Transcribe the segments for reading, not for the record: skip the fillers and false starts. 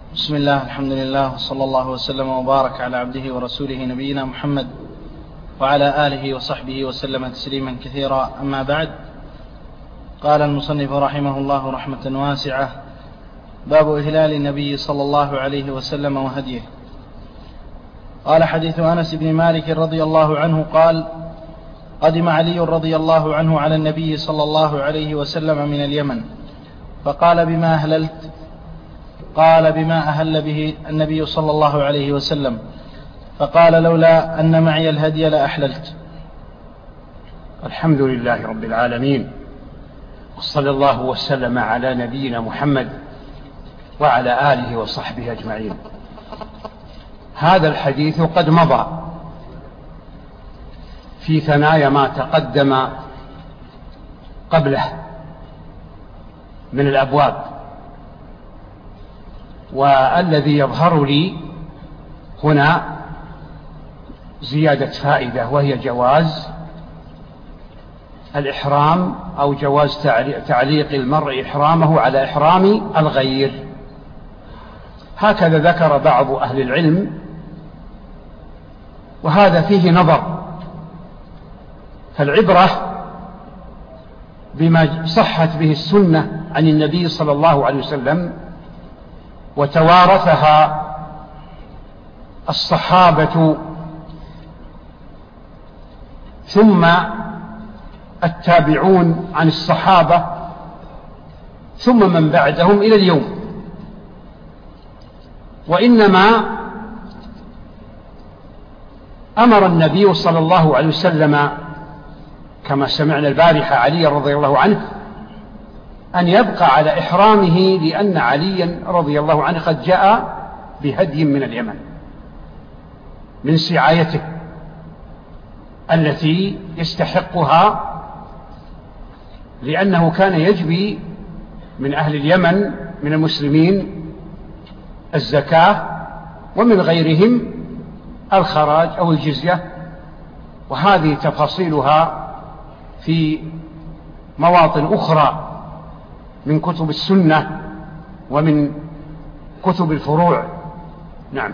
بسم الله، الحمد لله، وصلى الله وسلم وبارك على عبده ورسوله نبينا محمد وعلى آله وصحبه وسلم تسليما كثيرا. أما بعد، قال المصنف رحمه الله رحمة واسعة: باب إهلال النبي صلى الله عليه وسلم وهديه. قال: حديث أنس بن مالك رضي الله عنه قال: قدم علي رضي الله عنه على النبي صلى الله عليه وسلم من اليمن، فقال: بما أهللت؟ قال: بما أهل به النبي صلى الله عليه وسلم. فقال: لولا أن معي الهدي لأحللت. الحمد لله رب العالمين، وصلى الله وسلم على نبينا محمد وعلى آله وصحبه أجمعين. هذا الحديث قد مضى في ثنايا ما تقدم قبله من الأبواب، والذي يظهر لي هنا زيادة فائدة، وهي جواز الإحرام أو جواز تعليق المرء إحرامه على إحرام الغير. هكذا ذكر بعض أهل العلم، وهذا فيه نظر. فالعبرة بما صحت به السنة عن النبي صلى الله عليه وسلم وتوارثها الصحابة ثم التابعون عن الصحابة ثم من بعدهم إلى اليوم. وإنما أمر النبي صلى الله عليه وسلم كما سمعنا البارحة علي رضي الله عنه أن يبقى على إحرامه، لأن عليا رضي الله عنه قد جاء بهدي من اليمن من سعايته التي يستحقها، لأنه كان يجبي من أهل اليمن من المسلمين الزكاة، ومن غيرهم الخراج أو الجزية. وهذه تفاصيلها في مواطن أخرى من كتب السنة ومن كتب الفروع. نعم.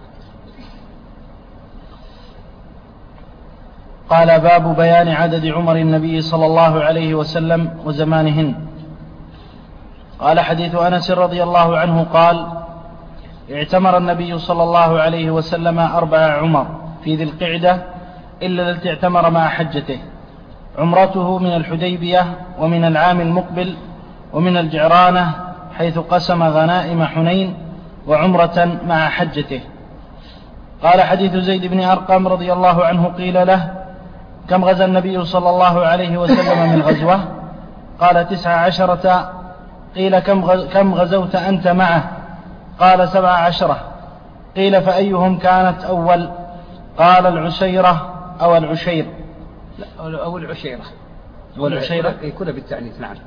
قال: باب بيان عدد عمر النبي صلى الله عليه وسلم وزمانهن. قال: حديث أنس رضي الله عنه قال: اعتمر النبي صلى الله عليه وسلم 4 عمر في ذي القعدة، إلا التي اعتمر مع حجته. عمرته من الحديبية، ومن العام المقبل، ومن الجعرانة حيث قسم غنائم حنين، وعمرة مع حجته. قال: حديث زيد بن أرقم رضي الله عنه قيل له: كم غزا النبي صلى الله عليه وسلم من غزوة؟ قال: 19. قيل: كم غزوت أنت معه؟ قال: 17. قيل: فأيهم كانت أول؟ قال: العسيرة أو العشير. أو العشيرة. والعشيرة كلها بالتأنيث. نعم.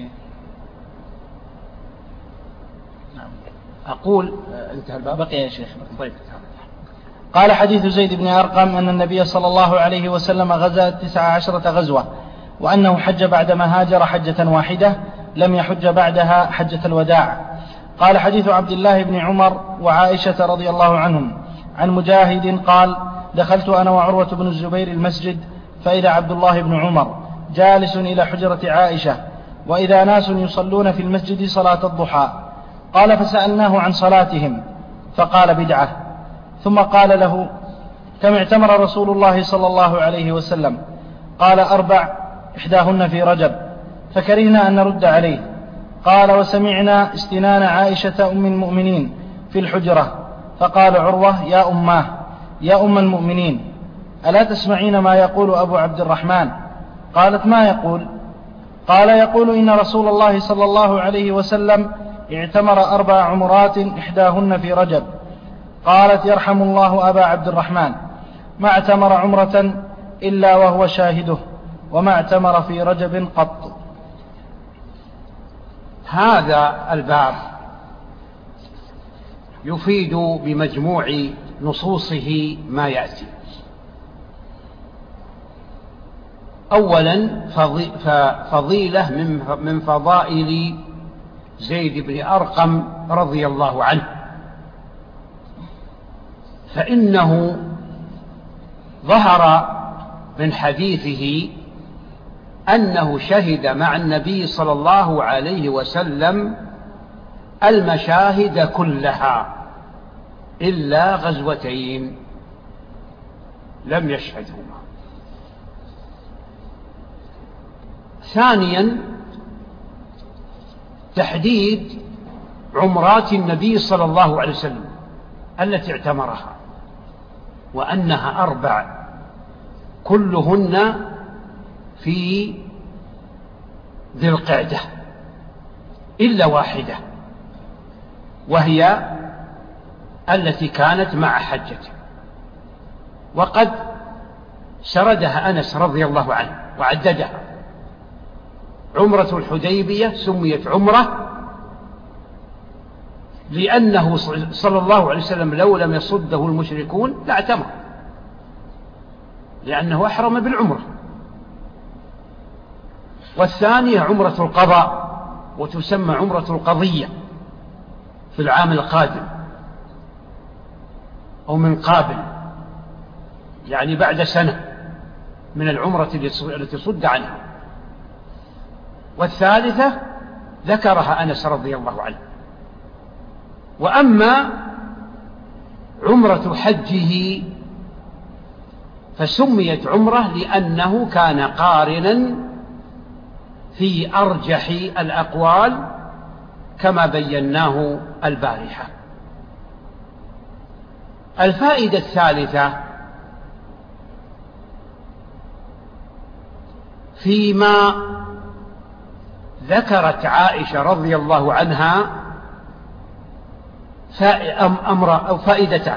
أقول انتهى الباب. بقي يا شيخ. طيب. قال: حديث زيد بن أرقم أن النبي صلى الله عليه وسلم غزا 19 غزوة، وأنه حج بعدما هاجر حجة واحدة، لم يحج بعدها حجة الوداع. قال: حديث عبد الله بن عمر وعائشة رضي الله عنهم عن مجاهد قال: دخلت أنا وعروة بن الزبير المسجد، فإذا عبد الله بن عمر جالس إلى حجرة عائشة، وإذا ناس يصلون في المسجد صلاة الضحى. قال: فسألناه عن صلاتهم، فقال: بدعة. ثم قال له: كم اعتمر رسول الله صلى الله عليه وسلم؟ قال: 4، إحداهن في رجب. فكرهنا أن نرد عليه. قال: وسمعنا استنان عائشة أم المؤمنين في الحجرة. فقال عروة: يا أماه، يا أم المؤمنين، ألا تسمعين ما يقول أبو عبد الرحمن؟ قالت: ما يقول؟ قال: يقول إن رسول الله صلى الله عليه وسلم اعتمر 4 عمرات إحداهن في رجب. قالت: يرحم الله أبا عبد الرحمن، ما اعتمر عمرة إلا وهو شاهده، وما اعتمر في رجب قط. هذا الباب يفيد بمجموع نصوصه ما يأتي. أولا فضيلة من فضائل زيد بن أرقم رضي الله عنه، فإنه ظهر من حديثه أنه شهد مع النبي صلى الله عليه وسلم المشاهد كلها إلا غزوتين لم يشهدهما. ثانيا تحديد عمرات النبي صلى الله عليه وسلم التي اعتمرها، وأنها 4 كلهن في ذي القعدة إلا واحدة، وهي التي كانت مع حجته، وقد سردها أنس رضي الله عنه وعددها. عمرة الحديبية سميت عمرة لأنه صلى الله عليه وسلم لو لم يصده المشركون لاعتمر، لأنه أحرم بالعمرة. والثانية عمرة القضاء، وتسمى عمرة القضية في العام القادم أو من قابل، يعني بعد سنة من العمرة التي صد عنها. والثالثة ذكرها أنس رضي الله عنه. وأما عمرة حجه فسميت عمرة لأنه كان قارنا في أرجح الأقوال كما بيناه البارحة. الفائدة الثالثة فيما ذكرت عائشة رضي الله عنها فائدتان.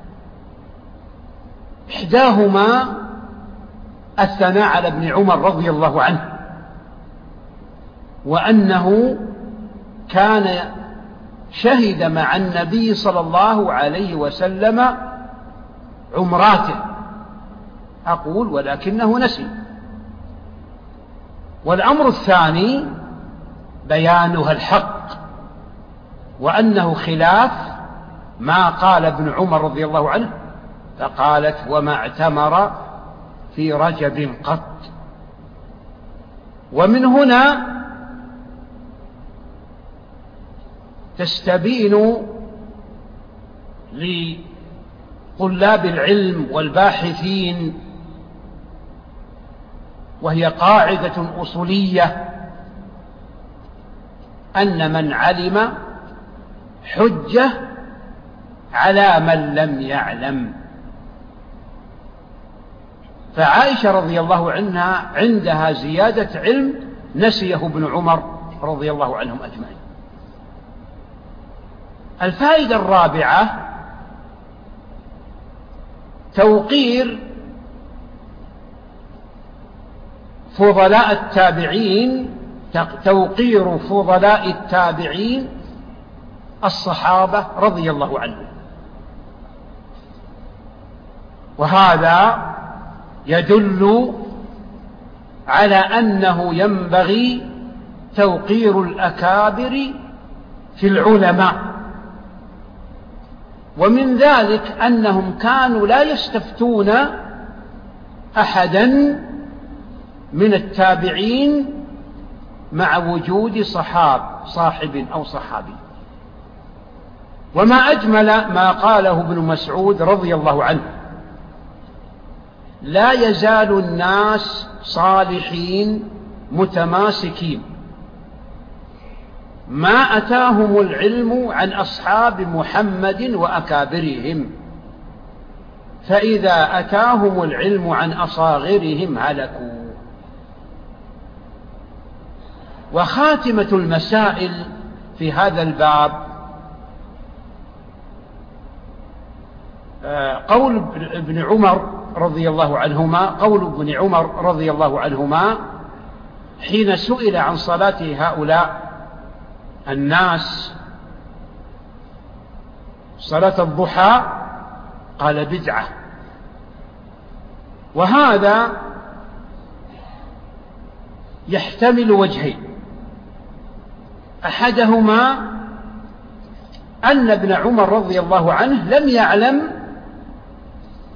إحداهما الثناء على ابن عمر رضي الله عنه، وأنه كان شهد مع النبي صلى الله عليه وسلم عمراته، أقول ولكنه نسي. والأمر الثاني بيانها الحق، وأنه خلاف ما قال ابن عمر رضي الله عنه، فقالت وما اعتمر في رجب قط. ومن هنا تستبين لطلاب العلم والباحثين، وهي قاعدة أصولية، أن من علم حجة على من لم يعلم. فعائشة رضي الله عنها عندها زيادة علم نسيه ابن عمر رضي الله عنهم أجمعين. الفائدة الرابعة توقير فضلاء التابعين، توقير فضلاء التابعين الصحابة رضي الله عنهم. وهذا يدل على أنه ينبغي توقير الأكابر في العلماء. ومن ذلك أنهم كانوا لا يستفتون أحدا من التابعين مع وجود صاحب أو صحابي. وما أجمل ما قاله ابن مسعود رضي الله عنه: لا يزال الناس صالحين متماسكين ما أتاهم العلم عن أصحاب محمد وأكابرهم، فإذا أتاهم العلم عن أصاغرهم هلكوا. وخاتمة المسائل في هذا الباب قول ابن عمر رضي الله عنهما، قول ابن عمر رضي الله عنهما حين سئل عن صلاة هؤلاء الناس صلاة الضحى قال بدعة. وهذا يحتمل وجهين: أحدهما أن ابن عمر رضي الله عنه لم يعلم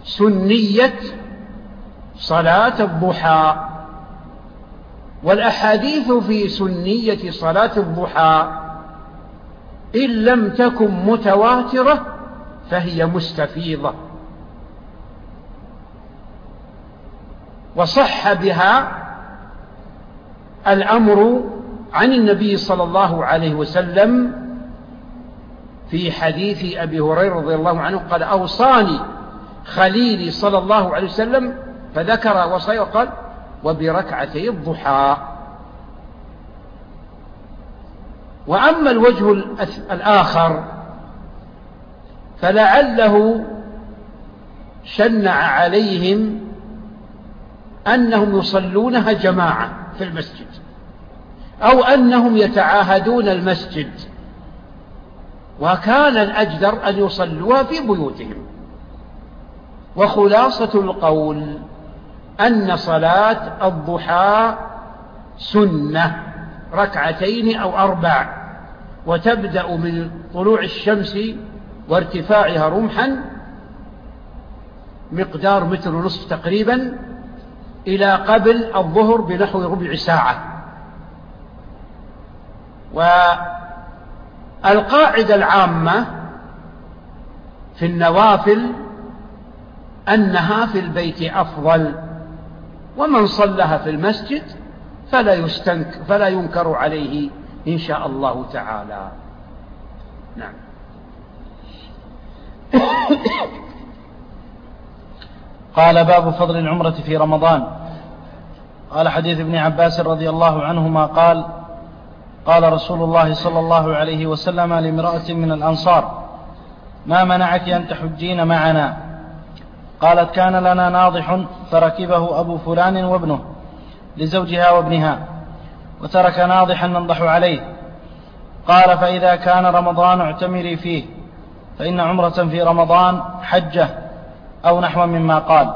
سنية صلاة الضحى. والأحاديث في سنية صلاة الضحى إن لم تكن متواترة فهي مستفيضة، وصح بها الأمر عن النبي صلى الله عليه وسلم في حديث أبي هريرة رضي الله عنه قال: أوصاني خليلي صلى الله عليه وسلم، فذكر وصيه وقال: وبركعتي الضحى. وأما الوجه الآخر فلعله شنع عليهم أنهم يصلونها جماعة في المسجد، أو أنهم يتعاهدون المسجد، وكان الأجدر أن يصلوها في بيوتهم. وخلاصة القول أن صلاة الضحى سنة، ركعتين أو 4، وتبدأ من طلوع الشمس وارتفاعها رمحا مقدار 1.5 متر تقريبا إلى قبل الظهر بنحو ربع ساعة. والقاعدة العامة في النوافل أنها في البيت أفضل، ومن صلها في المسجد فلا ينكر عليه إن شاء الله تعالى. نعم. قال: باب فضل العمرة في رمضان. قال: حديث ابن عباس رضي الله عنهما قال: قال رسول الله صلى الله عليه وسلم لامرأة من الأنصار: ما منعك أن تحجين معنا؟ قالت: كان لنا ناضح فركبه أبو فلان وابنه لزوجها وابنها، وترك ناضحا ننضح عليه. قال: فإذا كان رمضان اعتمري فيه، فإن عمرة في رمضان حجة، أو نحو مما قال.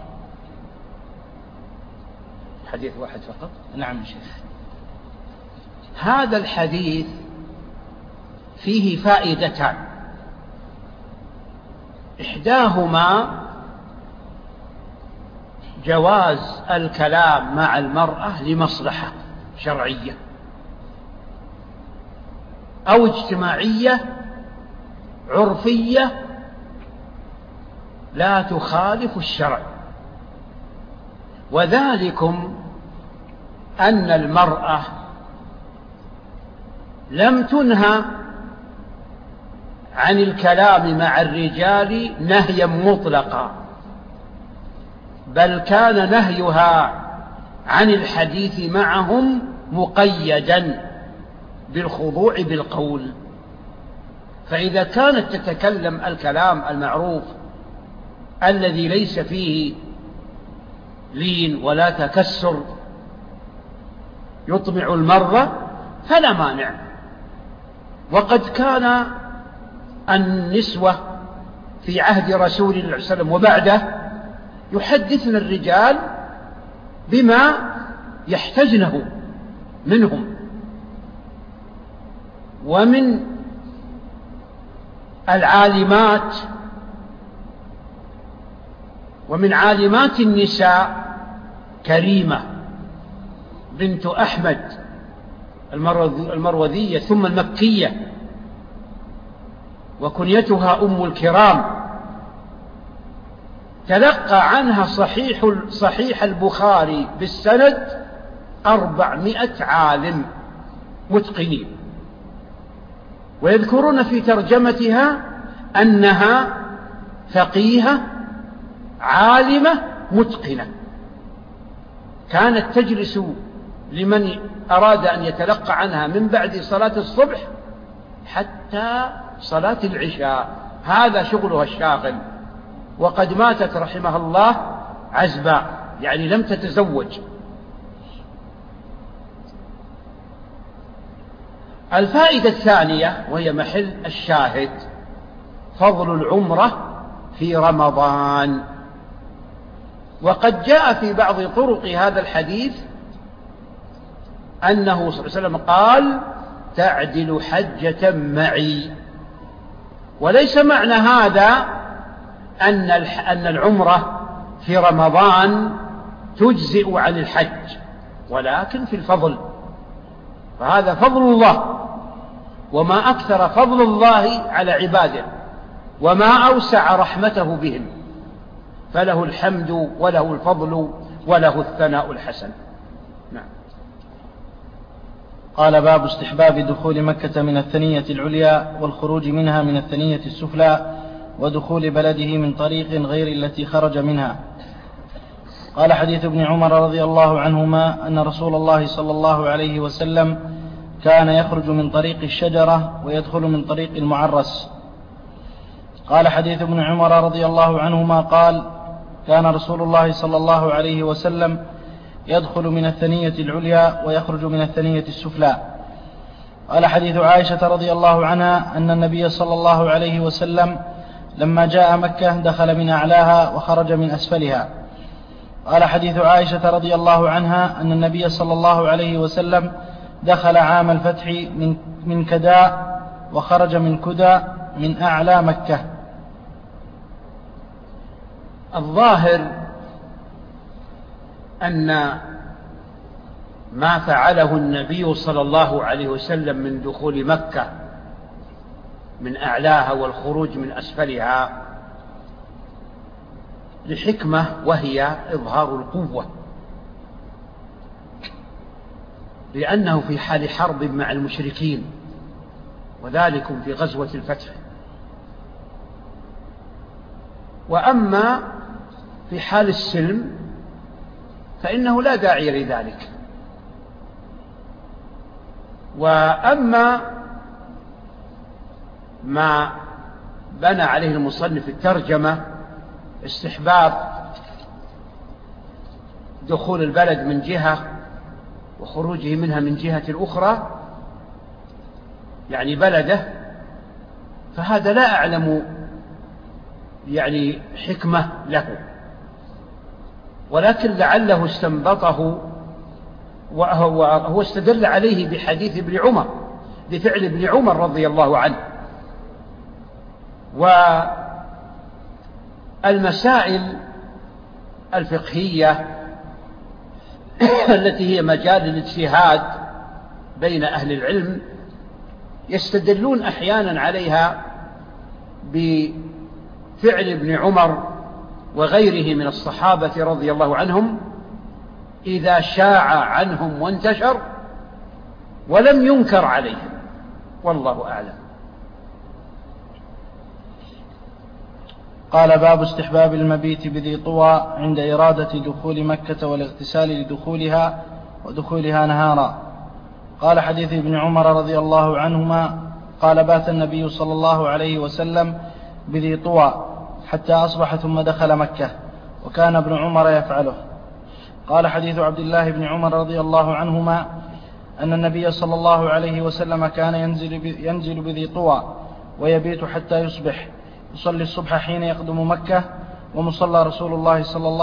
حديث واحد فقط؟ نعم شيخ. هذا الحديث فيه فائدتان، إحداهما جواز الكلام مع المرأة لمصلحة شرعية أو اجتماعية عرفية لا تخالف الشرع، وذلكم أن المرأة لم تنهى عن الكلام مع الرجال نهيا مطلقا، بل كان نهيها عن الحديث معهم مقيدا بالخضوع بالقول. فإذا كانت تتكلم الكلام المعروف الذي ليس فيه لين ولا تكسر يطمع المرة فلا مانع. وقد كان النسوة في عهد رسول الله صلى الله عليه وسلم وبعده يحدثن الرجال بما يحتجنه منهم. ومن عالمات النساء كريمة بنت أحمد المروذية ثم المكية، وكنيتها أم الكرام، تلقى عنها صحيح البخاري بالسند 400 عالم متقنين، ويذكرون في ترجمتها أنها فقيهة عالمة متقنة، كانت تجلس لمن أراد أن يتلقى عنها من بعد صلاة الصبح حتى صلاة العشاء، هذا شغلها الشاغل. وقد ماتت رحمها الله عزباء، يعني لم تتزوج. الفائدة الثانية وهي محل الشاهد: فضل العمرة في رمضان. وقد جاء في بعض طرق هذا الحديث أنه صلى الله عليه وسلم قال: تعدل حجة معي. وليس معنى هذا أن العمرة في رمضان تجزئ عن الحج، ولكن في الفضل، فهذا فضل الله، وما أكثر فضل الله على عباده، وما أوسع رحمته بهم، فله الحمد وله الفضل وله الثناء الحسن. نعم. قال: باب استحباب دخول مكة من الثنية العليا والخروج منها من الثنية السفلى، ودخول بلده من طريق غير التي خرج منها. قال: حديث ابن عمر رضي الله عنهما أن رسول الله صلى الله عليه وسلم كان يخرج من طريق الشجرة ويدخل من طريق المعرس. قال: حديث ابن عمر رضي الله عنهما قال: كان رسول الله صلى الله عليه وسلم يدخل من الثنية العليا ويخرج من الثنية السفلى. قال: حديث عائشة رضي الله عنها أن النبي صلى الله عليه وسلم لما جاء مكة دخل من أعلاها وخرج من أسفلها. قال: حديث عائشة رضي الله عنها أن النبي صلى الله عليه وسلم دخل عام الفتح من كداء وخرج من كدى من أعلى مكة. الظاهر أن ما فعله النبي صلى الله عليه وسلم من دخول مكة من أعلاها والخروج من أسفلها لحكمة، وهي إظهار القوة، لأنه في حال حرب مع المشركين، وذلكم في غزوة الفتح. وأما في حال السلم فإنه لا داعي لذلك. وأما ما بنى عليه المصنف الترجمة استحباب دخول البلد من جهة وخروجه منها من جهة الأخرى، يعني بلده، فهذا لا أعلم يعني حكمة له، ولكن لعله استنبطه، وهو استدل عليه بحديث ابن عمر، بفعل ابن عمر رضي الله عنه. والمسائل الفقهية التي هي مجال الاجتهاد بين أهل العلم يستدلون أحيانا عليها بفعل ابن عمر وغيره من الصحابة رضي الله عنهم إذا شاع عنهم وانتشر ولم ينكر عليهم، والله أعلم. قال: باب استحباب المبيت بذي طوى عند إرادة دخول مكة والاغتسال لدخولها ودخولها نهارا. قال: حديث ابن عمر رضي الله عنهما قال: بات النبي صلى الله عليه وسلم بذي طوى حتى أصبح ثم دخل مكة، وكان ابن عمر يفعله. قال: حديث عبد الله بن عمر رضي الله عنهما أن النبي صلى الله عليه وسلم كان ينزل بذي طوى ويبيت حتى يصبح، يصلي الصبح حين يقدم مكة، ومصلى رسول الله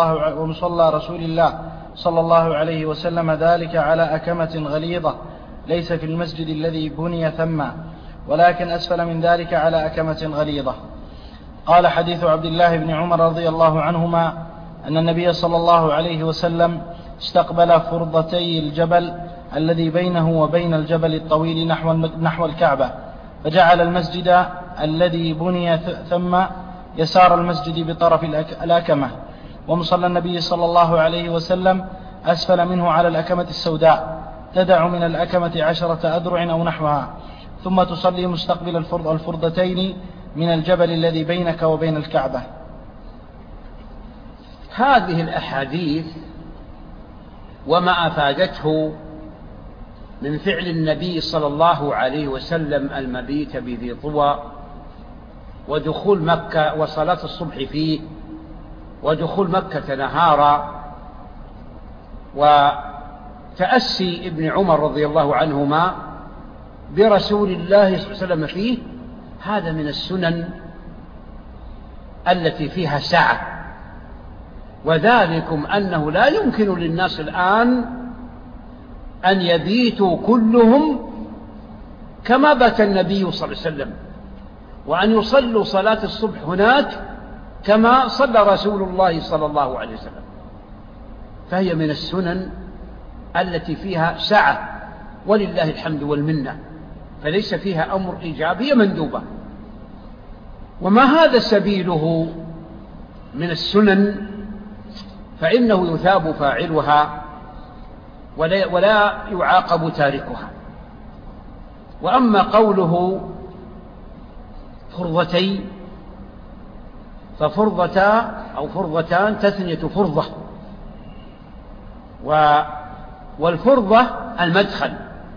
صلى الله عليه وسلم ذلك على أكمة غليظة ليس في المسجد الذي بني ثم، ولكن أسفل من ذلك على أكمة غليظة. قال: حديث عبد الله بن عمر رضي الله عنهما أن النبي صلى الله عليه وسلم استقبل فرضتي الجبل الذي بينه وبين الجبل الطويل نحو الكعبة، فجعل المسجد الذي بني ثم يسار المسجد بطرف الأكمة، ومصلى النبي صلى الله عليه وسلم أسفل منه على الأكمة السوداء تدع من الأكمة 10 أذرع أو نحوها، ثم تصلي مستقبل الفرضتين من الجبل الذي بينك وبين الكعبة. هذه الأحاديث وما أفادته من فعل النبي صلى الله عليه وسلم المبيت بذي طوى ودخول مكة وصلاة الصبح فيه ودخول مكة نهارا وتأسي ابن عمر رضي الله عنهما برسول الله صلى الله عليه وسلم فيه، هذا من السنن التي فيها سعة. وذلكم أنه لا يمكن للناس الآن أن يبيتوا كلهم كما بات النبي صلى الله عليه وسلم، وأن يصلوا صلاة الصبح هناك كما صلى رسول الله صلى الله عليه وسلم، فهي من السنن التي فيها سعة ولله الحمد والمنة، فليس فيها أمر إيجابي، مندوبة. وما هذا سبيله من السنن فإنه يثاب فاعلها ولا يعاقب تاركها. وأما قوله فرضتين ففرضتا أو فرضتان تثنية فرضة، والفرضة المدخل،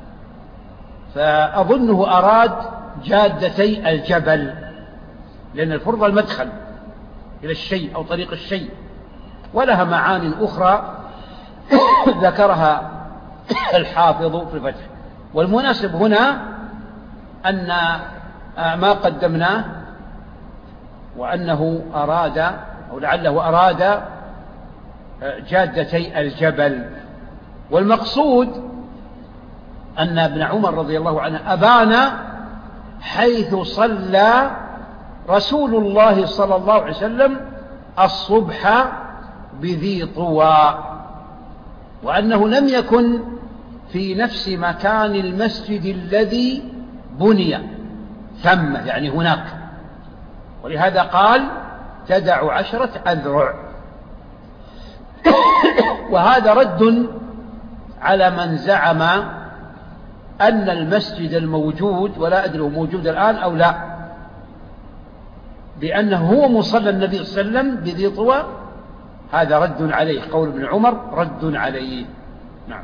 فأظنه أراد جادتي الجبل، لأن الفرضة المدخل إلى الشيء أو طريق الشيء، ولها معان أخرى ذكرها الحافظ في الفتح. والمناسب هنا أن ما قدمناه وأنه أراد أو لعله أراد جادتي الجبل، والمقصود أن ابن عمر رضي الله عنه أبان حيث صلى رسول الله صلى الله عليه وسلم الصبح بذي طوى، وأنه لم يكن في نفس مكان المسجد الذي بني ثم، يعني هناك، ولهذا قال تدع 10 أذرع. وهذا رد على من زعم أن المسجد الموجود، ولا أدري هو موجود الآن أو لا، بأنه هو مصلى النبي صلى الله عليه وسلم بذي طوى، هذا رد عليه، قول ابن عمر رد عليه. نعم.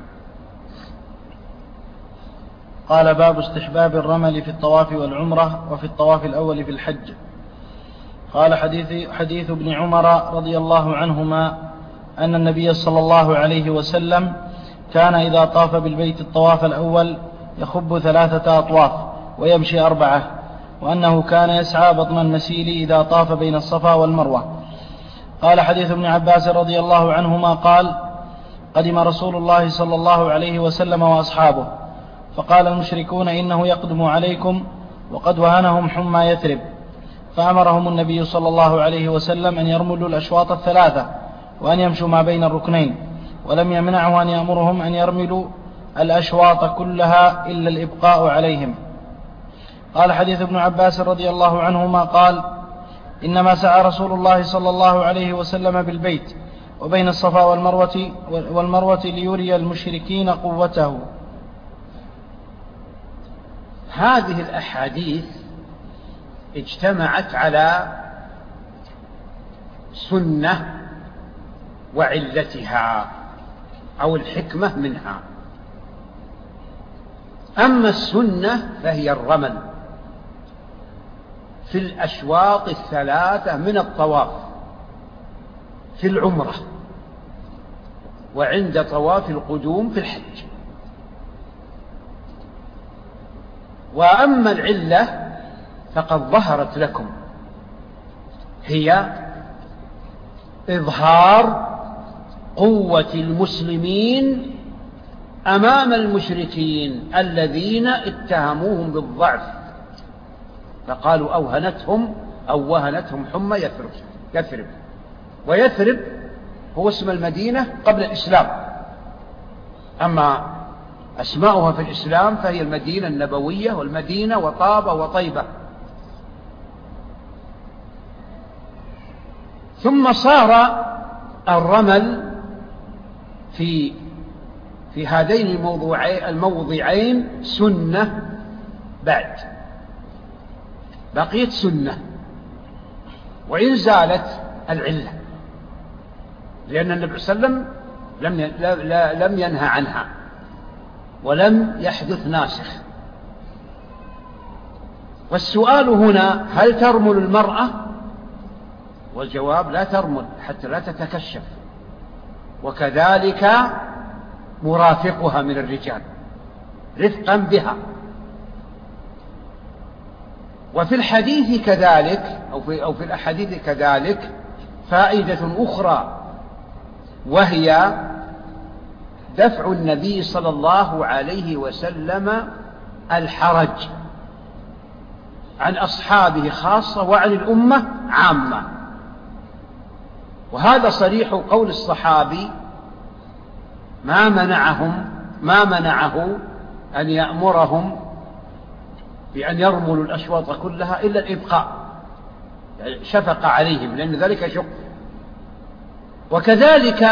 قال باب استحباب الرمل في الطواف والعمرة وفي الطواف الأول في الحج. قال حديث ابن عمر رضي الله عنهما أن النبي صلى الله عليه وسلم كان إذا طاف بالبيت الطواف الأول يخب 3 أطواف ويمشي 4، وأنه كان يسعى بطن المسيل إذا طاف بين الصفا والمروة. قال حديث ابن عباس رضي الله عنهما قال قدم رسول الله صلى الله عليه وسلم وأصحابه، فقال المشركون إنه يقدم عليكم وقد وهنهم حمى يثرب، فأمرهم النبي صلى الله عليه وسلم أن يرملوا الأشواط 3 وأن يمشوا ما بين الركنين، ولم يمنعه أن يأمرهم أن يرملوا الأشواط كلها إلا الإبقاء عليهم. قال حديث ابن عباس رضي الله عنهما قال إنما سعى رسول الله صلى الله عليه وسلم بالبيت وبين الصفا والمروة ليري المشركين قوته. هذه الأحاديث اجتمعت على سنة وعلتها أو الحكمة منها. أما السنة فهي الرمل في الأشواط 3 من الطواف في العمرة وعند طواف القدوم في الحج. وأما العلة فقد ظهرت لكم، هي إظهار قوة المسلمين أمام المشركين الذين اتهموهم بالضعف، فقالوا وهنتهم حمى يثرب. ويثرب هو اسم المدينة قبل الإسلام، أما أسماؤها في الإسلام فهي المدينة النبوية والمدينة وطابة وطيبة. ثم صار الرمل في هذين الموضعين سنة، بعد بقيت سنة وإن زالت العلة، لأن النبي صلى الله عليه وسلم لم ينهى عنها ولم يحدث ناسخ. والسؤال هنا هل ترمل المرأة؟ والجواب لا ترمل حتى لا تتكشف، وكذلك مرافقها من الرجال رفقا بها. وفي الحديث كذلك أو في الأحاديث كذلك فائدة أخرى، وهي دفع النبي صلى الله عليه وسلم الحرج عن أصحابه خاصة وعن الأمة عامة. وهذا صريح قول الصحابي ما منعه أن يأمرهم بأن يرملوا الأشواط كلها إلا الإبقاء، يعني شفق عليهم لأن ذلك شق. وكذلك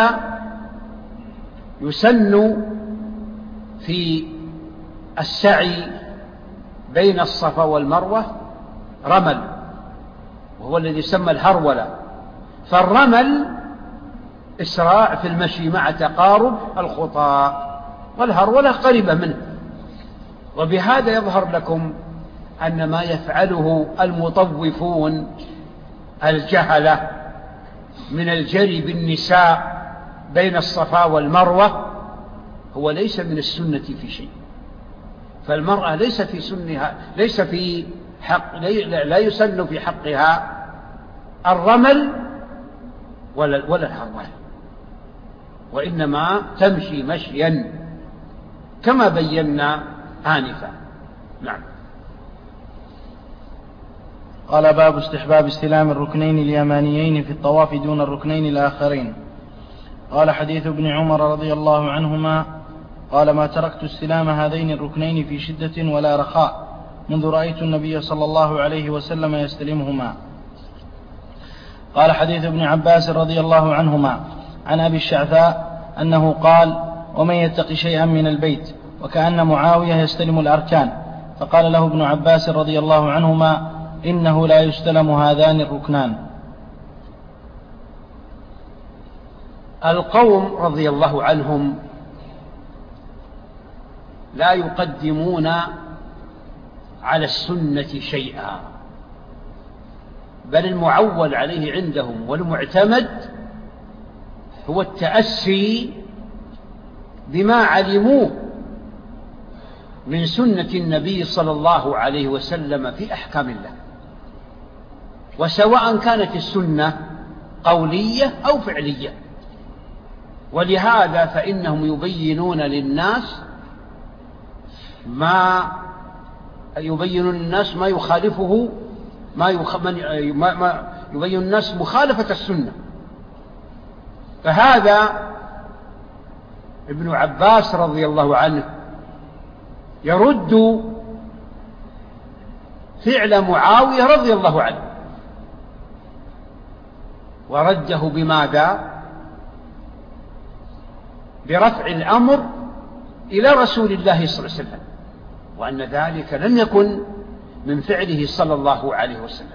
يسن في السعي بين الصفا والمروة رمل، وهو الذي يسمى الهرولة. فالرمل إسراع في المشي مع تقارب الخطى، والهرولة قريبة منه. وبهذا يظهر لكم أن ما يفعله المطوفون الجهلة من الجري بالنساء بين الصفا والمروة هو ليس من السنة في شيء. فالمرأة ليس في سنها، ليس في حق، لا يسن في حقها الرمل ولا الهرولة، وإنما تمشي مشيا كما بينا آنفا. نعم. قال: باب استحباب استلام الركنين اليمانيين في الطواف دون الركنين الآخرين. قال: حديث ابن عمر رضي الله عنهما قال: ما تركت استلام هذين الركنين في شدة ولا رخاء منذ رأيت النبي صلى الله عليه وسلم يستلمهما. قال: حديث ابن عباس رضي الله عنهما عن أبي الشعثاء أنه قال: ومن يتق شيئا من البيت، وكأن معاوية يستلم الأركان، فقال له ابن عباس رضي الله عنهما: إنه لا يستلم هذان الركنان. القوم رضي الله عنهم لا يقدمون على السنة شيئا، بل المعول عليه عندهم والمعتمد هو التأسي بما علموه من سنة النبي صلى الله عليه وسلم في أحكام الله، وسواء كانت السنة قولية أو فعلية. ولهذا فإنهم يبينون للناس ما يخالفه، يبين الناس مخالفة السنة. فهذا ابن عباس رضي الله عنه يرد فعل معاوية رضي الله عنه، ورده بماذا؟ برفع الأمر إلى رسول الله صلى الله عليه وسلم، وأن ذلك لم يكن من فعله صلى الله عليه وسلم،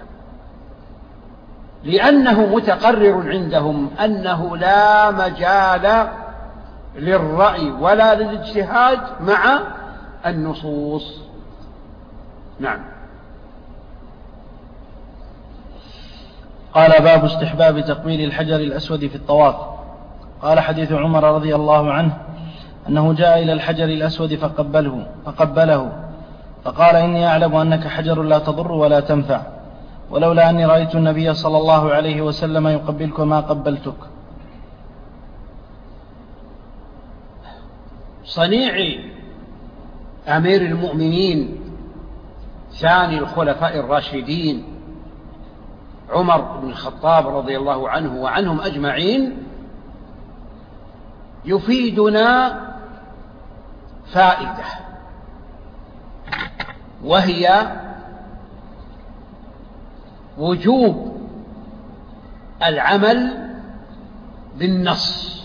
لأنه متقرر عندهم أنه لا مجال للرأي ولا للاجتهاد مع النصوص. نعم. قال: باب استحباب تقبيل الحجر الأسود في الطواف. قال: حديث عمر رضي الله عنه أنه جاء إلى الحجر الأسود فقبله فقال: إني أعلم أنك حجر لا تضر ولا تنفع، ولولا أني رأيت النبي صلى الله عليه وسلم يقبلك ما قبلتك. صنيع أمير المؤمنين ثاني الخلفاء الراشدين عمر بن الخطاب رضي الله عنه وعنهم أجمعين يفيدنا فائدة، وهي وجوب العمل بالنص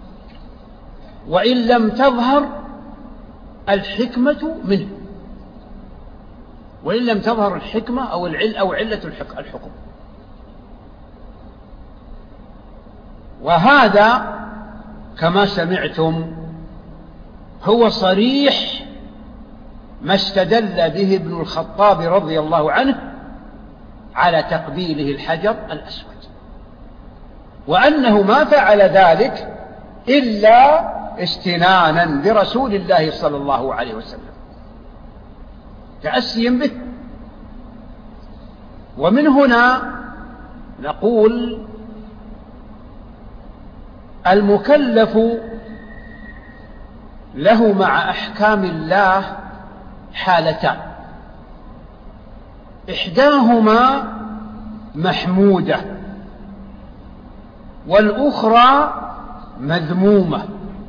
وإن لم تظهر الحكمة منه، وإن لم تظهر الحكمة أو علة الحكم. وهذا كما سمعتم هو صريح ما استدل به ابن الخطاب رضي الله عنه على تقبيله الحجر الأسود، وأنه ما فعل ذلك إلا استنانا برسول الله صلى الله عليه وسلم تأسيا به. ومن هنا نقول المكلف له مع أحكام الله حالتان، إحداهما محمودة والأخرى مذمومة.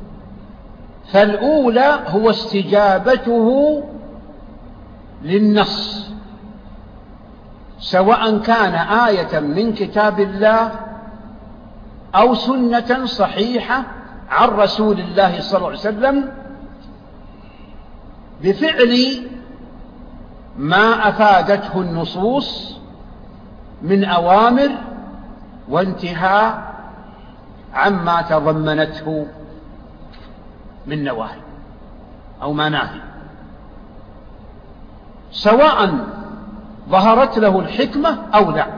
فالأولى هو استجابته للنص، سواء كان آية من كتاب الله أو سنة صحيحة عن رسول الله صلى الله عليه وسلم، بفعل ما أفادته النصوص من أوامر وانتهاء عما تضمنته من نواهي أو مناهي، سواء ظهرت له الحكمة أو لا.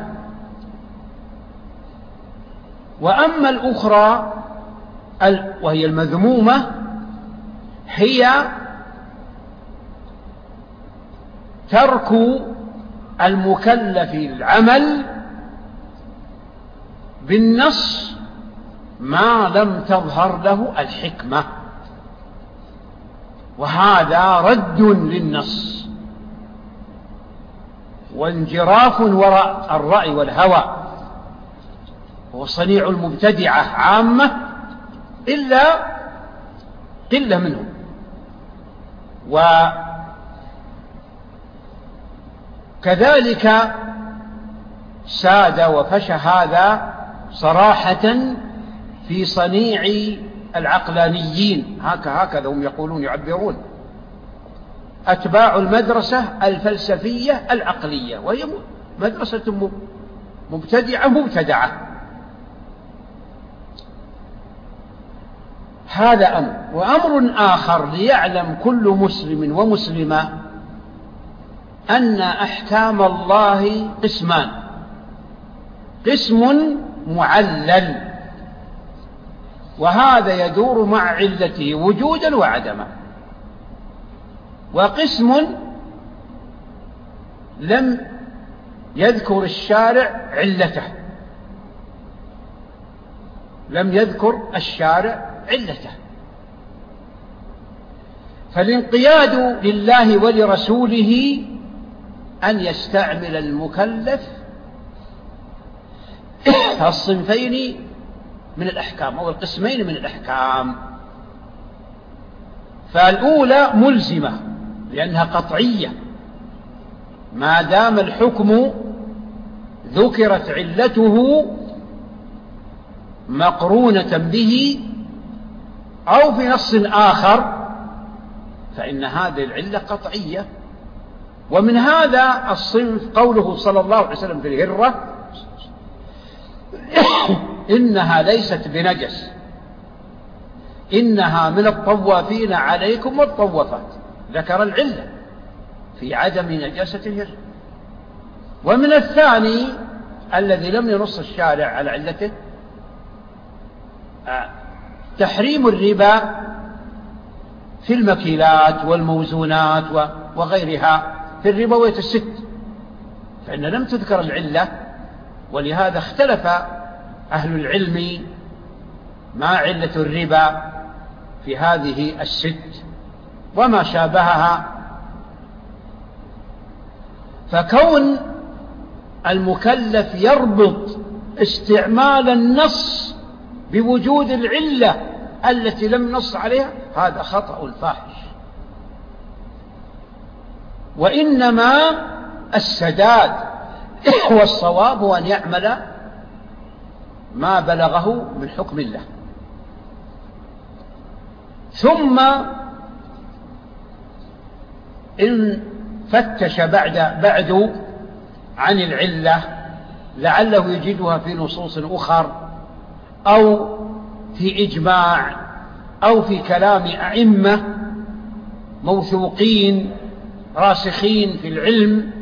وأما الأخرى وهي المذمومة، هي ترك المكلف العمل بالنص ما لم تظهر له الحكمة، وهذا رد للنص وانجراف وراء الرأي والهوى، وصنيع المبتدعة عامة إلا قلة منهم. وكذلك ساد وفشى هذا صراحة في صنيع العقلانيين، هكذا هم يقولون يعبرون، أتباع المدرسة الفلسفية العقلية، وهي مدرسة مبتدعة. هذا أمر. وأمر آخر ليعلم كل مسلم ومسلمة أن أحكام الله قسمان: قسم معلل، وهذا يدور مع علته وجودا وعدما، وقسم لم يذكر الشارع علته، فالانقياد لله ولرسوله أن يستعمل المكلف الصنفين من الأحكام أو القسمين من الأحكام. فالأولى ملزمة لأنها قطعية، ما دام الحكم ذكرت علته مقرونة به أو في نص آخر فإن هذه العلة قطعية. ومن هذا الصنف قوله صلى الله عليه وسلم في الهرة: إنها ليست بنجس، إنها من الطوافين عليكم والطوافات، ذكر العلة في عدم نجاسة الهرة. ومن الثاني الذي لم ينص الشارع على علته تحريم الربا في المكيلات والموزونات وغيرها، في الربوية الست، فإن لم تذكر العلة، ولهذا اختلف أهل العلم ما علة الربا في هذه الست وما شابهها. فكون المكلف يربط استعمال النص بوجود العلة التي لم نص عليها هذا خطأ فاحش، وإنما السداد والصواب هو أن يعمل ما بلغه من حكم الله. ثم إن فتش بعد عن العلة لعله يجدها في نصوص أخر أو في إجماع أو في كلام أئمة موثوقين راسخين في العلم،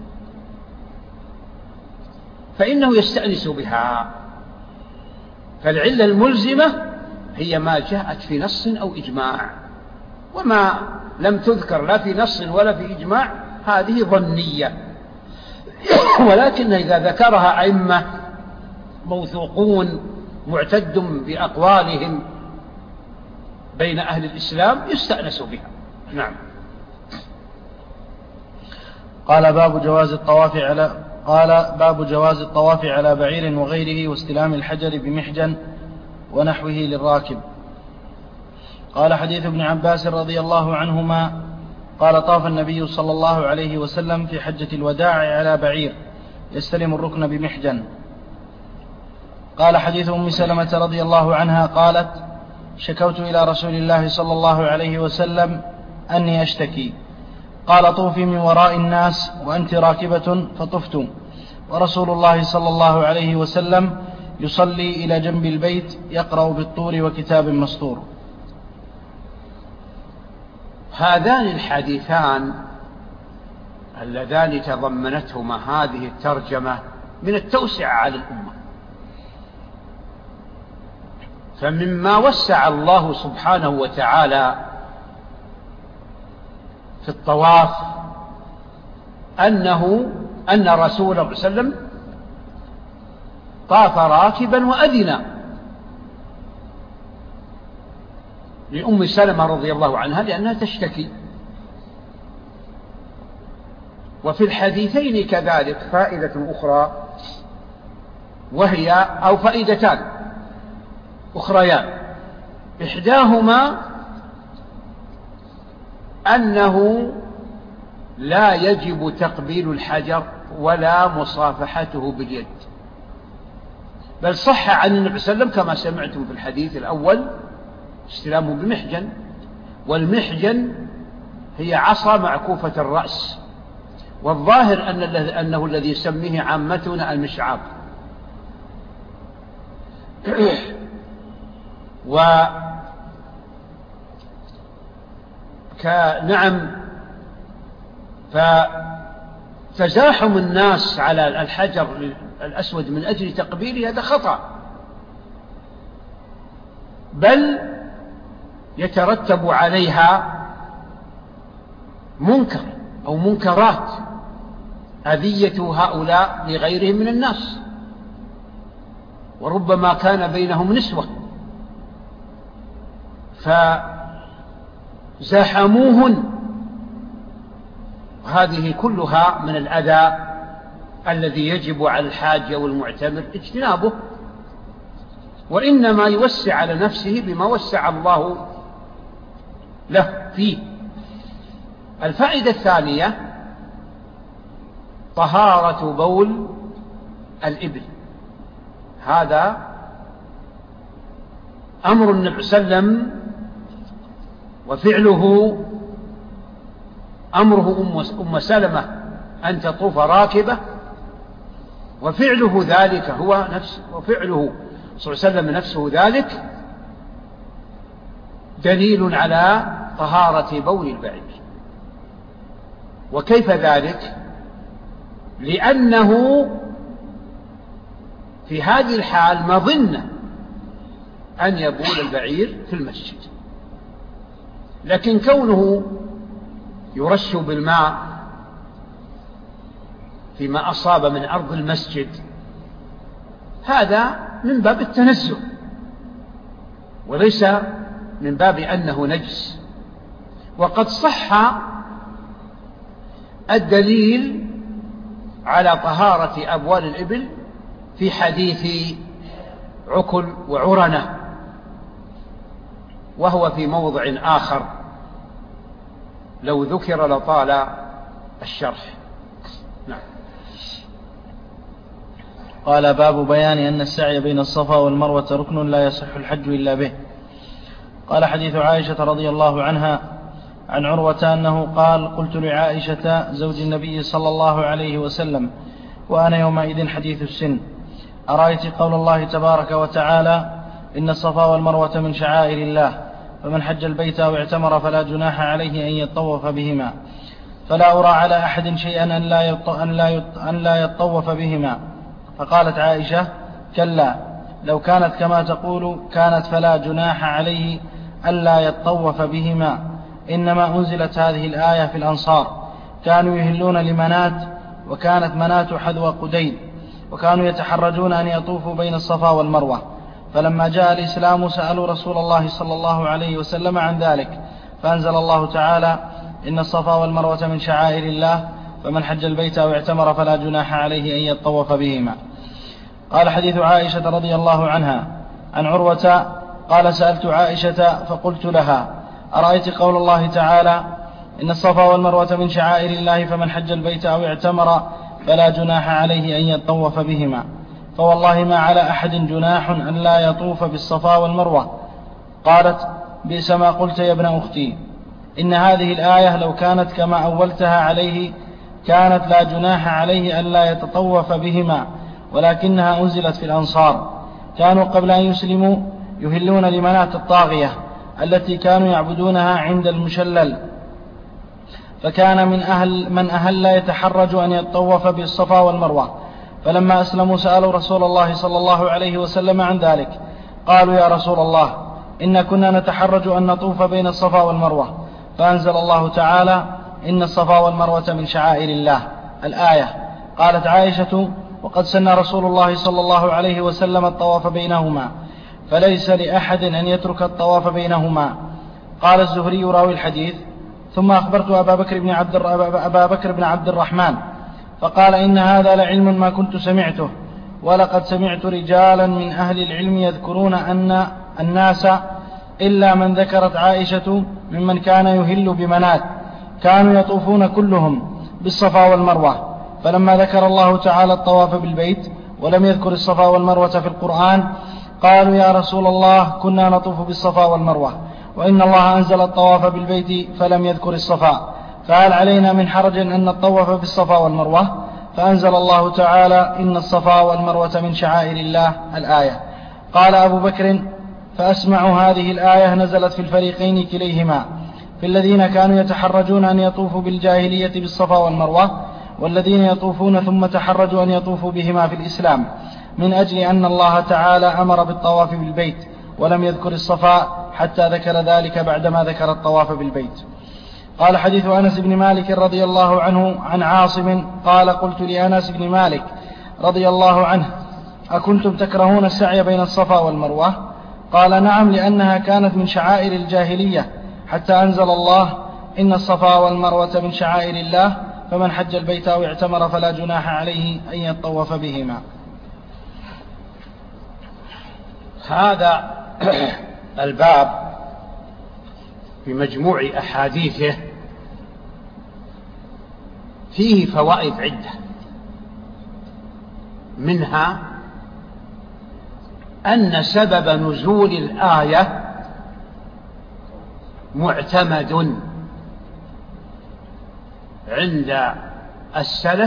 فإنه يستأنس بها. فالعلة الملزمة هي ما جاءت في نص أو إجماع، وما لم تذكر لا في نص ولا في إجماع هذه ظنية. ولكن إذا ذكرها أئمة موثوقون معتد بأقوالهم بين أهل الإسلام يستأنس بها. نعم. قال: باب جواز الطواف على قال باب جواز الطواف على بعير وغيره واستلام الحجر بمحجن ونحوه للراكب. قال حديث ابن عباس رضي الله عنهما قال طاف النبي صلى الله عليه وسلم في حجة الوداع على بعير يستلم الركن بمحجن. قال حديث أم سلمة رضي الله عنها قالت شكوت إلى رسول الله صلى الله عليه وسلم أني أشتكي، قال طوفي من وراء الناس وأنت راكبة، فطفت ورسول الله صلى الله عليه وسلم يصلي إلى جنب البيت يقرأ بالطور وكتاب مسطور. هذان الحديثان اللذان تضمنتهما هذه الترجمة من التوسعة على الأمة، فمما وسع الله سبحانه وتعالى في الطواف أن رسول الله صلى الله عليه وسلم طاف راكبا وأذن لأم سلمة رضي الله عنها لأنها تشتكي. وفي الحديثين كذلك فائدة أخرى، وهي أو فائدتان أخريان، إحداهما أنه لا يجب تقبيل الحجر ولا مصافحته باليد، بل صح عن النبي صلى الله عليه وسلم كما سمعتم في الحديث الأول استلامه بمحجن، والمحجن هي عصا معكوفة الرأس، والظاهر أنه الذي يسميه عامتنا المشعاب. نعم، فتزاحم الناس على الحجر الأسود من أجل تقبيله هذا خطأ، بل يترتب عليها منكر أو منكرات، أذية هؤلاء لغيرهم من الناس، وربما كان بينهم نسوة فزاحموهن، وهذه كلها من الأذى الذي يجب على الحاج والمعتمر اجتنابه، وإنما يوسع على نفسه بما وسع الله له فيه. الفائدة الثانية طهارة بول الإبل، هذا أمر النبي صلى الله عليه وسلم وفعله أمره أم سلمة أن تطوف راكبة، وفعله ذلك هو نفسه، وفعله صلى الله عليه وسلم نفسه ذلك دليل على طهارة بول البعير. وكيف ذلك؟ لأنه في هذه الحال مظنة أن يبول البعير في المسجد، لكن كونه يرش بالماء فيما أصاب من أرض المسجد هذا من باب التنزه وليس من باب أنه نجس. وقد صح الدليل على طهارة أبوال الإبل في حديث عكل وعرنة، وهو في موضع آخر لو ذكر لطال الشرح. نعم. قال باب بيان أن السعي بين الصفا والمروة ركن لا يصح الحج إلا به. قال حديث عائشة رضي الله عنها عن عروة أنه قال قلت لعائشة زوج النبي صلى الله عليه وسلم وأنا يومئذ حديث السن أرأيت قول الله تبارك وتعالى إن الصفا والمروة من شعائر الله فمن حج البيت أو اعتمر فلا جناح عليه أن يطوف بهما، فلا أرى على أحد شيئا أن لا يطوف بهما. فقالت عائشة كلا لو كانت كما تقول كانت فلا جناح عليه ألا يطوف بهما، إنما أنزلت هذه الآية في الأنصار كانوا يهلون لمنات وكانت منات حذو قديد، وكانوا يتحرجون أن يطوفوا بين الصفا والمروة، فلما جاء الإسلام سألوا رسول الله صلى الله عليه وسلم عن ذلك، فأنزل الله تعالى إن الصفا والمروة من شعائر الله فمن حج البيت أو اعتمر فلا جناح عليه أن يطوف بهما. قال حديث عائشة رضي الله عنها عن عروة قال سألت عائشة فقلت لها أرأيت قول الله تعالى إن الصفا والمروة من شعائر الله فمن حج البيت أو اعتمر فلا جناح عليه أن يطوف بهما، فوالله ما على أحد جناح أن لا يطوف بالصفا والمروة. قالت بئس ما قلت يا ابن أختي، إن هذه الآية لو كانت كما أولتها عليه كانت لا جناح عليه أن لا يتطوف بهما، ولكنها أنزلت في الأنصار، كانوا قبل أن يسلموا يهلون لمناة الطاغية التي كانوا يعبدونها عند المشلل، فكان من أهل يتحرج أن يطوف بالصفا والمروة، فلما أسلموا سألوا رسول الله صلى الله عليه وسلم عن ذلك، قالوا يا رسول الله إن كنا نتحرج أن نطوف بين الصفا والمروة، فأنزل الله تعالى إن الصفا والمروة من شعائر الله الآية. قالت عائشة وقد سن رسول الله صلى الله عليه وسلم الطواف بينهما، فليس لأحد أن يترك الطواف بينهما. قال الزهري راوي الحديث ثم أخبرت أبا بكر بن عبد الرحمن فقال إن هذا لعلم ما كنت سمعته، ولقد سمعت رجالا من أهل العلم يذكرون أن الناس إلا من ذكرت عائشة ممن كان يهل بمنات كانوا يطوفون كلهم بالصفا والمروة، فلما ذكر الله تعالى الطواف بالبيت ولم يذكر الصفا والمروة في القرآن قالوا يا رسول الله كنا نطوف بالصفا والمروة، وإن الله أنزل الطواف بالبيت فلم يذكر الصفا، فهل علينا من حرج أن نطوف بالصفا والمروة؟ فأنزل الله تعالى إن الصفا والمروة من شعائر الله الآية. قال أبو بكر فأسمع هذه الآية نزلت في الفريقين كليهما، في الذين كانوا يتحرجون أن يطوفوا بالجاهلية بالصفا والمروة، والذين يطوفون ثم تحرجوا أن يطوفوا بهما في الإسلام، من أجل أن الله تعالى أمر بالطواف بالبيت ولم يذكر الصفا حتى ذكر ذلك بعدما ذكر الطواف بالبيت. قال حديث أنس بن مالك رضي الله عنه عن عاصم قال قلت لأنس بن مالك رضي الله عنه أكنتم تكرهون السعي بين الصفا والمروة؟ قال نعم، لأنها كانت من شعائر الجاهلية حتى أنزل الله إن الصفا والمروة من شعائر الله فمن حج البيت أو اعتمر فلا جناح عليه أن يطوف بهما. هذا الباب بمجموع أحاديثه فيه فوائد عدة، منها أن سبب نزول الآية معتمد عند السلف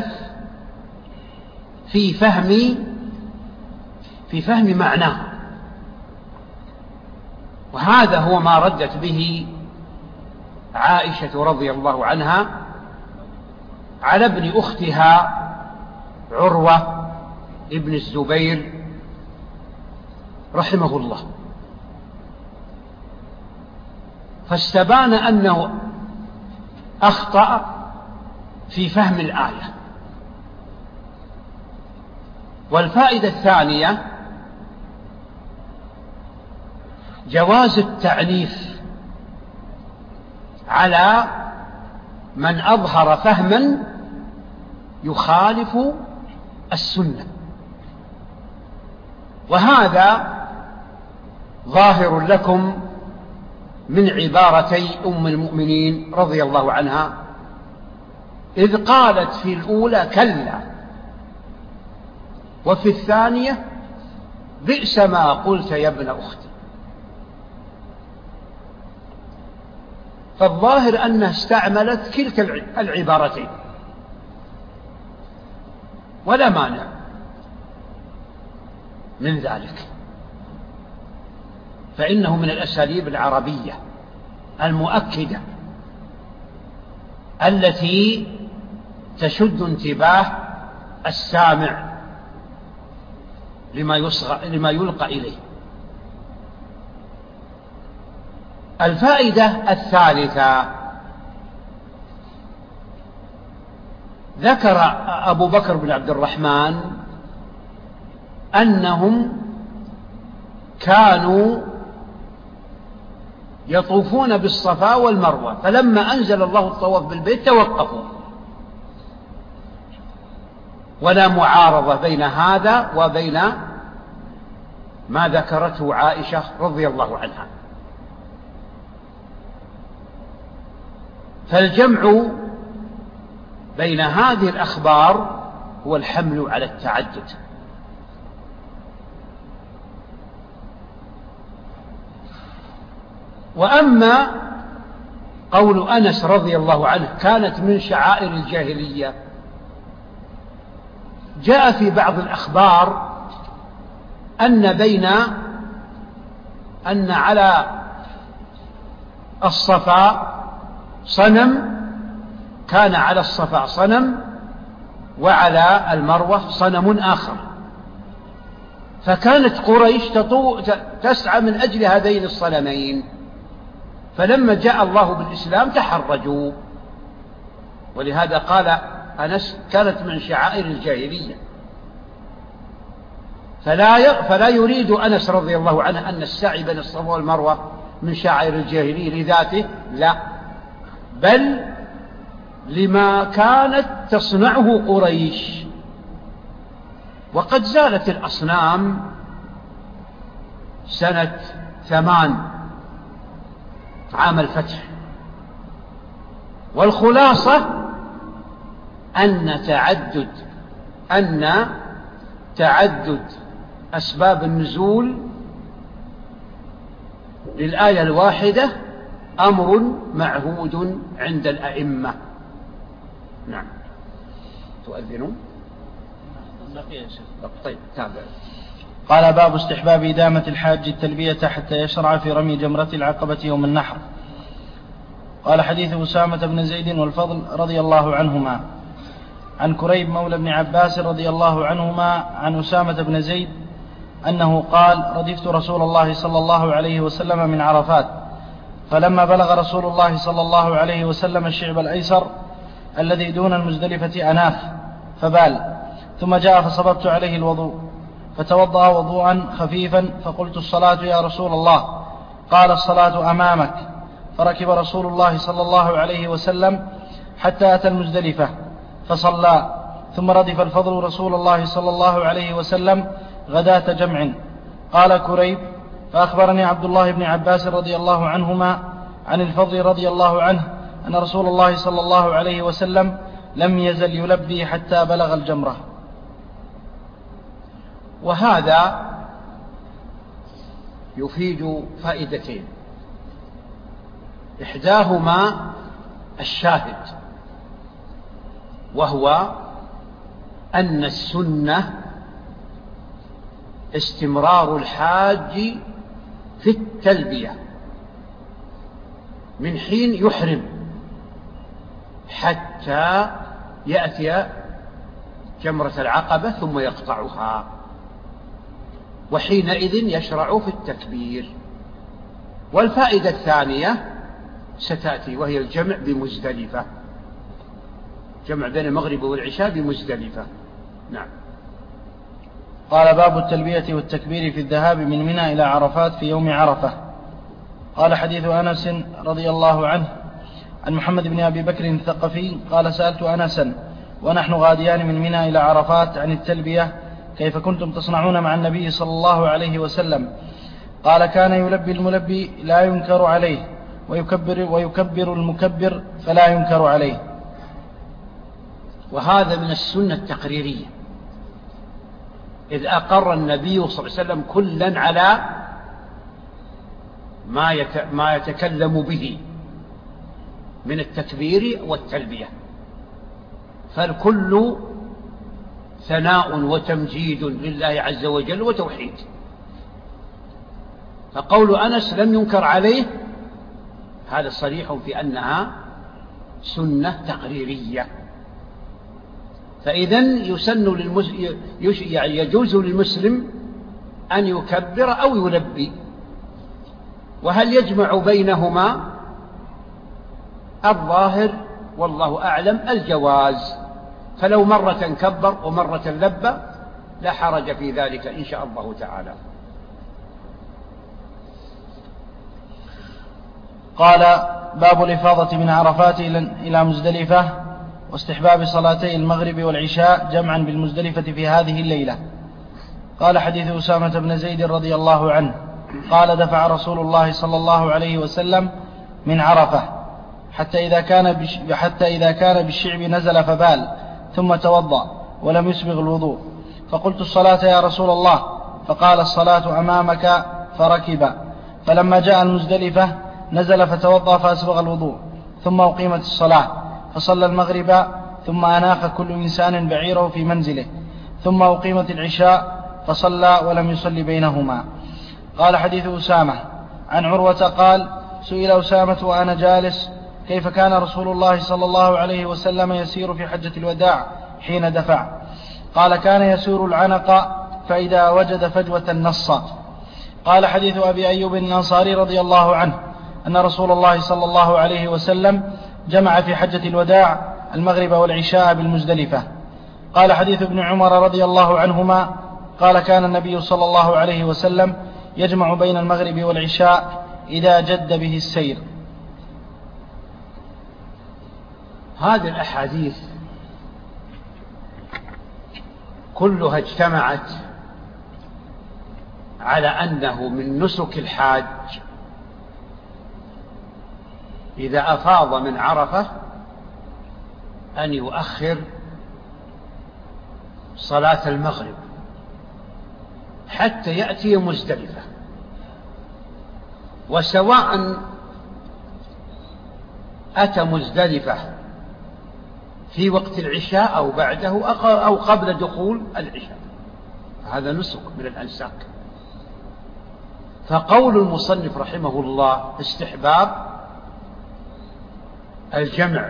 في فهم معناه، وهذا هو ما ردت به عائشة رضي الله عنها على ابن أختها عروة ابن الزبير رحمه الله، فاستبان أنه أخطأ في فهم الآية. والفائدة الثانية جواز التعنيف على من أظهر فهما يخالف السنة، وهذا ظاهر لكم من عبارتي أم المؤمنين رضي الله عنها إذ قالت في الأولى كلا، وفي الثانية بئس ما قلت يا ابن أختي. فالظاهر أنها استعملت كلتا العبارتين ولا مانع من ذلك، فإنه من الأساليب العربية المؤكدة التي تشد انتباه السامع لما يلقى إليه. الفائدة الثالثة ذكر أبو بكر بن عبد الرحمن أنهم كانوا يطوفون بالصفا والمروة، فلما أنزل الله الطواف بالبيت توقفوا، ولا معارضة بين هذا وبين ما ذكرته عائشة رضي الله عنها. فالجمع بين هذه الأخبار هو الحمل على التعدد. وأما قول أنس رضي الله عنه كانت من شعائر الجاهلية، جاء في بعض الأخبار أن على الصفا صنم، كان على الصفا صنم وعلى المروة صنم آخر، فكانت قريش تسعى من أجل هذين الصنمين، فلما جاء الله بالإسلام تحرجوا، ولهذا قال أنس كانت من شعائر الجاهلية. فلا يريد أنس رضي الله عنه أن السعي بين الصفا والمروة من شعائر الجاهلية لذاته، لا، بل لما كانت تصنعه قريش. وقد زالت الأصنام سنة 8 عام الفتح. والخلاصة أن تعدد أسباب النزول للآية الواحدة أمر معهود عند الأئمة. نعم. تؤذنون؟ طيب تابع. قال باب استحباب إدامة الحاج التلبية حتى يشرع في رمي جمرة العقبة يوم النحر. قال حديث أسامة بن زيد والفضل رضي الله عنهما عن كريب مولى بن عباس رضي الله عنهما عن أسامة بن زيد أنه قال: ردفت رسول الله صلى الله عليه وسلم من عرفات، فلما بلغ رسول الله صلى الله عليه وسلم الشعب الأيسر الذي دون المزدلفة أناف فبال، ثم جاء فصببت عليه الوضوء فتوضأ وضوءا خفيفا، فقلت: الصلاة يا رسول الله؟ قال: الصلاة أمامك. فركب رسول الله صلى الله عليه وسلم حتى أتى المزدلفة فصلى، ثم ردف الفضل رسول الله صلى الله عليه وسلم غداة جمع. قال كريب: فأخبرني عبد الله بن عباس رضي الله عنهما عن الفضل رضي الله عنه أن رسول الله صلى الله عليه وسلم لم يزل يلبي حتى بلغ الجمرة. وهذا يفيد فائدتين، إحداهما الشاهد، وهو أن السنة استمرار الحاج في التلبية من حين يحرم حتى يأتي جمرة العقبة ثم يقطعها، وحينئذ يشرع في التكبير. والفائدة الثانية ستأتي، وهي الجمع بمزدلفة، جمع بين المغرب والعشاء بمزدلفة. نعم. قال باب التلبية والتكبير في الذهاب من منى إلى عرفات في يوم عرفة. قال حديث أنس رضي الله عنه عن محمد بن أبي بكر الثقفي قال: سألت أنسا ونحن غاديان من منى إلى عرفات عن التلبية كيف كنتم تصنعون مع النبي صلى الله عليه وسلم؟ قال: كان يلبي الملبي لا ينكر عليه، ويكبر المكبر فلا ينكر عليه. وهذا من السنة التقريرية، إذ أقر النبي صلى الله عليه وسلم كلا على ما يتكلم به من التكبير والتلبية، فالكل ثناء وتمجيد لله عز وجل وتوحيد. فقول أنس لم ينكر عليه هذا صريح في أنها سنة تقريرية. فإذن يجوز للمسلم أن يكبر أو يلبي. وهل يجمع بينهما؟ الظاهر والله أعلم الجواز، فلو مرة كبر ومرة لبى لا حرج في ذلك إن شاء الله تعالى. قال: باب الإفاضة من عرفات إلى مزدلفة. واستحباب صلاتي المغرب والعشاء جمعا بالمزدلفة في هذه الليلة. قال حديث أسامة بن زيد رضي الله عنه قال دفع رسول الله صلى الله عليه وسلم من عرفة حتى إذا كان بالشعب نزل فبال ثم توضأ ولم يسبغ الوضوء، فقلت الصلاة يا رسول الله، فقال الصلاة أمامك، فركب. فلما جاء المزدلفة نزل فتوضأ فأسبغ الوضوء، ثم أقيمت الصلاة فصلى المغرب، ثم أناخ كل إنسان بعيره في منزله، ثم أقيمت العشاء فصلى ولم يصلي بينهما. قال حديث أسامة عن عروة قال سئل أسامة وأنا جالس كيف كان رسول الله صلى الله عليه وسلم يسير في حجة الوداع حين دفع؟ قال كان يسير العنق فإذا وجد فجوة نص. قال حديث أبي أيوب الأنصاري رضي الله عنه أن رسول الله صلى الله عليه وسلم جمع في حجة الوداع المغرب والعشاء بالمزدلفة. قال حديث ابن عمر رضي الله عنهما قال كان النبي صلى الله عليه وسلم يجمع بين المغرب والعشاء إذا جد به السير. هذه الأحاديث كلها اجتمعت على أنه من نسك الحاج إذا أفاض من عرفة أن يؤخر صلاة المغرب حتى يأتي مزدلفة، وسواء أتى مزدلفة في وقت العشاء أو بعده أو قبل دخول العشاء، هذا نسك من الأنساك. فقول المصنف رحمه الله استحباب الجمع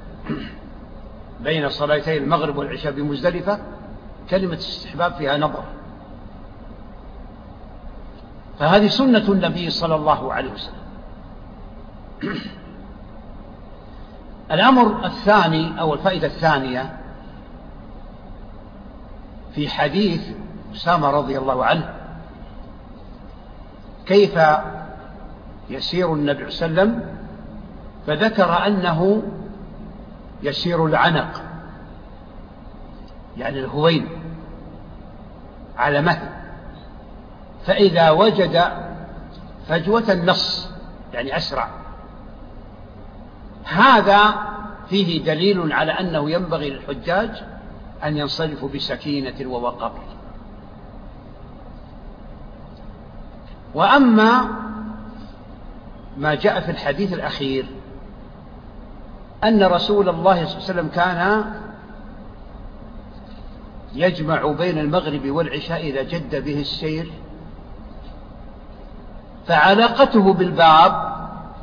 بين صلاتي المغرب والعشاء بمزدلفة، كلمة استحباب فيها نظر، فهذه سنة النبي صلى الله عليه وسلم. الأمر الثاني أو الفائدة الثانية في حديث أسامة رضي الله عنه كيف يسير النبي صلى الله عليه وسلم، فذكر أنه يسير العنق يعني الهوين على مهل، فإذا وجد فجوة النص يعني أسرع. هذا فيه دليل على أنه ينبغي للحجاج أن ينصرفوا بسكينة ووقار. وأما ما جاء في الحديث الأخير أن رسول الله صلى الله عليه وسلم كان يجمع بين المغرب والعشاء إذا جد به السير، فعلاقته بالباب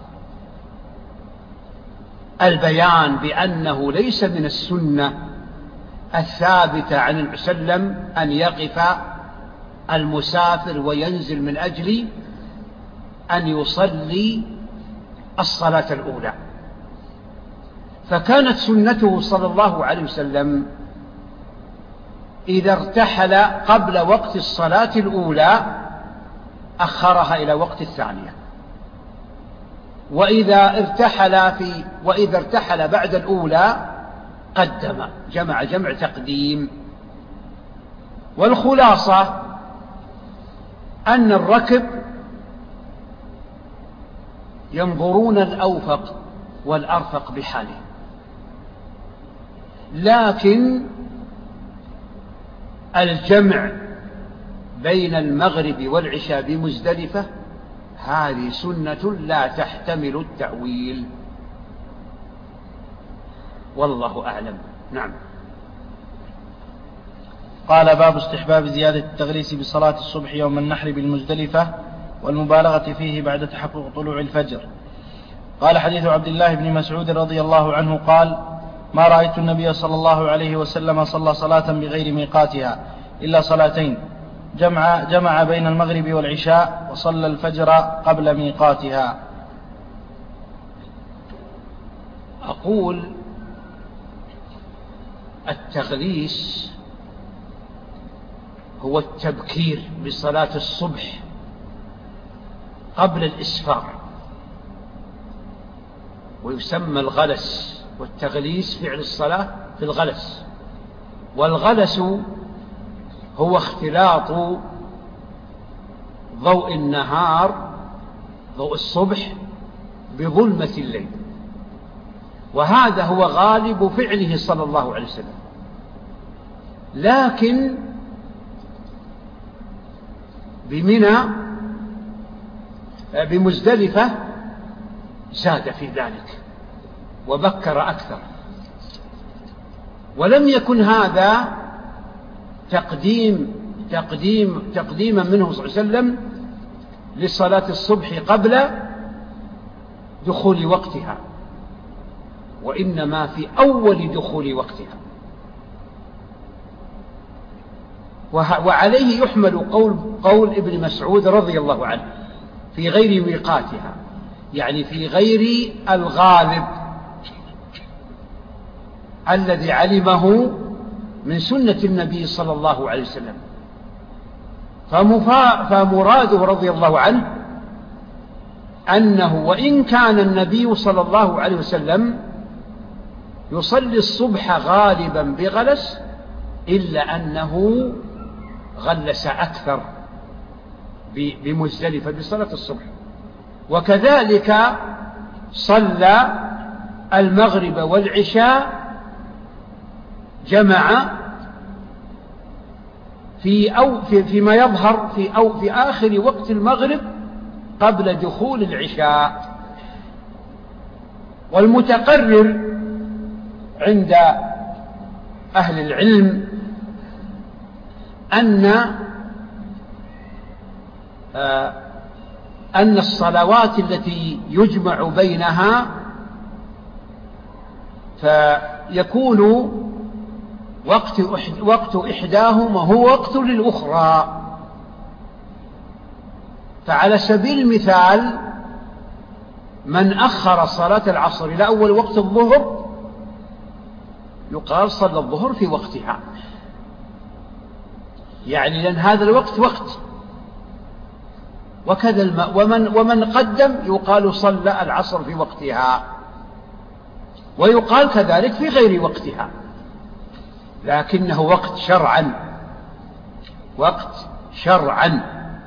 البيان بأنه ليس من السنة الثابتة عن النبي صلى الله عليه وسلم أن يقف المسافر وينزل من أجل أن يصلي الصلاة الأولى، فكانت سنته صلى الله عليه وسلم إذا ارتحل قبل وقت الصلاة الأولى أخرها إلى وقت الثانية، وإذا ارتحل بعد الأولى قدم، جمع تقديم. والخلاصة أن الركب ينظرون الأوفق والأرفق بحاله، لكن الجمع بين المغرب والعشاء بمزدلفة هذه سنة لا تحتمل التأويل، والله أعلم. نعم. قال باب استحباب زيادة التغليس بصلاة الصبح يوم النحر بالمزدلفة والمبالغة فيه بعد تحقق طلوع الفجر. قال حديث عبد الله بن مسعود رضي الله عنه قال ما رأيت النبي صلى الله عليه وسلم صلى صلاة بغير ميقاتها إلا صلاتين، جمع بين المغرب والعشاء وصلى الفجر قبل ميقاتها. أقول التغليس هو التبكير بصلاة الصبح قبل الإسفار، ويسمى الغلس والتغليس فعل الصلاة في الغلس، والغلس هو اختلاط ضوء النهار، ضوء الصبح، بظلمة الليل، وهذا هو غالب فعله صلى الله عليه وسلم. لكن بمزدلفة زاد في ذلك وبكر أكثر، ولم يكن هذا تقديما منه صلى الله عليه وسلم لصلاة الصبح قبل دخول وقتها، وإنما في أول دخول وقتها. وعليه يحمل قول ابن مسعود رضي الله عنه في غير ميقاتها، يعني في غير الغالب الذي علمه من سنة النبي صلى الله عليه وسلم. فمراده رضي الله عنه أنه وإن كان النبي صلى الله عليه وسلم يصلي الصبح غالبا بغلس، إلا أنه غلس أكثر بمزدلفة بصلاة الصبح. وكذلك صلى المغرب والعشاء جمع فيما يظهر في آخر وقت المغرب قبل دخول العشاء. والمتقرر عند أهل العلم أن الصلوات التي يجمع بينها فيكون وقت إحداهما هو وقت للأخرى. فعلى سبيل المثال من أخر صلاة العصر إلى أول وقت الظهر يقال صلى الظهر في وقتها، يعني لأن هذا الوقت وقت. وكذا ومن قدم يقال صلى العصر في وقتها، ويقال كذلك في غير وقتها، لكنه وقت شرعا،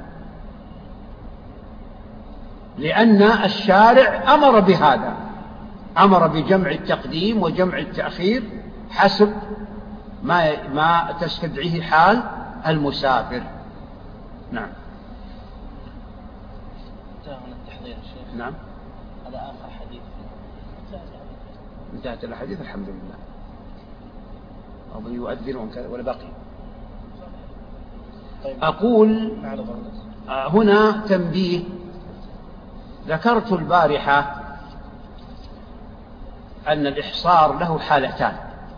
لأن الشارع أمر بهذا، أمر بجمع التقديم وجمع التأخير حسب ما تستدعيه حال المسافر. نعم. نعم. هذا آخر حديث. انتهت الحديث الحمد لله. أظن يؤذن ولا باقي. أقول هنا تنبيه. ذكرت البارحة أن الإحصار له حالتان،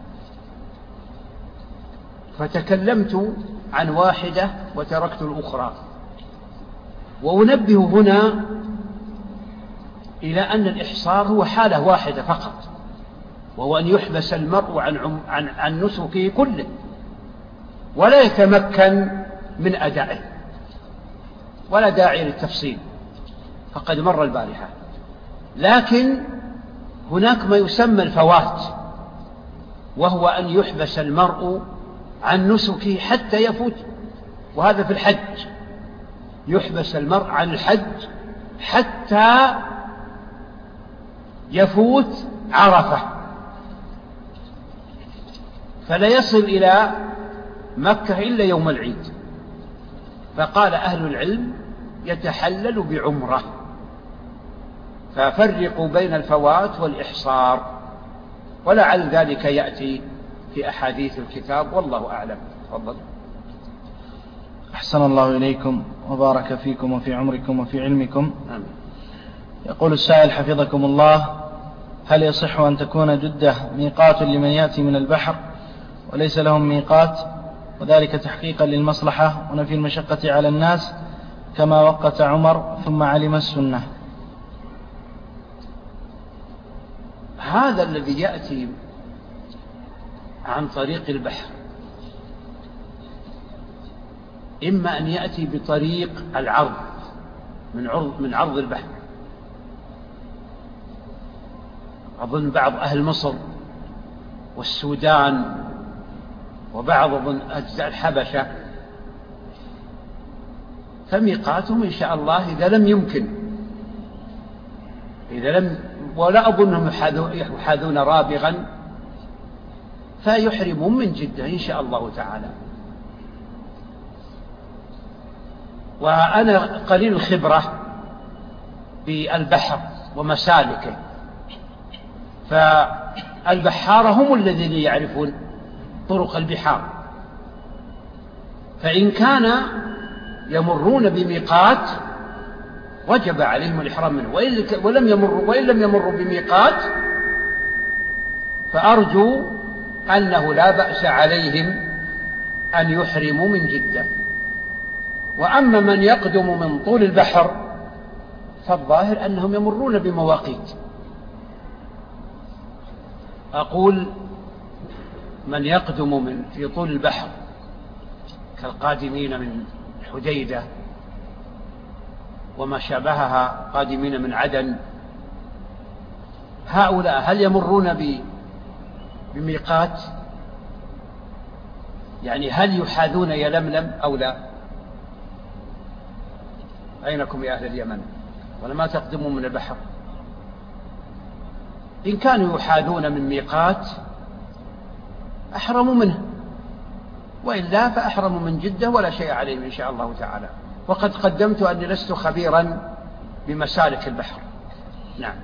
فتكلمت عن واحدة وتركت الأخرى. وأنبه هنا إلى أن الإحصار هو حالة واحدة فقط، وهو أن يحبس المرء عن نسكه كله ولا يتمكن من أدائه، ولا داعي للتفصيل فقد مر البارحة. لكن هناك ما يسمى الفوات، وهو أن يحبس المرء عن نسكه حتى يفوت، وهذا في الحج، يحبس المرء عن الحج حتى يفوت عرفة، فلا يصل إلى مكة إلا يوم العيد. فقال أهل العلم يتحلل بعمرة، ففرقوا بين الفوات والإحصار، ولعل ذلك يأتي في أحاديث الكتاب، والله أعلم. تفضل. أحسن الله إليكم وبارك فيكم وفي عمركم وفي علمكم. آمين. يقول السائل حفظكم الله: هل يصح أن تكون جدة ميقات لمن يأتي من البحر وليس لهم ميقات، وذلك تحقيقا للمصلحة ونفي المشقة على الناس كما وقت عمر ثم علم السنة؟ هذا الذي يأتي عن طريق البحر إما أن يأتي بطريق العرض من عرض البحر، أظن بعض أهل مصر والسودان وبعض أظن أجزاء الحبشة، فميقاتهم إن شاء الله إذا لم يمكن، ولا أظنهم يحاذون رابغا، فيحرمون من جدة إن شاء الله تعالى. وأنا قليل الخبرة بالبحر ومسالكه، فالبحارة هم الذين يعرفون طرق البحار، فإن كان يمرون بميقات وجب عليهم الإحرام منه، وإن لم يمروا بميقات فأرجو أنه لا بأس عليهم أن يحرموا من جدة. وأما من يقدم من طول البحر فالظاهر أنهم يمرون بمواقيت. أقول من يقدم في طول البحر كالقادمين من حديدة وما شابهها، قادمين من عدن، هؤلاء هل يمرون بميقات؟ يعني هل يحاذون يلملم أو لا؟ أينكم يا أهل اليمن؟ ولا ما تقدمون من البحر؟ إن كانوا يحاذون من ميقات أحرموا منه، وإلا فأحرموا من جدة ولا شيء عليهم إن شاء الله تعالى. وقد قدمت أني لست خبيرا بمسالك البحر. نعم.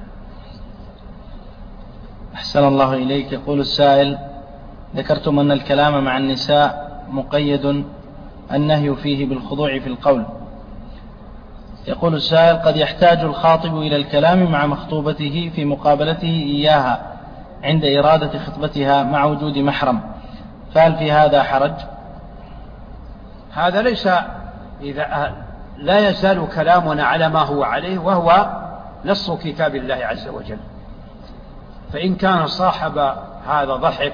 أحسن الله إليك. يقول السائل: ذكرتم أن الكلام مع النساء مقيد النهي فيه بالخضوع في القول. يقول السائل: قد يحتاج الخاطب إلى الكلام مع مخطوبته في مقابلته إياها عند إرادة خطبتها مع وجود محرم، فهل في هذا حرج؟ هذا ليس، إذا لا يزال كلامنا على ما هو عليه، وهو نص كتاب الله عز وجل. فإن كان صاحب هذا ضحك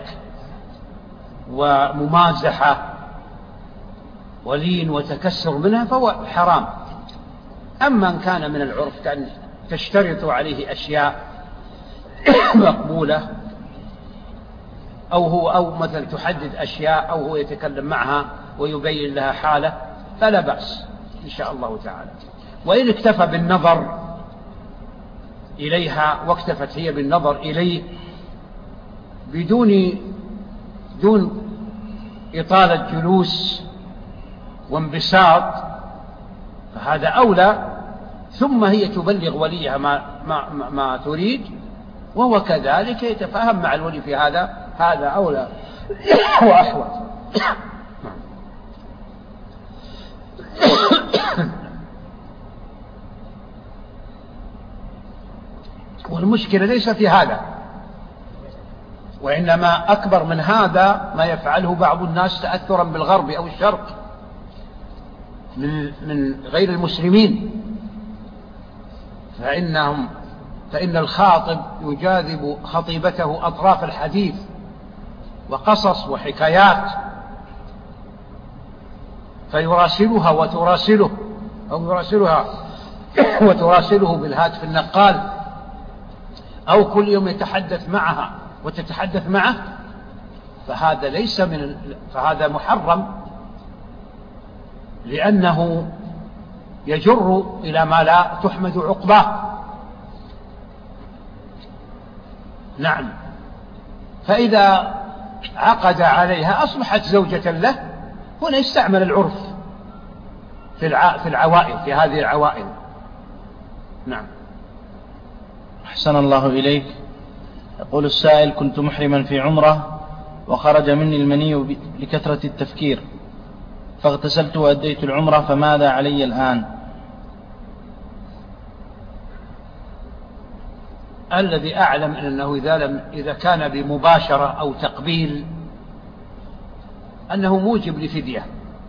وممازحة ولين وتكسر منها فهو حرام. أما إن كان من العرف كأن تشترط عليه أشياء مقبولة، أو مثلا تحدد أشياء، أو هو يتكلم معها ويبين لها حالة، فلا بأس إن شاء الله تعالى. وإن اكتفى بالنظر إليها واكتفت هي بالنظر إليه دون إطالة جلوس وانبساط فهذا أولى، ثم هي تبلغ وليها ما تريد، وهو كذلك يتفاهم مع الولي في هذا أولى وأحوط. والمشكلة ليس في هذا، وإنما أكبر من هذا ما يفعله بعض الناس تأثرا بالغرب أو الشرق من غير المسلمين، فإن الخاطب يجاذب خطيبته أطراف الحديث وقصص وحكايات، فيراسلها وتراسله، أو يراسلها وتراسله بالهاتف النقال، أو كل يوم يتحدث معها وتتحدث معه، فهذا محرم، لأنه يجر إلى ما لا تحمد عقباه. نعم. فإذا عقد عليها أصبحت زوجة له، هنا يستعمل العرف في العوائل، في هذه العوائل. نعم. أحسن الله إليك. يقول السائل: كنت محرما في عمرة وخرج مني المني لكثرة التفكير، فاغتسلت وأديت العمرة، فماذا علي الآن؟ الذي أعلم أنه إذا كان بمباشرة أو تقبيل أنه موجب لفدية،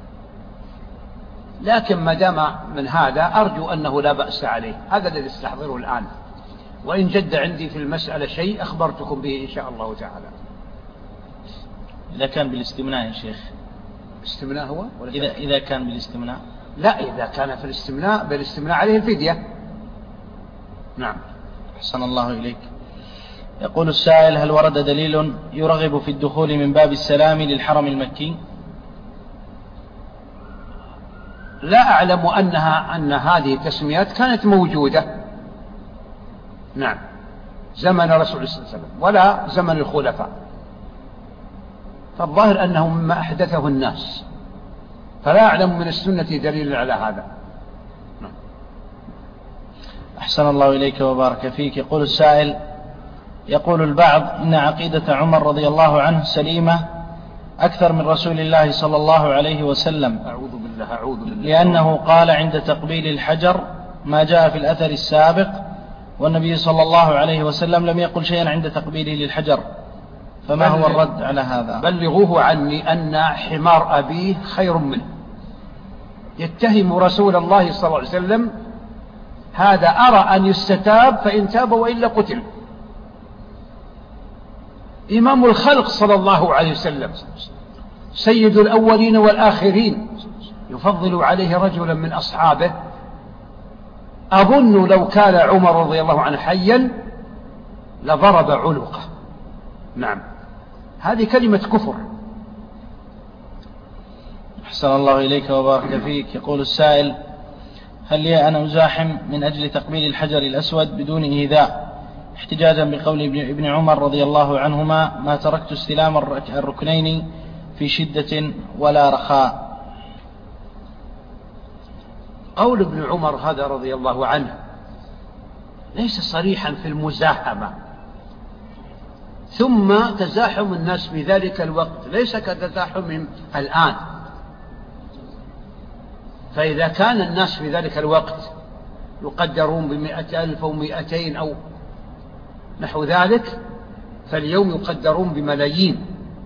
لكن ما دام من هذا أرجو أنه لا بأس عليه. هذا الذي استحضره الآن، وإن جد عندي في المسألة شيء أخبرتكم به إن شاء الله تعالى. إذا كان بالاستمناء يا شيخ؟ استمناء هو؟ إذا كان بالاستمناء؟ لا، إذا كان في بالاستمناء عليه الفدية. نعم. أحسن الله إليك. يقول السائل: هل ورد دليل يرغب في الدخول من باب السلام للحرم المكي؟ لا أعلم أن هذه التسميات كانت موجودة، نعم، زمن رسول الله صلى الله عليه وسلم ولا زمن الخلفاء، فالظاهر أنه مما أحدثه الناس، فلا أعلم من السنة دليل على هذا. أحسن الله إليك وبارك فيك. يقول السائل: يقول البعض إن عقيدة عمر رضي الله عنه سليمة أكثر من رسول الله صلى الله عليه وسلم، أعوذ بالله لأنه قال عند تقبيل الحجر ما جاء في الأثر السابق، والنبي صلى الله عليه وسلم لم يقل شيئا عند تقبيله للحجر، فما هو الرد على هذا؟ بلغوه عني أن حمار أبيه خير منه، يتهم رسول الله صلى الله عليه وسلم، هذا أرى أن يستتاب فإن تاب وإلا قتل. إمام الخلق صلى الله عليه وسلم، سيد الأولين والآخرين، يفضل عليه رجلا من أصحابه، أظن لو كان عمر رضي الله عنه حيا لضرب عنقه. نعم، هذه كلمة كفر. أحسن الله إليك وبارك فيك. يقول السائل: هل لي أن أزاحم من أجل تقبيل الحجر الأسود بدون إيذاء، احتجاجا بقول ابن عمر رضي الله عنهما: ما تركت استلام الركنين في شدة ولا رخاء؟ قول ابن عمر هذا رضي الله عنه ليس صريحا في المزاحمة، ثم تزاحم الناس في ذلك الوقت ليس كتزاحمهم الآن، فإذا كان الناس في ذلك الوقت يقدرون ب100,000 أو 200 أو نحو ذلك، فاليوم يقدرون بملايين.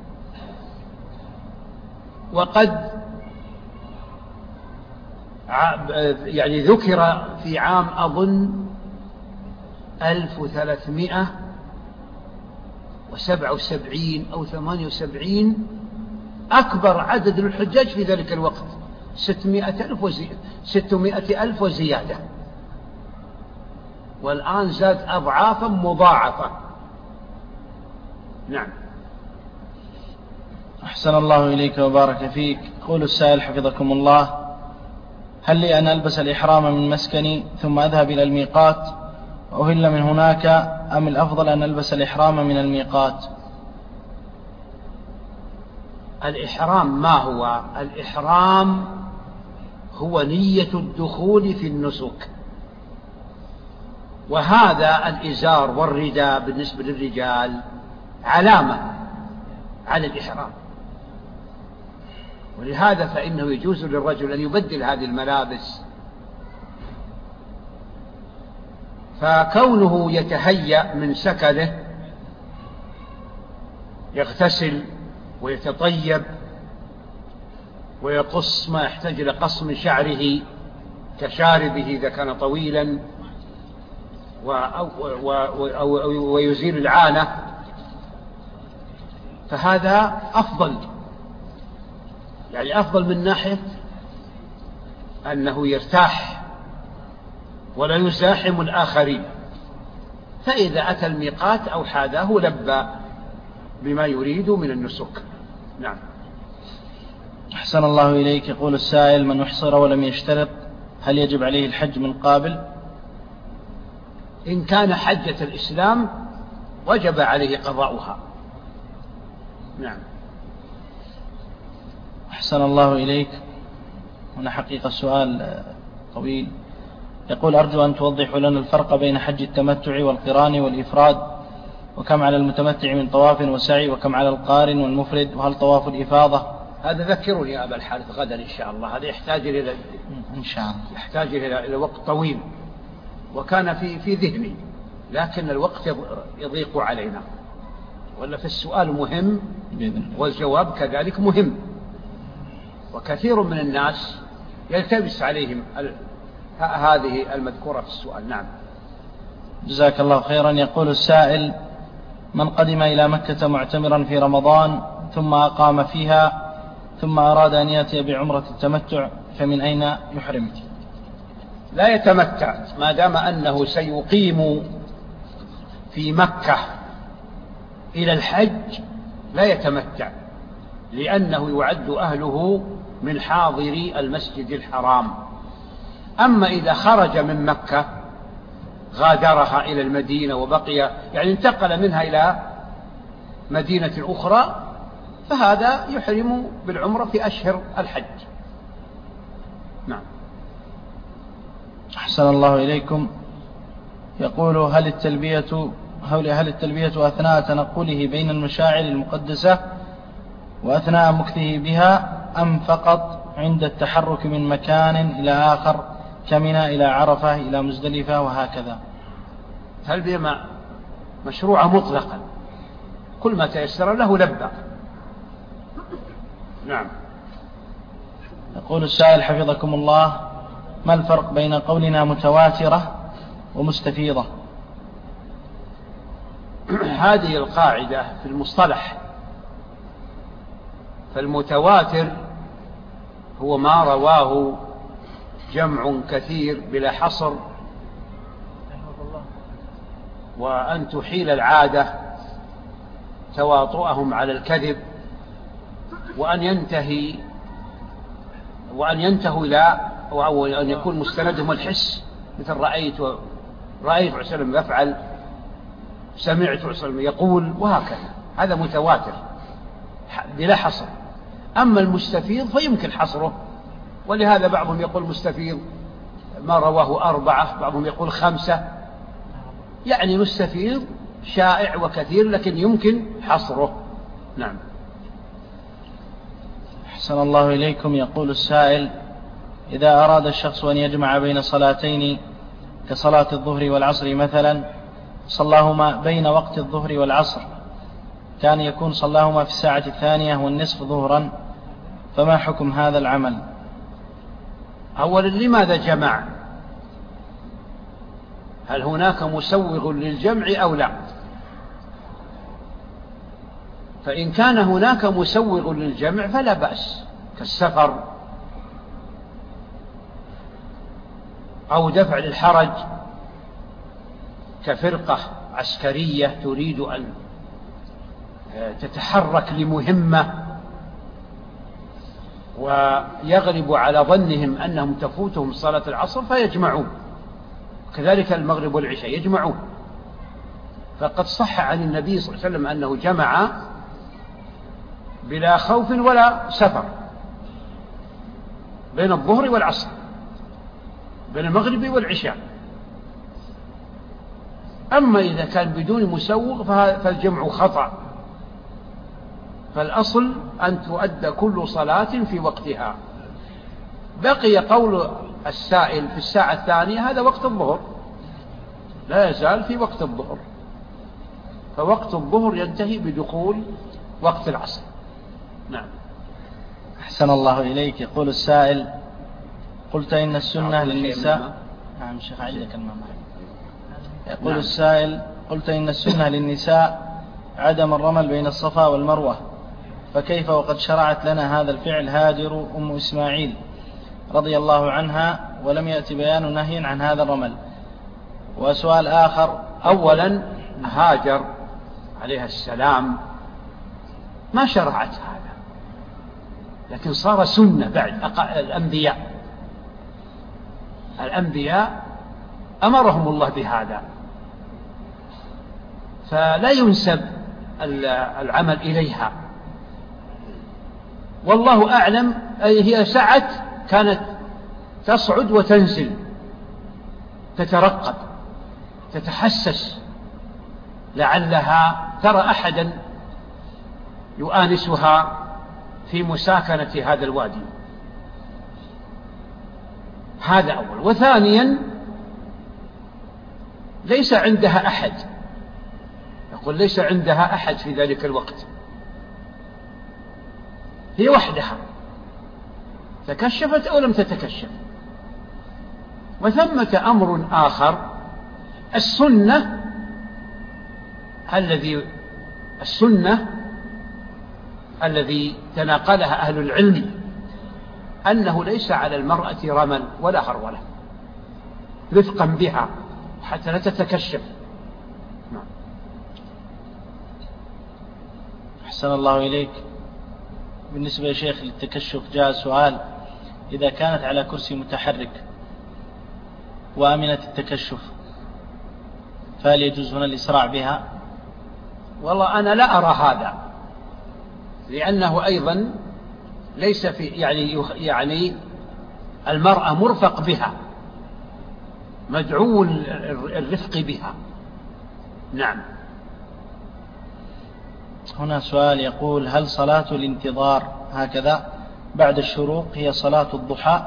وقد يعني ذكر في عام أظن 1377 أو 78 أكبر عدد الحجاج في ذلك الوقت 600,000 وزيادة، والآن زاد أضعافا مضاعفة. نعم. أحسن الله إليك وبارك فيك. يقول السائل حفظكم الله: هل لي أن ألبس الإحرام من مسكني ثم أذهب إلى الميقات وأهل من هناك، أم الأفضل أن ألبس الإحرام من الميقات؟ الإحرام ما هو؟ الإحرام هو نية الدخول في النسك، وهذا الإزار والرداء بالنسبة للرجال علامة على الإحرام، ولهذا فإنه يجوز للرجل أن يبدل هذه الملابس، فكونه يتهيأ من سكنه يغتسل ويتطيب ويقص ما يحتاج إلى قص من شعره كشاربه إذا كان طويلا، ويزيل العانة، فهذا أفضل، يعني أفضل من ناحية أنه يرتاح ولا يزاحم الآخرين، فإذا أتى الميقات أو حاذاه لبى بما يريد من النسك. نعم. أحسن الله إليك. يقول السائل: من احصر ولم يشترط هل يجب عليه الحج من قابل؟ إن كان حجة الإسلام وجب عليه قضاؤها. نعم. أحسن الله إليك. هنا حقيقة سؤال طويل. يقول: أرجو أن توضحوا لنا الفرق بين حج التمتع والقران والإفراد، وكم على المتمتع من طواف وسعي، وكم على القارن والمفرد، وهل طواف الإفاضة؟ هذا ذكروني يا أبا الحارث غدا إن شاء الله، هذا يحتاج إلى إن شاء الله يحتاج إلى وقت طويل، وكان في ذهني لكن الوقت يضيق علينا، ولا في السؤال مهم والجواب كذلك مهم، وكثير من الناس يلتبس عليهم هذه المذكورة في السؤال. نعم. جزاك الله خيرا. يقول السائل: من قدم إلى مكة معتمرا في رمضان ثم أقام فيها ثم أراد أن يأتي بعمرة التمتع فمن أين يحرم؟ لا يتمتع ما دام أنه سيقيم في مكة إلى الحج لا يتمتع، لأنه يعد أهله من حاضري المسجد الحرام. أما إذا خرج من مكة غادرها إلى المدينة وبقي، يعني انتقل منها إلى مدينة أخرى، فهذا يحرم بالعمرة في أشهر الحج. نعم. أحسن الله إليكم. يقول هل التلبية أثناء تنقله بين المشاعر المقدسة وأثناء مكثه بها، أم فقط عند التحرك من مكان إلى آخر كمنى إلى عرفة إلى مزدلفة وهكذا؟ التلبية مشروعة مطلقا، كل ما تيسر له لبى. نعم. يقول السائل حفظكم الله: ما الفرق بين قولنا متواترة ومستفيضة؟ هذه القاعدة في المصطلح، فالمتواتر هو ما رواه جمع كثير بلا حصر، وأن تحيل العادة تواطؤهم على الكذب، وأن ينتهوا إلى، أو أن يكون مستندهم الحس، مثل رأيت وسلم يفعل، سمعت وسلم يقول، وهكذا. هذا متواتر بلا حصر. أما المستفيض فيمكن حصره، ولهذا بعضهم يقول مستفيض ما رواه 4، بعضهم يقول 5. يعني مستفيض شائع وكثير، لكن يمكن حصره. نعم. أحسن الله إليكم. يقول السائل: إذا أراد الشخص أن يجمع بين صلاتين كصلاة الظهر والعصر مثلا، صلاهما بين وقت الظهر والعصر، كان يكون صلاهما في الساعة 2:30 ظهرا، فما حكم هذا العمل؟ أولا، لماذا جمع؟ هل هناك مسوغ للجمع أو لا؟ فإن كان هناك مسوغ للجمع فلا بأس، كالسفر أو دفع للحرج، كفرقة عسكرية تريد أن تتحرك لمهمة ويغلب على ظنهم أنهم تفوتهم صلاة العصر فيجمعون، كذلك المغرب والعشاء يجمعون. فقد صح عن النبي صلى الله عليه وسلم أنه جمع بلا خوف ولا سفر بين الظهر والعصر، بين المغرب والعشاء. أما إذا كان بدون مسوغ فالجمع خطأ، فالأصل أن تؤدى كل صلاة في وقتها. بقي قول السائل في الساعة 2، هذا وقت الظهر، لا يزال في وقت الظهر، فوقت الظهر ينتهي بدخول وقت العصر. نعم. أحسن الله إليك. يقول السائل: قلت إن السنة للنساء. نعم شيخ، عندك الماء. يقول السائل: قلت إن السنة للنساء عدم الرمل بين الصفا والمروة، فكيف وقد شرعت لنا هذا الفعل هاجر أم إسماعيل رضي الله عنها، ولم يأتي بيان نهي عن هذا الرمل؟ وسؤال آخر: أولا، هاجر عليها السلام ما شرعت هذا، لكن صار سنة بعد الأنبياء أمرهم الله بهذا، فلا ينسب العمل إليها. والله أعلم، هي سعت كانت تصعد وتنزل، تترقب، تتحسس، لعلها ترى أحدا يؤانسها في مساكنة هذا الوادي. هذا أول. وثانيا، ليس عندها أحد، يقول ليس عندها أحد في ذلك الوقت، هي وحدها، تكشفت أو لم تتكشف. وثمة أمر آخر، السنة الذي تناقلها أهل العلم أنه ليس على المرأة رمل ولا هرولة، رفقا بها حتى لا تتكشف. أحسن الله إليك. بالنسبة يا شيخ للتكشف جاء سؤال: إذا كانت على كرسي متحرك وأمنت التكشف فهل يجوز هنا الإسراع بها؟ والله أنا لا أرى هذا، لأنه أيضا ليس في يعني المرأة مرفق بها، مدعو الرفق بها. نعم. هنا سؤال يقول: هل صلاة الانتظار هكذا بعد الشروق هي صلاة الضحى؟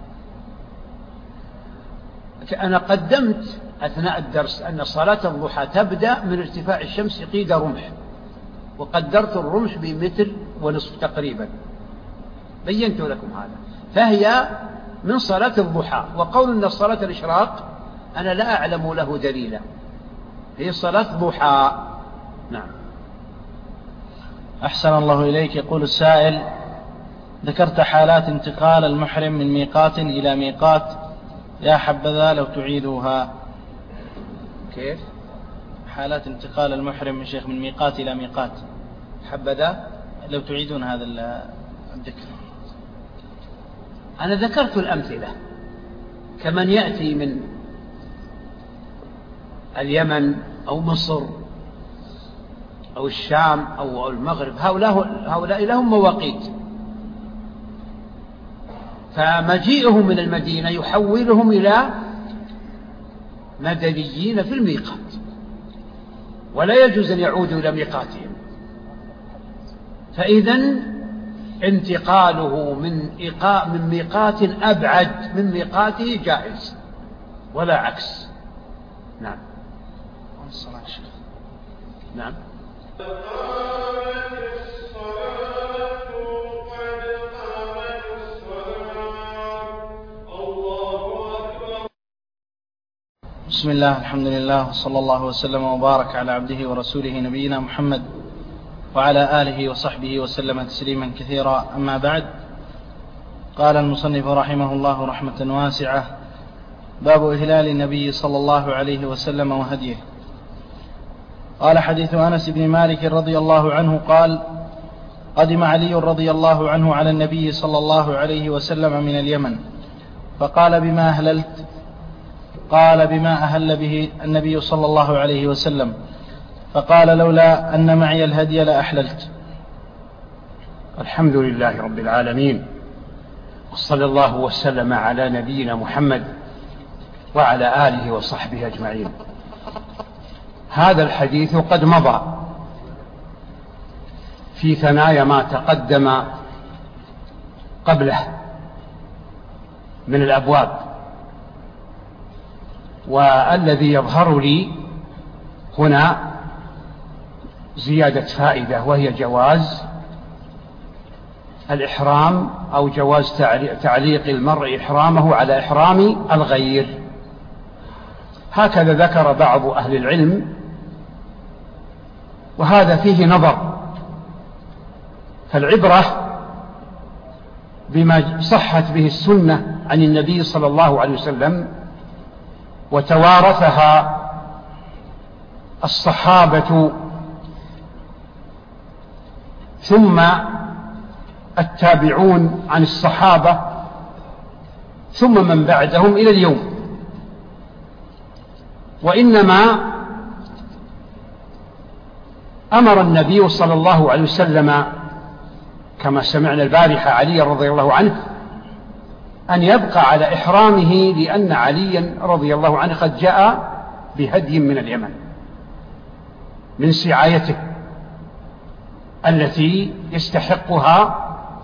أنا قدمت أثناء الدرس أن صلاة الضحى تبدأ من ارتفاع الشمس قيد رمح، وقدرت الرمح بمتر ونصف تقريبا، بينت لكم هذا، فهي من صلاة الضحى. وقول أن صلاة الإشراق أنا لا أعلم له دليلا، هي صلاة ضحى. نعم. أحسن الله إليك. يقول السائل: ذكرت حالات انتقال المحرم من ميقات إلى ميقات، يا حبذا لو تعيدوها. كيف؟ حالات انتقال المحرم يا شيخ من ميقات إلى ميقات، حبذا لو تعيدون هذا الذكر. أنا ذكرت الأمثلة، كمن يأتي من اليمن أو مصر أو الشام أو المغرب، هؤلاء لهم مواقيت، فمجيئهم من المدينة يحولهم إلى مدنيين في الميقات، ولا يجوز أن يعودوا إلى ميقاتهم. فإذن انتقاله من ميقات أبعد من ميقاته جائز، ولا عكس. نعم. نعم. بسم الله، الحمد لله، وصلى الله وسلم وبارك على عبده ورسوله نبينا محمد وعلى آله وصحبه وسلم تسليما كثيرا. أما بعد، قال المصنف رحمه الله رحمة واسعة: باب إهلال النبي صلى الله عليه وسلم وهديه. قال: حديث أنس بن مالك رضي الله عنه قال: قدم علي رضي الله عنه على النبي صلى الله عليه وسلم من اليمن، فقال: بما أهللت؟ قال: بما أهل به النبي صلى الله عليه وسلم. فقال: لولا أن معي الهدي لأحللت. الحمد لله رب العالمين، وصلى الله وسلم على نبينا محمد وعلى آله وصحبه أجمعين. هذا الحديث قد مضى في ثنايا ما تقدم قبله من الأبواب، والذي يظهر لي هنا زيادة فائدة، وهي جواز الإحرام أو جواز تعليق المرء إحرامه على إحرام الغير. هكذا ذكر بعض أهل العلم، وهذا فيه نظر، فالعبرة بما صحت به السنة عن النبي صلى الله عليه وسلم وتوارثها الصحابة ثم التابعون عن الصحابة ثم من بعدهم إلى اليوم. وإنما أمر النبي صلى الله عليه وسلم كما سمعنا البارحة علي رضي الله عنه أن يبقى على إحرامه، لأن عليا رضي الله عنه قد جاء بهدي من اليمن من سعايته التي يستحقها،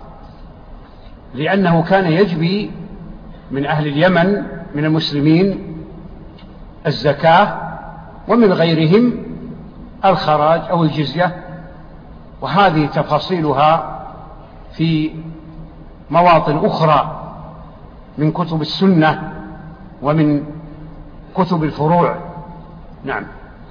لأنه كان يجبي من أهل اليمن من المسلمين الزكاة، ومن غيرهم الخراج أو الجزية، وهذه تفاصيلها في مواطن أخرى من كتب السنة ومن كتب الفروع. نعم.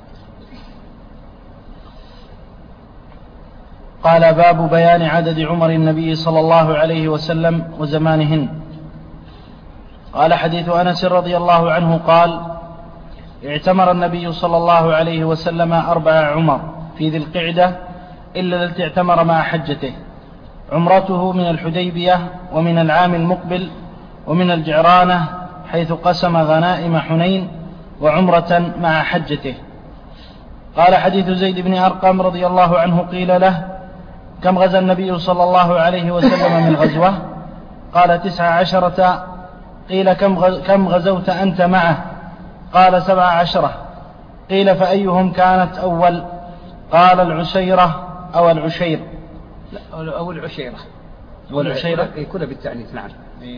قال: باب بيان عدد عمر النبي صلى الله عليه وسلم وزمانهن. قال: حديث أنس رضي الله عنه قال: اعتمر النبي صلى الله عليه وسلم 4 عمر في ذي القعدة إلا التي اعتمر مع حجته. عمرته من الحديبية ومن العام المقبل ومن الجعرانة حيث قسم غنائم حنين وعمرة مع حجته. قال حديث زيد بن أرقم رضي الله عنه قيل له: كم غزا النبي صلى الله عليه وسلم من غزوة؟ قال 19. قيل كم غزوت أنت معه؟ قال 17. قيل فأيهم كانت أول؟ قال العسيرة أو العشير. أو العشيرة. والعشيرة كلها بالتأنيث. نعم.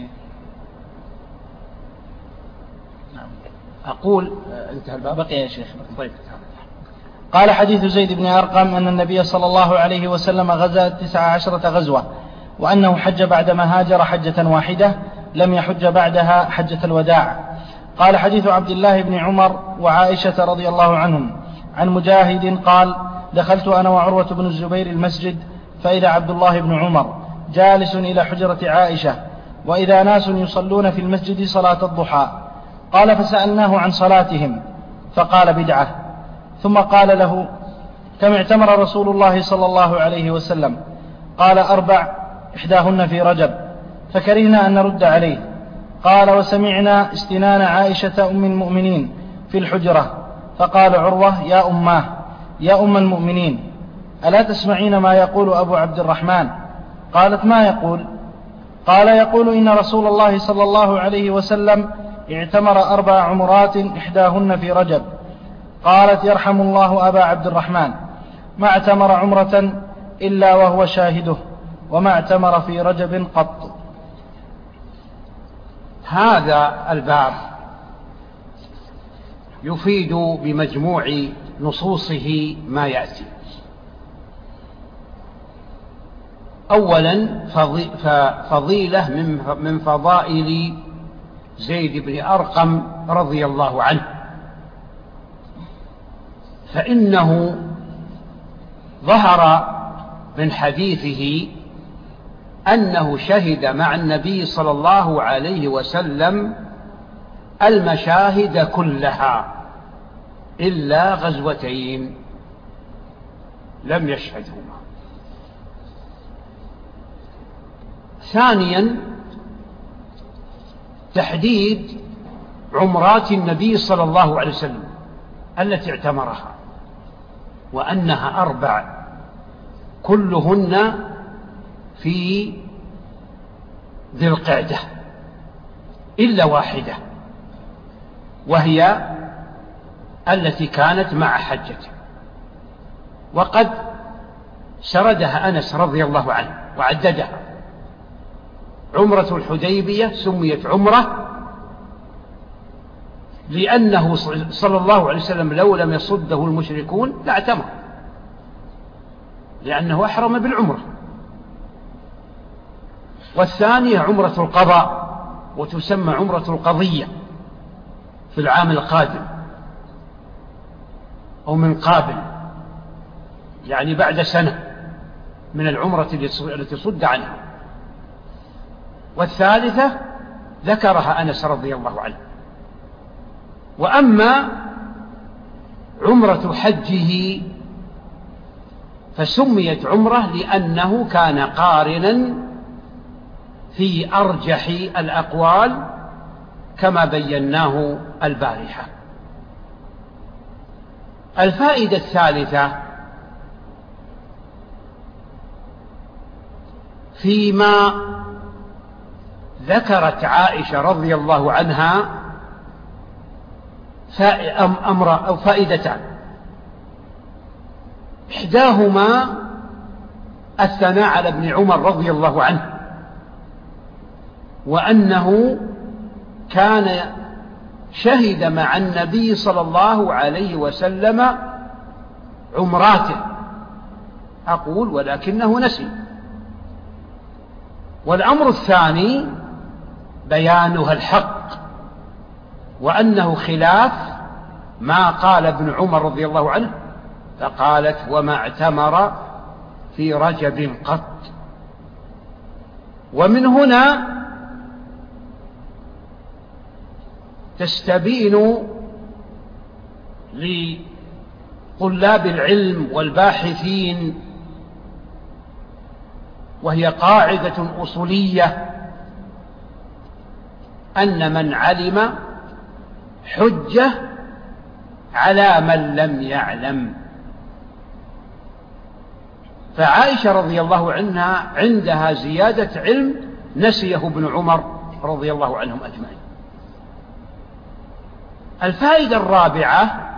أقول انتهى الباب. بقي يا شيخ. طيب. قال حديث زيد بن أرقم أن النبي صلى الله عليه وسلم غزا 19 غزوة، وأنه حج بعدما هاجر حجة واحدة، لم يحج بعدها حجة الوداع. قال حديث عبد الله بن عمر وعائشة رضي الله عنهم عن مجاهد قال: دخلت أنا وعروة بن الزبير المسجد، فإذا عبد الله بن عمر جالس إلى حجرة عائشة، وإذا ناس يصلون في المسجد صلاة الضحى. قال: فسألناه عن صلاتهم فقال: بدعة. ثم قال له: كم اعتمر رسول الله صلى الله عليه وسلم؟ قال: 4، إحداهن في رجب. فكرهنا أن نرد عليه. قال: وسمعنا استنان عائشة أم المؤمنين في الحجرة، فقال عروة: يا أماه، يا أم المؤمنين، ألا تسمعين ما يقول أبو عبد الرحمن؟ قالت: ما يقول؟ قال: يقول إن رسول الله صلى الله عليه وسلم اعتمر 4 عمرات إحداهن في رجب. قالت: يرحم الله أبا عبد الرحمن، ما اعتمر عمرة إلا وهو شاهده، وما اعتمر في رجب قط. هذا الباب يفيد بمجموع نصوصه ما يأتي. أولا فضيلة من فضائل زيد بن أرقم رضي الله عنه، فإنه ظهر من حديثه أنه شهد مع النبي صلى الله عليه وسلم المشاهد كلها إلا غزوتين لم يشهدهما. ثانيا تحديد عمرات النبي صلى الله عليه وسلم التي اعتمرها، وأنها 4 كلهن في ذي القعدة إلا واحدة، وهي التي كانت مع حجته. وقد سردها أنس رضي الله عنه وعددها. عمرة الحديبية سميت عمرة لأنه صلى الله عليه وسلم لو لم يصده المشركون لاعتمر، لأنه أحرم بالعمرة. والثانية عمرة القضاء، وتسمى عمرة القضية في العام القادم أو من قابل، يعني بعد سنة من العمرة التي صد عنها. والثالثة ذكرها أنس رضي الله عنه. وأما عمرة حجه فسميت عمرة لأنه كان قارنا في أرجح الأقوال كما بيناه البارحة. الفائدة الثالثة فيما ذكرت عائشة رضي الله عنها فائدتان. إحداهما الثناء على ابن عمر رضي الله عنه، وأنه كان شهد مع النبي صلى الله عليه وسلم عمراته، أقول ولكنه نسي. والأمر الثاني بيانها الحق، وأنه خلاف ما قال ابن عمر رضي الله عنه، فقالت: وما اعتمر في رجب قط. ومن هنا تستبين لطلاب العلم والباحثين وهي قاعدة أصولية أن من علم حجة على من لم يعلم. فعائشة رضي الله عنها عندها زيادة علم نسيه ابن عمر رضي الله عنهم أجمعين. الفائدة الرابعة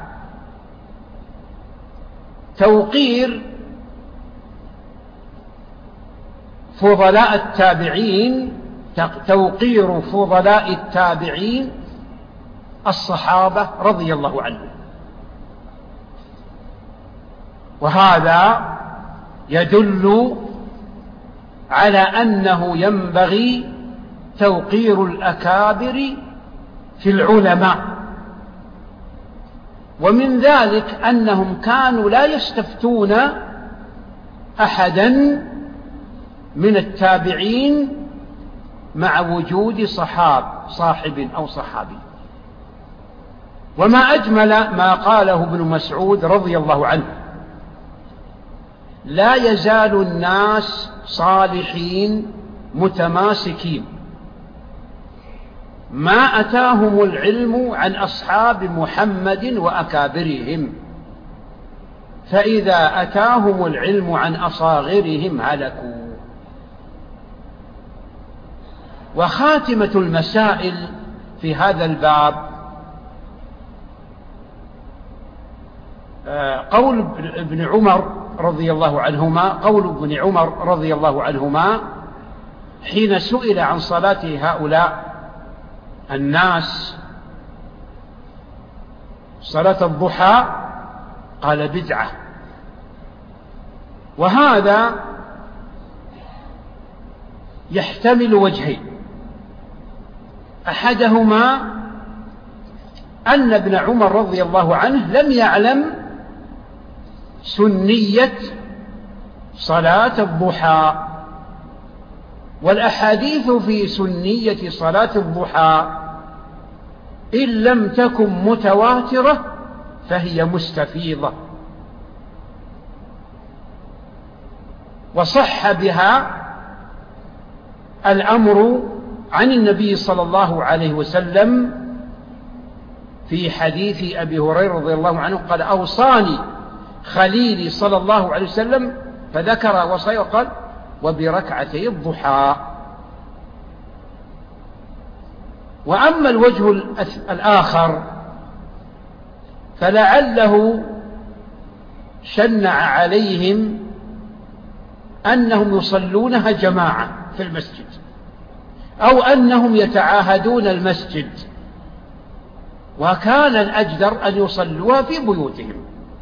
توقير فضلاء التابعين، توقير فضلاء التابعين الصحابة رضي الله عنهم. وهذا يدل على أنه ينبغي توقير الأكابر في العلماء. ومن ذلك أنهم كانوا لا يستفتون أحدا من التابعين مع وجود صاحب أو صحابي. وما أجمل ما قاله ابن مسعود رضي الله عنه: لا يزال الناس صالحين متماسكين ما أتاهم العلم عن أصحاب محمد وأكابرهم، فإذا أتاهم العلم عن أصاغرهم هلكوا. وخاتمة المسائل في هذا الباب قول ابن عمر رضي الله عنهما حين سئل عن صلاة هؤلاء الناس صلاة الضحى قال: بدعة. وهذا يحتمل وجهين: أحدهما أن ابن عمر رضي الله عنه لم يعلم سنية صلاة الضحى، والأحاديث في سنية صلاة الضحى إن لم تكن متواترة فهي مستفيضة، وصح بها الأمر عن النبي صلى الله عليه وسلم في حديث أبي هريرة رضي الله عنه قال: أوصاني خليلي صلى الله عليه وسلم، فذكر وصيه وقال: وبركعتي الضحى. وأما الوجه الآخر فلعله شنع عليهم أنهم يصلونها جماعة في المسجد، أو أنهم يتعاهدون المسجد، وكان الأجدر أن يصلوها في بيوتهم.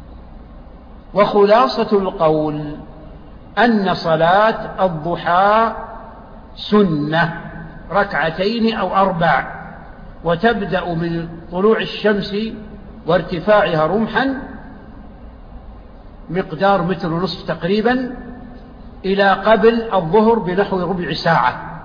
وخلاصة القول أن صلاة الضحى سنة 2 أو 4، وتبدأ من طلوع الشمس وارتفاعها رمحا مقدار 1.5 متر تقريبا إلى قبل الظهر بنحو ربع ساعة.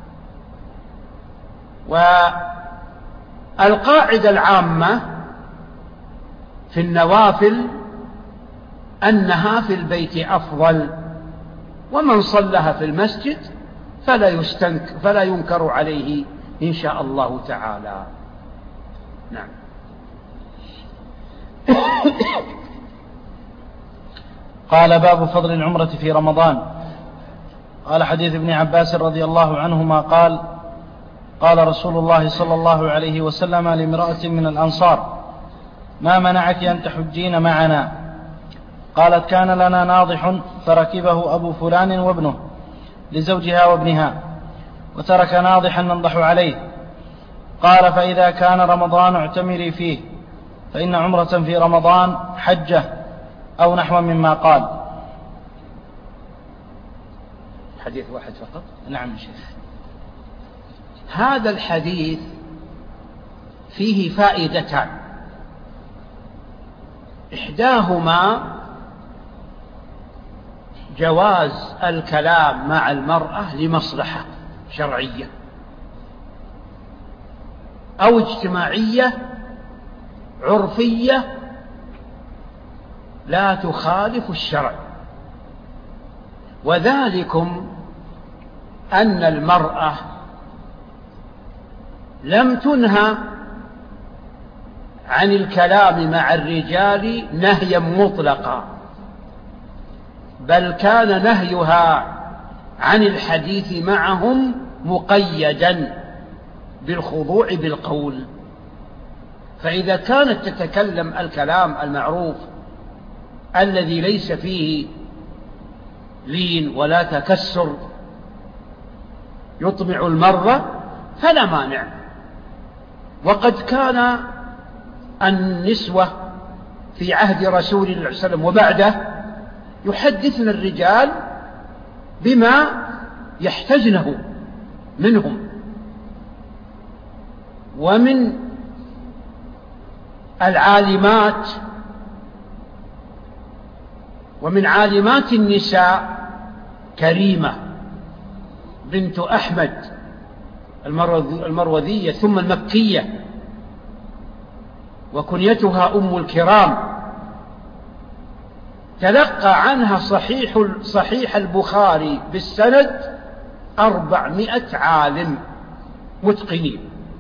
والقاعدة العامة في النوافل أنها في البيت أفضل، ومن صلها في المسجد فلا ينكر عليه إن شاء الله تعالى. نعم. قال: باب فضل العمرة في رمضان. قال: حديث ابن عباس رضي الله عنهما قال: قال رسول الله صلى الله عليه وسلم لامرأة من الأنصار: ما منعك أن تحجين معنا؟ قالت: كان لنا ناضح فركبه أبو فلان وابنه لزوجها وابنها، وترك ناضحا ننضح عليه. قال: فإذا كان رمضان اعتمري فيه، فإن عمرة في رمضان حجة، أو نحو مما قال. حديث واحد فقط؟ نعم شيخ. هذا الحديث فيه فائدتان: إحداهما جواز الكلام مع المرأة لمصلحة شرعية أو اجتماعية عرفية لا تخالف الشرع، وذلكم أن المرأة لم تنهى عن الكلام مع الرجال نهيا مطلقا، بل كان نهيها عن الحديث معهم مقيدا بالخضوع بالقول. فإذا كانت تتكلم الكلام المعروف الذي ليس فيه لين ولا تكسر يطمع المرة فلا مانع. وقد كان النسوة في عهد رسول الله صلى الله عليه وسلم وبعده يحدثن الرجال بما يحتجنه منهم. ومن العالمات ومن عالمات النساء كريمة بنت أحمد المروذية ثم المكية، وكنيتها أم الكرام، تلقى عنها صحيح البخاري بالسند 400 عالم متقنين،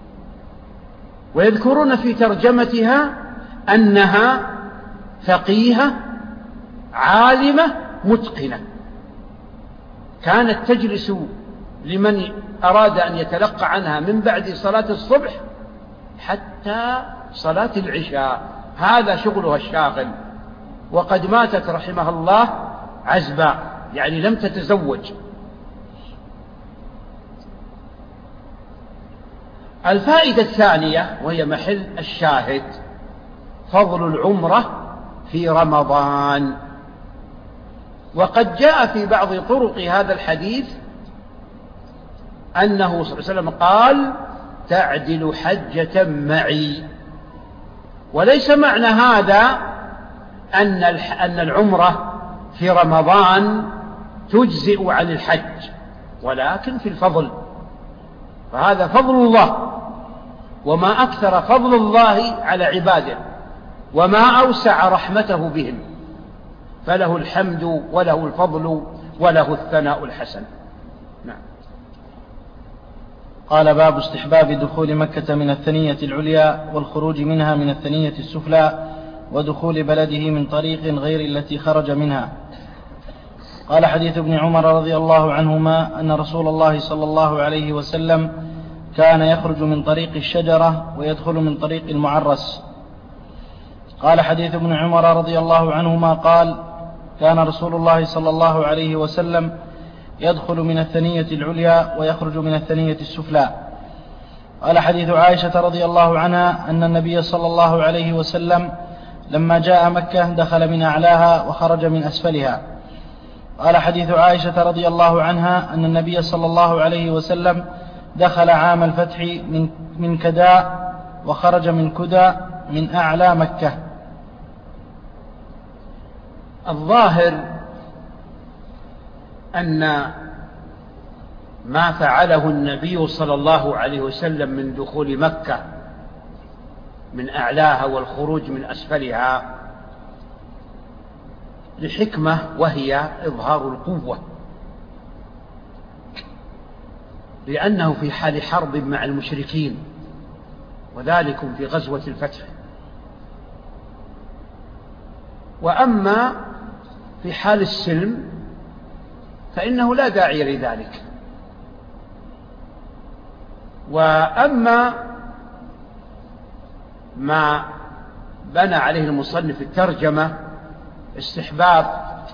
ويذكرون في ترجمتها أنها فقيهة عالمة متقنة، كانت تجلس لمن أراد أن يتلقى عنها من بعد صلاة الصبح حتى صلاة العشاء، هذا شغلها الشاغل. وقد ماتت رحمها الله عزباء، يعني لم تتزوج. الفائدة الثانية وهي محل الشاهد فضل العمرة في رمضان. وقد جاء في بعض طرق هذا الحديث أنه صلى الله عليه وسلم قال تعدل حجة معي. وليس معنى هذا أن العمرة في رمضان تجزئ عن الحج، ولكن في الفضل، فهذا فضل الله، وما أكثر فضل الله على عباده وما أوسع رحمته بهم، فله الحمد وله الفضل وله الثناء الحسن. نعم. قال باب استحباب دخول مكة من الثنية العليا والخروج منها من الثنية السفلى ودخول بلده من طريق غير التي خرج منها. قال حديث ابن عمر رضي الله عنهما أن رسول الله صلى الله عليه وسلم كان يخرج من طريق الشجرة ويدخل من طريق المعرس. قال حديث ابن عمر رضي الله عنهما قال كان رسول الله صلى الله عليه وسلم يدخل من الثنية العليا ويخرج من الثنية السفلى. قال حديث عائشة رضي الله عنها أن النبي صلى الله عليه وسلم لما جاء مكة دخل من أعلاها وخرج من أسفلها. قال حديث عائشة رضي الله عنها أن النبي صلى الله عليه وسلم دخل عام الفتح من كداء وخرج من كدى من أعلى مكة. الظاهر أن ما فعله النبي صلى الله عليه وسلم من دخول مكة من أعلاها والخروج من أسفلها لحكمة، وهي إظهار القوة، لأنه في حال حرب مع المشركين، وذلكم في غزوة الفتح. وأما في حال السلم فإنه لا داعي لذلك. وأما ما بنى عليه المصنف الترجمة استحباب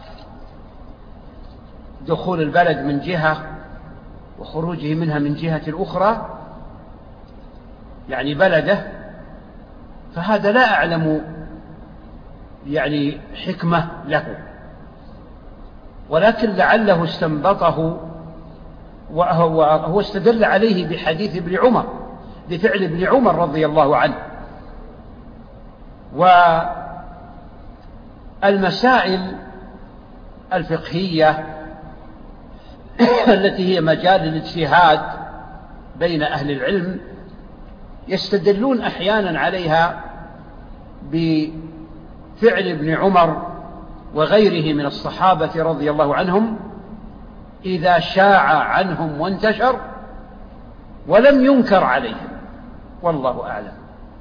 دخول البلد من جهة وخروجه منها من جهة أخرى، يعني بلده، فهذا لا أعلم يعني حكمة له، ولكن لعله استنبطه وهو استدل عليه بحديث ابن عمر، بفعل ابن عمر رضي الله عنه. والمسائل الفقهية التي هي مجال الاجتهاد بين أهل العلم يستدلون أحيانا عليها بفعل ابن عمر وغيره من الصحابة رضي الله عنهم إذا شاع عنهم وانتشر ولم ينكر عليهم، والله أعلم.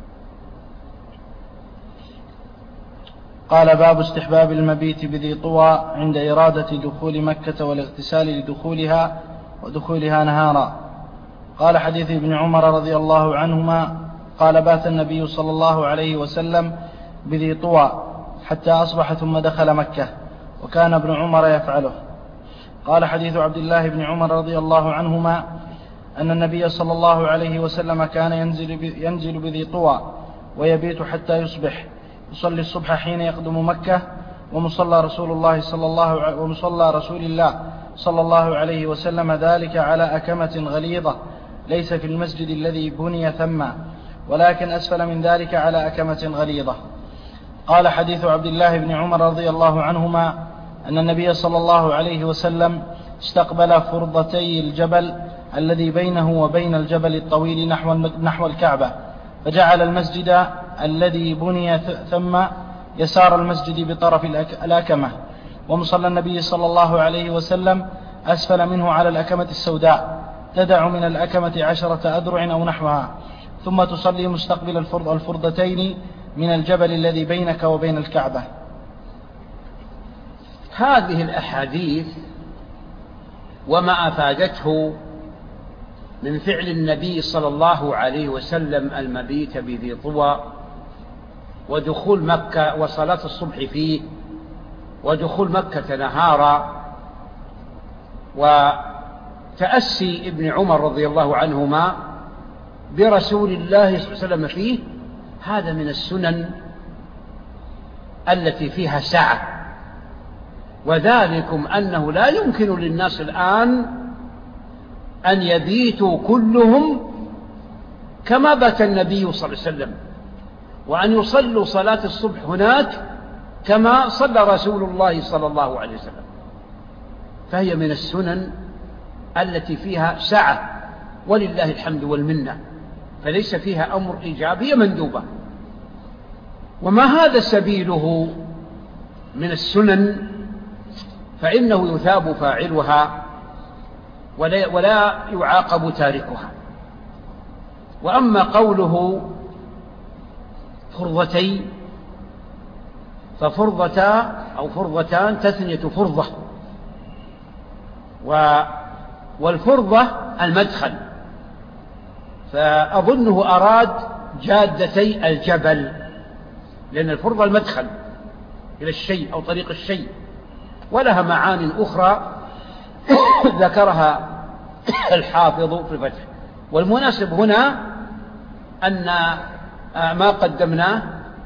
قال: باب استحباب المبيت بذي طوى عند إرادة دخول مكة والاغتسال لدخولها ودخولها نهارا. قال: حديث ابن عمر رضي الله عنهما قال: بات النبي صلى الله عليه وسلم بذي طوى حتى أصبح ثم دخل مكة، وكان ابن عمر يفعله. قال: حديث عبد الله بن عمر رضي الله عنهما أن النبي صلى الله عليه وسلم كان ينزل بذي طوى ويبيت حتى يصبح، يصلي الصبح حين يقدم مكة، ومصلى رسول الله صلى الله عليه وسلم ذلك على أكمة غليظة ليس في المسجد الذي بني ثم، ولكن أسفل من ذلك على أكمة غليظة. قال: حديث عبد الله بن عمر رضي الله عنهما أن النبي صلى الله عليه وسلم استقبل فرضتي الجبل الذي بينه وبين الجبل الطويل نحو الكعبة، فجعل المسجد الذي بني ثم يسار المسجد بطرف الأكمة، ومصلى النبي صلى الله عليه وسلم أسفل منه على الأكمة السوداء تدع من الأكمة 10 أذرع أو نحوها، ثم تصلي مستقبل الفرضتين من الجبل الذي بينك وبين الكعبة. هذه الأحاديث وما أفادته من فعل النبي صلى الله عليه وسلم المبيت بذي طوى ودخول مكة وصلاة الصبح فيه ودخول مكة نهارا وتأسي ابن عمر رضي الله عنهما برسول الله صلى الله عليه وسلم فيه، هذا من السنن التي فيها سعة. وذلكم أنه لا يمكن للناس الآن أن يبيتوا كلهم كما بات النبي صلى الله عليه وسلم، وأن يصلوا صلاة الصبح هناك كما صلى رسول الله صلى الله عليه وسلم، فهي من السنن التي فيها سعة ولله الحمد والمنة، فليس فيها أمر إيجاب، هي مندوبة. وما هذا سبيله من السنن فإنه يثاب فاعلها ولا يعاقب تاركها. وأما قوله فرضتين ففرضتا أو فرضتان تثنية فرضة، والفرضة المدخل، فأظنه أراد جادتي الجبل، لأن الفرضة المدخل إلى الشيء أو طريق الشيء، ولها معان أخرى ذكرها الحافظ في الفتح. والمناسب هنا أن ما قدمناه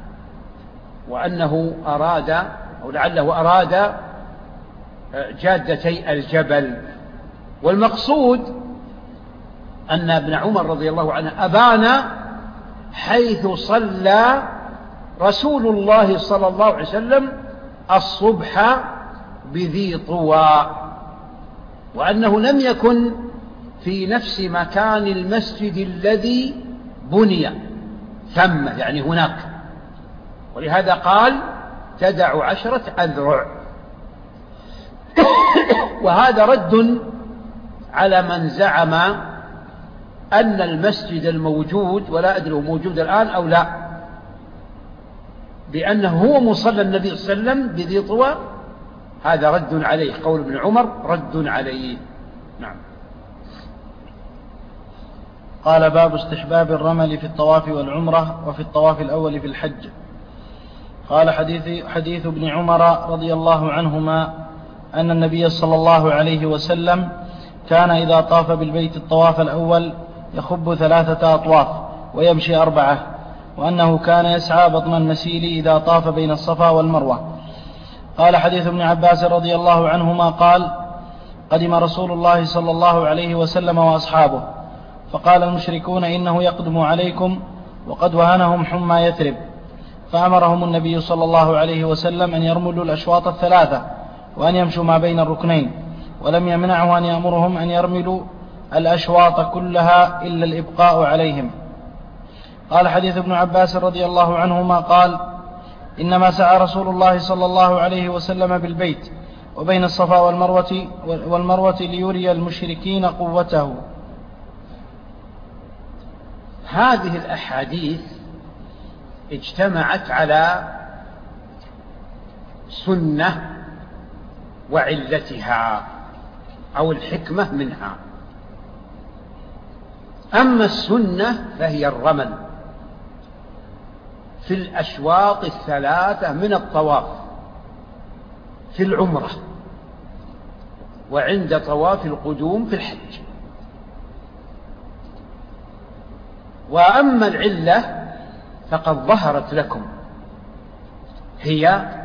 وأنه أراد أو لعله أراد جادتي الجبل، والمقصود أن ابن عمر رضي الله عنه أبان حيث صلى رسول الله صلى الله عليه وسلم الصبح بذي طوى، وأنه لم يكن في نفس مكان المسجد الذي بني ثم، يعني هناك، ولهذا قال تدع 10 أذرع. وهذا رد على من زعم أن المسجد الموجود، ولا أدري هو موجود الآن أو لا، بأنه هو مصلى النبي صلى الله عليه وسلم بذي طوى، هذا رد عليه، قول ابن عمر رد عليه. نعم. قال: باب استحباب الرمل في الطواف والعمرة وفي الطواف الأول في الحج. قال: حديث ابن عمر رضي الله عنهما أن النبي صلى الله عليه وسلم كان إذا طاف بالبيت الطواف الأول يخب 3 أطواف ويمشي 4، وأنه كان يسعى بطن المسيل إذا طاف بين الصفا والمروة. قال: حديث ابن عباس رضي الله عنهما قال: قدم رسول الله صلى الله عليه وسلم وأصحابه، فقال المشركون إنه يقدم عليكم وقد وهنهم حمى يثرب، فأمرهم النبي صلى الله عليه وسلم أن يرملوا الأشواط 3 وأن يمشوا ما بين الركنين، ولم يمنعه أن يأمرهم أن يرملوا الأشواط كلها إلا الإبقاء عليهم. قال: حديث ابن عباس رضي الله عنهما قال: إنما سعى رسول الله صلى الله عليه وسلم بالبيت وبين الصفا والمروة ليري المشركين قوته. هذه الأحاديث اجتمعت على سنة وعلتها أو الحكمة منها. أما السنة فهي الرمل في الأشواط الثلاثة من الطواف في العمرة وعند طواف القدوم في الحج. وأما العلة فقد ظهرت لكم، هي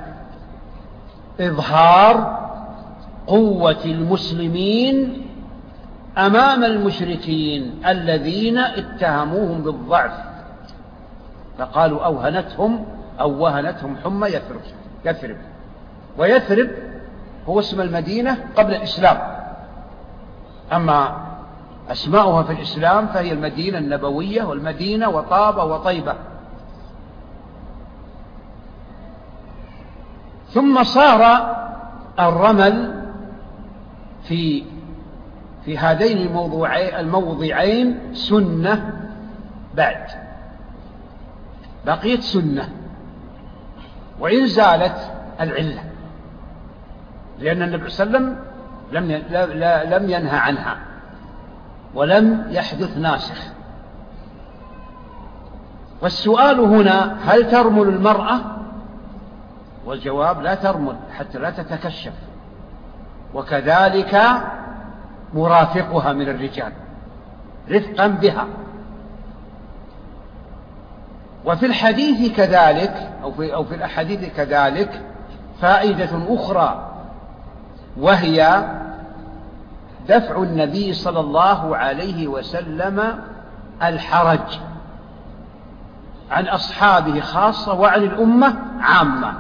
إظهار قوة المسلمين أمام المشركين الذين اتهموهم بالضعف، فقالوا وهنتهم حمى يثرب. ويثرب هو اسم المدينة قبل الإسلام، أما أسماؤها في الإسلام فهي المدينة النبوية والمدينة وطابة وطيبة. ثم صار الرمل في هذين الموضعين سنة، بعد بقيت سنة وإن زالت العلة، لأن النبي صلى الله عليه وسلم لم ينهى عنها ولم يحدث ناسخ. والسؤال هنا: هل ترمل المرأة؟ والجواب: لا ترمل حتى لا تتكشف، وكذلك مرافقها من الرجال رفقا بها. وفي الحديث كذلك أو في الأحاديث كذلك فائدة أخرى، وهي دفع النبي صلى الله عليه وسلم الحرج عن أصحابه خاصة وعن الأمة عامة.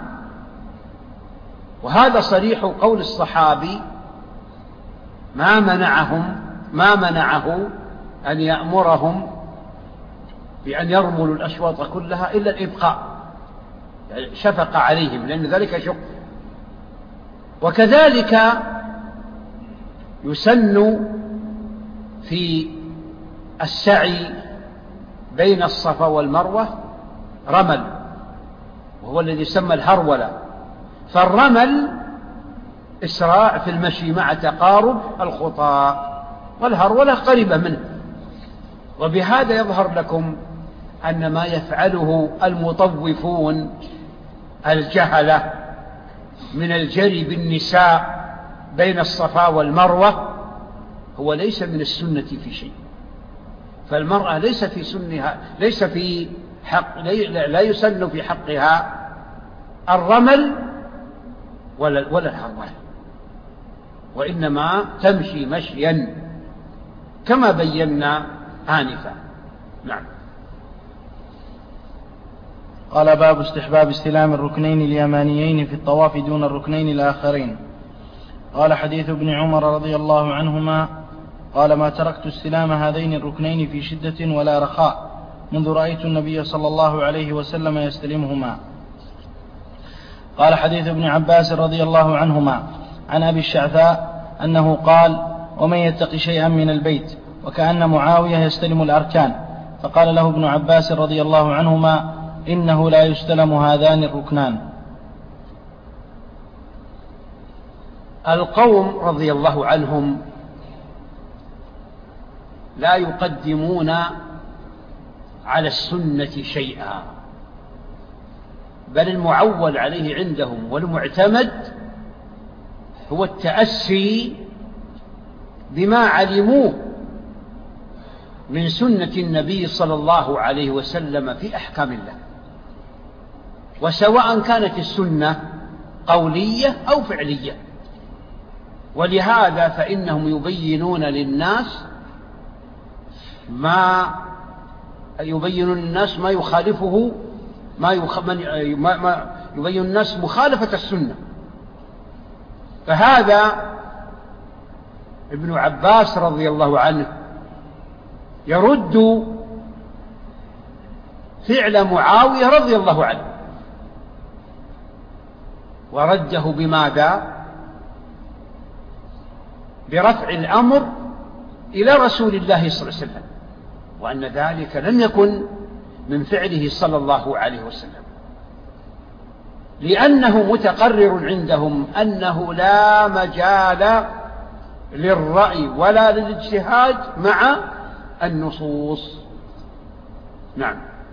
وهذا صريح قول الصحابي: ما منعه أن يأمرهم بأن يرملوا الأشواط كلها إلا الإبقاء، يعني شفق عليهم، لأن ذلك شق. وكذلك يسن في السعي بين الصفا والمروة رمل، وهو الذي يسمى الهرولة. فالرمل إسراع في المشي مع تقارب الخطى، والهرولة قريبة منه. وبهذا يظهر لكم أن ما يفعله المطوفون الجهلة من الجري بالنساء بين الصفا والمروة هو ليس من السنة في شيء. فالمرأة لا يسن في حقها الرمل ولا الهرولة، وإنما تمشي مشيا كما بينا آنفا. نعم. قال: باب استحباب استلام الركنين اليمانيين في الطواف دون الركنين الآخرين. قال: حديث ابن عمر رضي الله عنهما قال: ما تركت استلام هذين الركنين في شدة ولا رخاء منذ رأيت النبي صلى الله عليه وسلم يستلمهما. قال: حديث ابن عباس رضي الله عنهما عن أبي الشعثاء أنه قال: ومن يتق شيئا من البيت، وكأن معاوية يستلم الأركان، فقال له ابن عباس رضي الله عنهما: إنه لا يستلم هذان الركنان. القوم رضي الله عنهم لا يقدمون على السنة شيئا، بل المعول عليه عندهم والمعتمد هو التأسي بما علموه من سنة النبي صلى الله عليه وسلم في أحكام الله، وسواء كانت السنة قولية أو فعلية. ولهذا فإنهم يبينون للناس ما يخالفه يبين الناس مخالفة السنة. فهذا ابن عباس رضي الله عنه يرد فعل معاوية رضي الله عنه، ورده بماذا؟ برفع الأمر إلى رسول الله صلى الله عليه وسلم، وأن ذلك لم يكن من فعله صلى الله عليه وسلم، لأنه متقرر عندهم أنه لا مجال للرأي ولا للاجتهاد مع النصوص. نعم.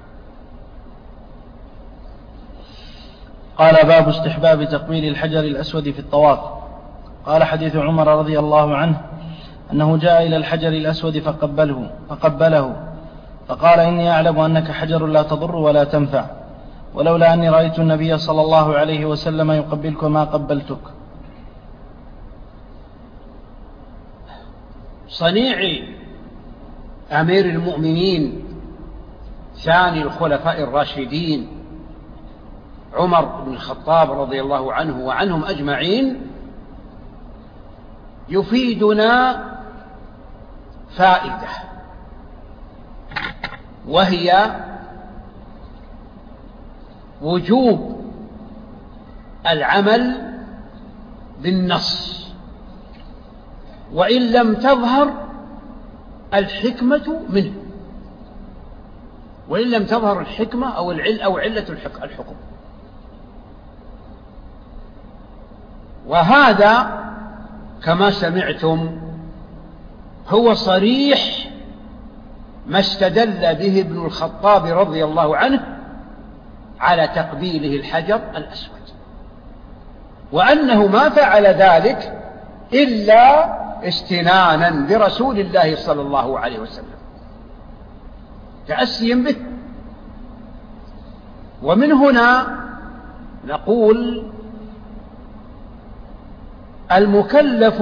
قال: باب استحباب تقبيل الحجر الأسود في الطواف. قال: حديث عمر رضي الله عنه أنه جاء إلى الحجر الأسود فقبله فقال: إني أعلم أنك حجر لا تضر ولا تنفع، ولولا أني رأيت النبي صلى الله عليه وسلم يقبلك ما قبلتك. صنيع أمير المؤمنين ثاني الخلفاء الراشدين عمر بن الخطاب رضي الله عنه وعنهم أجمعين يفيدنا فائدة، وهي وجوب العمل بالنص وإن لم تظهر الحكمة منه، وإن لم تظهر الحكمة أو علة الحكم. وهذا كما سمعتم هو صريح ما استدل به ابن الخطاب رضي الله عنه على تقبيله الحجر الأسود، وأنه ما فعل ذلك إلا استنانا برسول الله صلى الله عليه وسلم، تأسيا به. ومن هنا نقول المكلف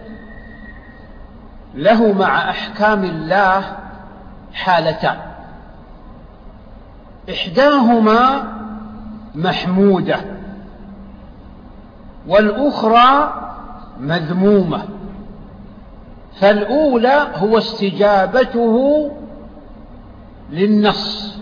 له مع أحكام الله حالتان، إحداهما محمودة والأخرى مذمومة. فالأولى هو استجابته للنص،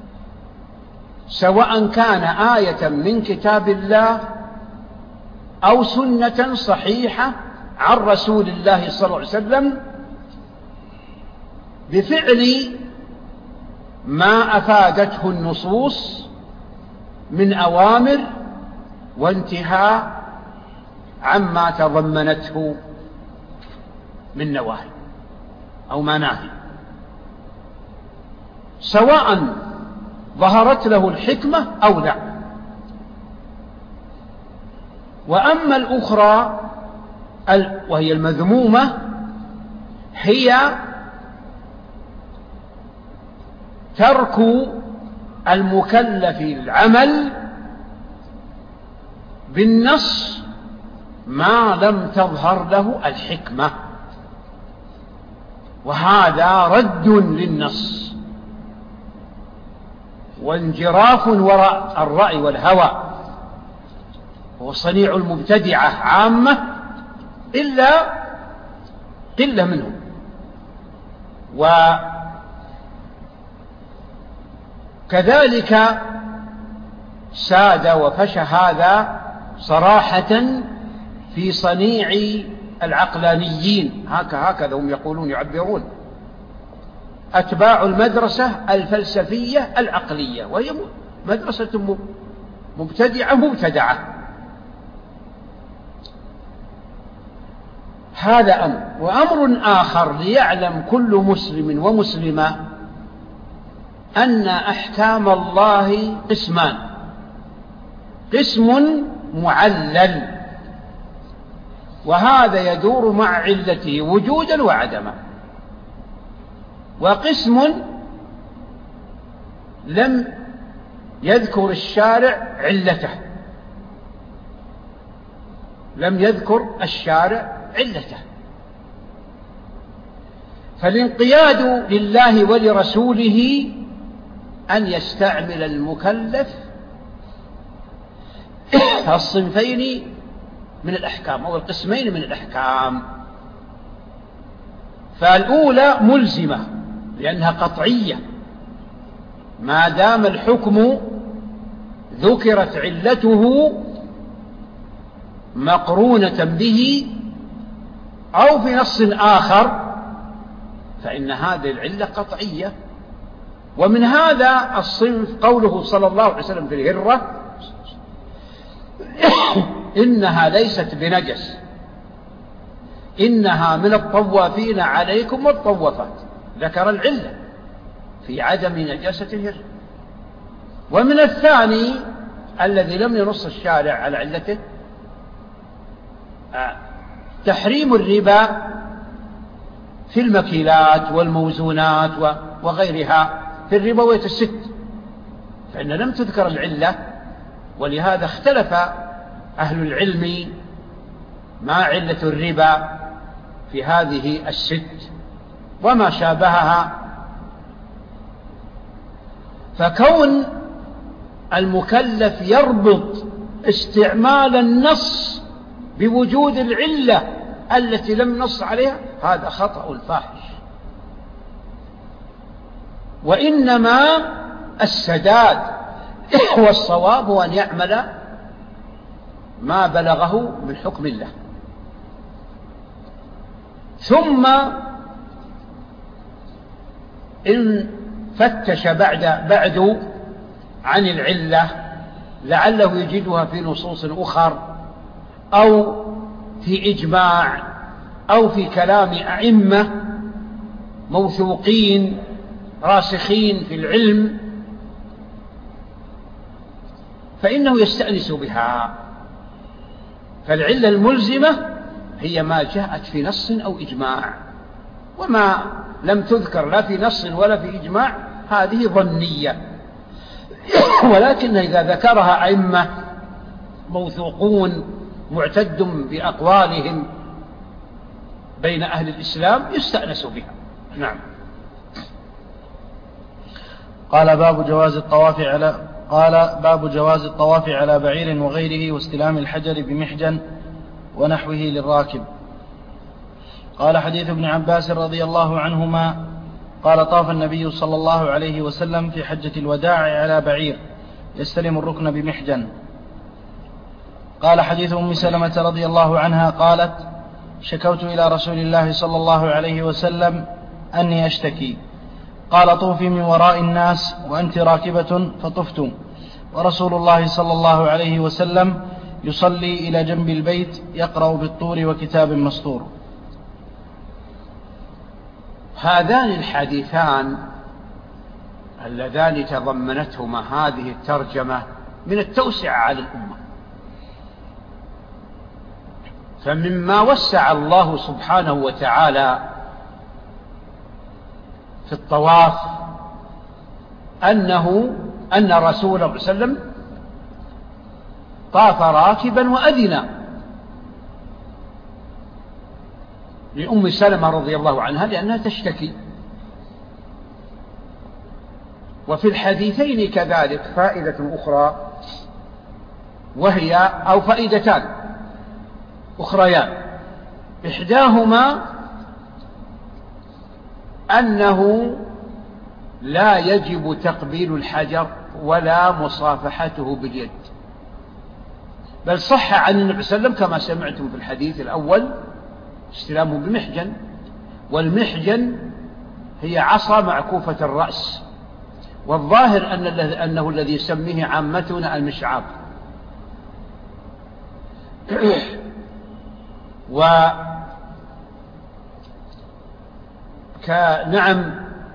سواء كان آية من كتاب الله أو سنة صحيحة عن رسول الله صلى الله عليه وسلم، بفعل ما أفادته النصوص من أوامر وانتهاء عما تضمنته من نواهي أو مناهي، سواء ظهرت له الحكمة أو لا. وأما الأخرى وهي المذمومة هي ترك المكلف العمل بالنص ما لم تظهر له الحكمة، وهذا رد للنص وانجراف وراء الرأي والهوى، هو صنيع المبتدعة عامة إلا قلة منهم. وكذلك ساد وفشى هذا صراحة في صنيع العقلانيين، هكذا هم يقولون يعبرون، أتباع المدرسة الفلسفية العقلية، وهي مدرسة مبتدعة. هذا أمر. وأمر آخر ليعلم كل مسلم ومسلمة أن أحكام الله قسمان: قسم معلل، وهذا يدور مع علته وجودا وعدما، وقسم لم يذكر الشارع علته، فالانقياد لله ولرسوله أن يستعمل المكلف الصنفين من الأحكام أو القسمين من الأحكام. فالأولى ملزمة لأنها قطعية، ما دام الحكم ذكرت علته مقرونة به أو في نص آخر فإن هذه العلة قطعية. ومن هذا الصنف قوله صلى الله عليه وسلم في الهرة إنها ليست بنجس إنها من الطوافين عليكم والطوافات، ذكر العلة في عدم نجاسة الهرة. ومن الثاني الذي لم ينص الشارع على علته تحريم الربا في المكيلات والموزونات وغيرها في الربوية الست، فإن لم تذكر العلة، ولهذا اختلف أهل العلم ما علة الربا في هذه الست وما شابهها. فكون المكلف يربط استعمال النص بوجود العلة التي لم نص عليها هذا خطأ الفاحش، وإنما السداد والصواب هو أن يعمل ما بلغه من حكم الله. ثم إن فتش بعد عن العلة لعله يجدها في نصوص أخر أو في إجماع أو في كلام أئمة موثوقين راسخين في العلم، فإنه يستأنس بها. فالعلة الملزمة هي ما جاءت في نص أو إجماع، وما لم تذكر لا في نص ولا في إجماع هذه ظنية. ولكن إذا ذكرها أئمة موثوقون معتد بأقوالهم بين أهل الإسلام يستأنس بها. نعم. قال باب جواز الطواف على بعير وغيره واستلام الحجر بمحجن ونحوه للراكب. قال حديث ابن عباس رضي الله عنهما قال طاف النبي صلى الله عليه وسلم في حجة الوداع على بعير يستلم الركن بمحجن. قال حديث أم سلمة رضي الله عنها قالت شكوت إلى رسول الله صلى الله عليه وسلم أني أشتكي، قال طوفي من وراء الناس وأنت راكبة، فطفت ورسول الله صلى الله عليه وسلم يصلي إلى جنب البيت يقرأ بالطور وكتاب مسطور. هذان الحديثان اللذان تضمنتهما هذه الترجمة من التوسعة على الأمة، فمما وسع الله سبحانه وتعالى في الطواف أن رسول الله صلى الله عليه وسلم طاف راكبا وأذن لأم سلمة رضي الله عنها لأنها تشتكي. وفي الحديثين كذلك فائدة أخرى، وهي أو فائدتان أخريان، إحداهما أنه لا يجب تقبيل الحجر ولا مصافحته باليد، بل صح عن النبي صلى الله عليه وسلم كما سمعتم في الحديث الأول استلامه بمحجن، والمحجن هي عصا معكوفة الرأس، والظاهر أنه الذي يسميه عامتنا المشعاب. نعم،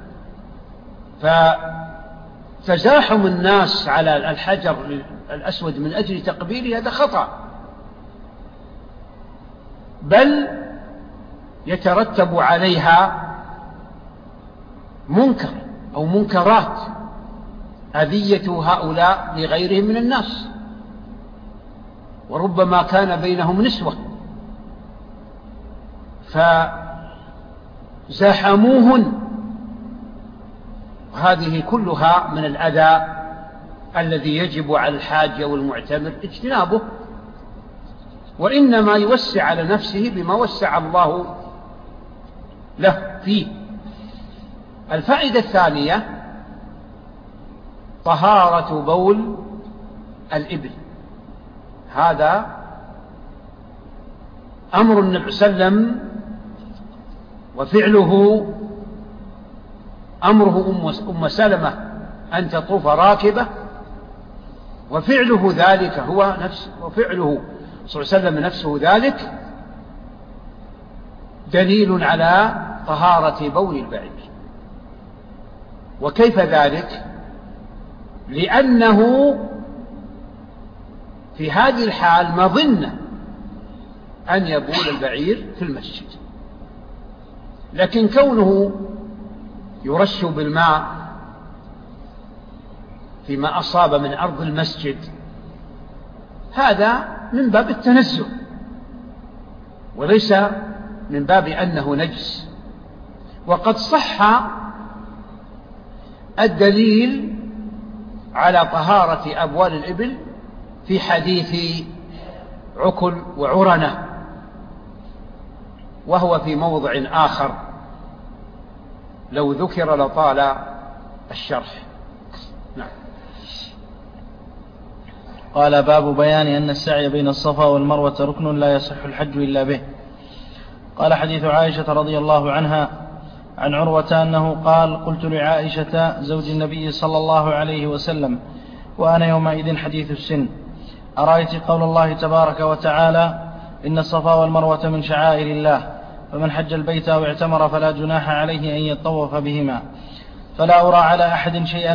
فتزاحم الناس على الحجر الأسود من أجل تقبيله هذا خطأ، بل يترتب عليها منكر أو منكرات، أذية هؤلاء لغيرهم من الناس، وربما كان بينهم نسوة فزاحموهن، وهذه كلها من الأذى الذي يجب على الحاج والمعتمر اجتنابه، وإنما يوسع على نفسه بما وسع الله له فيه. الفائدة الثانية طهارة بول الإبل، هذا أمر النبي صلى الله عليه وسلم وفعله أمره أم سلمة أن تطوف راكبة، وفعله ذلك هو نفس، وفعله صلى الله عليه وسلم نفسه ذلك دليل على طهارة بول البعير. وكيف ذلك؟ لأنه في هذه الحال مظنة أن يبول البعير في المسجد، لكن كونه يرش بالماء فيما أصاب من أرض المسجد هذا من باب التنزه وليس من باب أنه نجس. وقد صح الدليل على طهارة أبوال الإبل في حديث عكل وعرنة، وهو في موضع آخر لو ذكر لطال الشرح. نعم. قال باب بيان أن السعي بين الصفا والمروة ركن لا يصح الحج إلا به. قال حديث عائشة رضي الله عنها عن عروة أنه قال: قلت لعائشة زوج النبي صلى الله عليه وسلم وأنا يومئذ حديث السن: أرأيت قول الله تبارك وتعالى: إن الصفا والمروة من شعائر الله، فمن حج البيت أو اعتمر فلا جناح عليه أن يطوف بهما، فلا أرى على أحد شيئا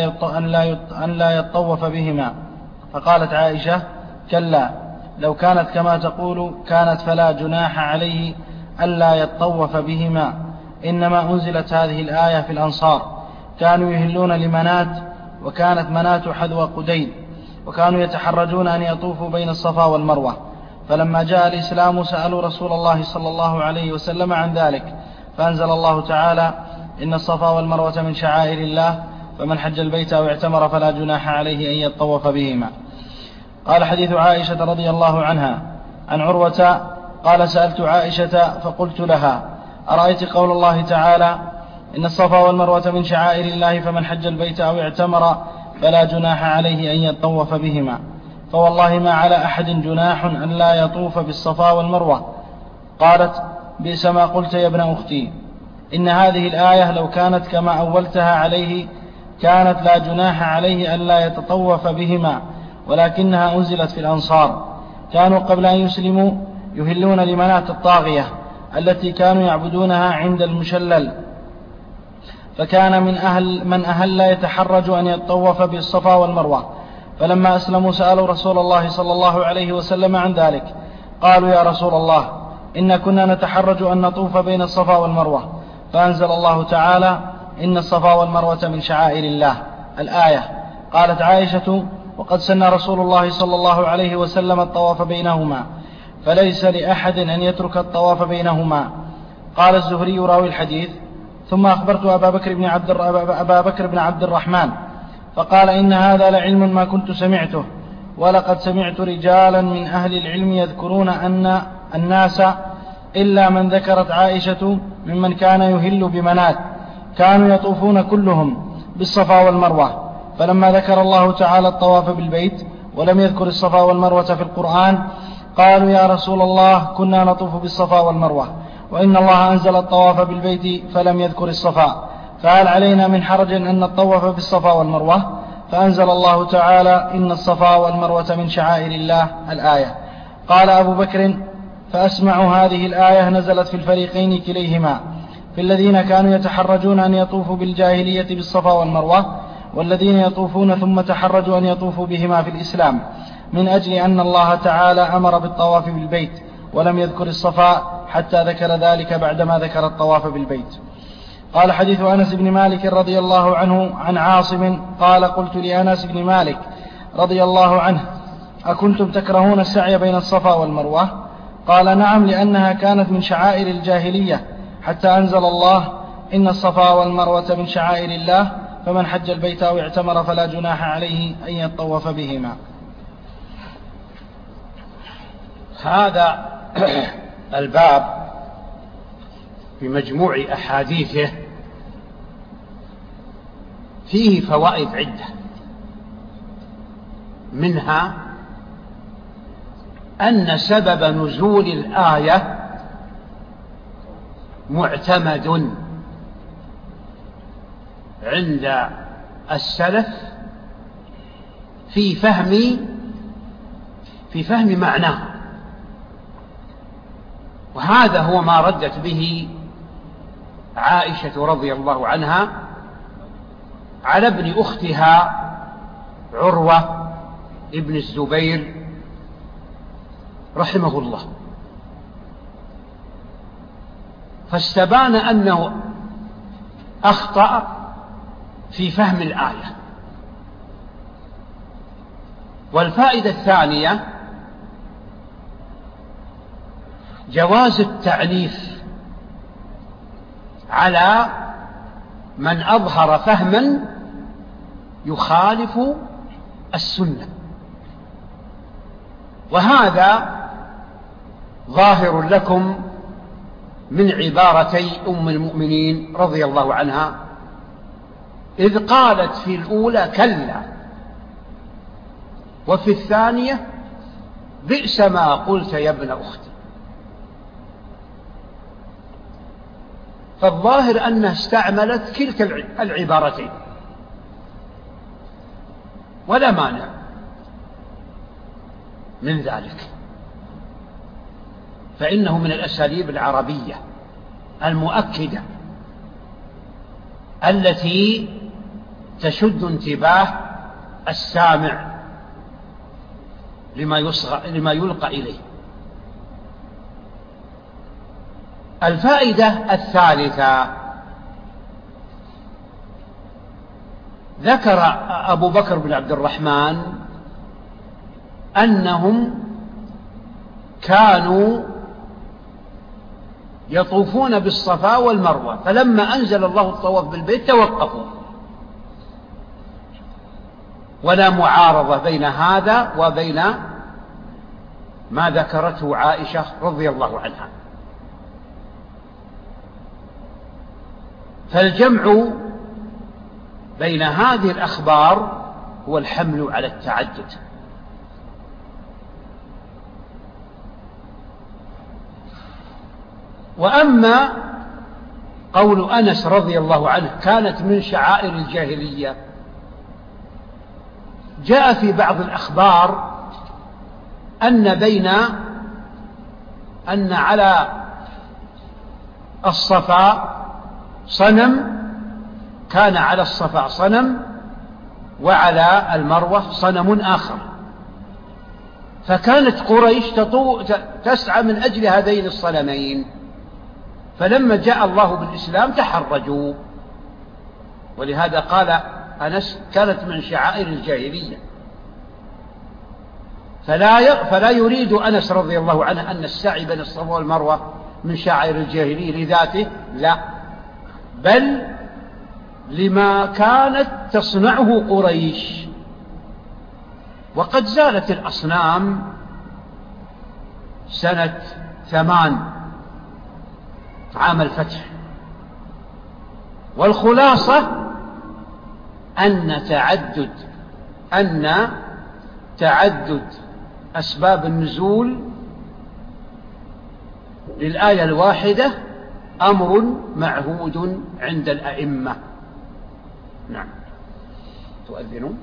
أن لا يطوف بهما. فقالت عائشة: كلا، لو كانت كما تقول كانت فلا جناح عليه ألا يطوف بهما، إنما أنزلت هذه الآية في الأنصار، كانوا يهلون لمنات، وكانت منات حذو قديد، وكانوا يتحرجون أن يطوفوا بين الصفا والمروة، فلما جاء الإسلام سألوا رسول الله صلى الله عليه وسلم عن ذلك، فأنزل الله تعالى: إن الصفا والمروة من شعائر الله، فمن حج البيت أو اعتمر فلا جناح عليه أن يطوف بهما. قال حديث عائشة رضي الله عنها عن عروة قال: سألت عائشة فقلت لها: أرأيت قول الله تعالى: إن الصفا والمروة من شعائر الله، فمن حج البيت أو اعتمر فلا جناح عليه أن يطوف بهما، فوالله ما على أحد جناح أن لا يطوف بالصفا والمروة. قالت: بئس ما قلت يا ابن أختي، إن هذه الآية لو كانت كما أولتها عليه كانت لا جناح عليه أن لا يتطوف بهما، ولكنها أنزلت في الأنصار، كانوا قبل أن يسلموا يهلون لمنات الطاغية التي كانوا يعبدونها عند المشلل، فكان من أهل يتحرج أن يطوف بالصفا والمروة، فلما أسلموا سألوا رسول الله صلى الله عليه وسلم عن ذلك، قالوا: يا رسول الله، إن كنا نتحرج أن نطوف بين الصفا والمروة، فأنزل الله تعالى: إن الصفا والمروة من شعائر الله، الآية. قالت عائشة: وقد سن رسول الله صلى الله عليه وسلم الطواف بينهما، فليس لأحد أن يترك الطواف بينهما. قال الزهري راوي الحديث: ثم أخبرت أبا بكر بن عبد الرحمن فقال: إن هذا لعلم ما كنت سمعته، ولقد سمعت رجالا من أهل العلم يذكرون أن الناس إلا من ذكرت عائشة ممن كان يهل بمنات كانوا يطوفون كلهم بالصفا والمروة، فلما ذكر الله تعالى الطواف بالبيت ولم يذكر الصفا والمروة في القرآن قالوا: يا رسول الله، كنا نطوف بالصفا والمروة، وإن الله أنزل الطواف بالبيت فلم يذكر الصفا، فهل علينا من حرج أن نطوف بالصفا والمروة؟ فأنزل الله تعالى: إن الصفا والمروة من شعائر الله، الآية. قال أبو بكر: فأسمع هذه الآية نزلت في الفريقين كليهما، في الذين كانوا يتحرجون أن يطوفوا بالجاهلية بالصفا والمروة، والذين يطوفون ثم تحرجوا أن يطوفوا بهما في الإسلام، من أجل أن الله تعالى أمر بالطواف بالبيت ولم يذكر الصفا حتى ذكر ذلك بعدما ذكر الطواف بالبيت. قال حديث أنس بن مالك رضي الله عنه عن عاصم قال: قلت لأنس بن مالك رضي الله عنه: أكنتم تكرهون السعي بين الصفا والمروة؟ قال: نعم، لأنها كانت من شعائر الجاهلية، حتى أنزل الله: إن الصفا والمروة من شعائر الله، فمن حج البيت أو اعتمر فلا جناح عليه أن يطوف بهما. هذا الباب بمجموع أحاديثه فيه فوائد عدة، منها أن سبب نزول الآية معتمد عند السلف في فهم معناه، وهذا هو ما ردت به عائشة رضي الله عنها على ابن أختها عروة ابن الزبير رحمه الله، فاستبان أنه أخطأ في فهم الآية. والفائدة الثانية جواز التعنيف على من أظهر فهما يخالف السنة، وهذا ظاهر لكم من عبارتي أم المؤمنين رضي الله عنها إذ قالت في الأولى كلا، وفي الثانية بئس ما قلت يا ابن أختي. فالظاهر أنها استعملت كلتا العبارتين ولا مانع من ذلك، فإنه من الأساليب العربية المؤكدة التي تشد انتباه السامع لما يلقى إليه. الفائدة الثالثة ذكر أبو بكر بن عبد الرحمن أنهم كانوا يطوفون بالصفا والمروة، فلما أنزل الله الطواف بالبيت توقفوا، ولا معارضة بين هذا وبين ما ذكرته عائشة رضي الله عنها. فالجمع بين هذه الأخبار هو الحمل على التعدد. وأما قول أنس رضي الله عنه كانت من شعائر الجاهلية، جاء في بعض الأخبار أن على الصفا صنم، كان على الصفا صنم وعلى المروة صنم آخر، فكانت قريش تسعى من أجل هذين الصنمين، فلما جاء الله بالإسلام تحرجوا، ولهذا قال أنس كانت من شعائر الجاهلية. فلا يريد أنس رضي الله عنه أن السعي بين الصفا والمروة من شعائر الجاهلية لذاته، لا، بل لما كانت تصنعه قريش. وقد زالت الأصنام سنة 8 عام الفتح. والخلاصة أن تعدد أسباب النزول للآية الواحدة أمر معهود عند الأئمة. نعم. تؤذنون؟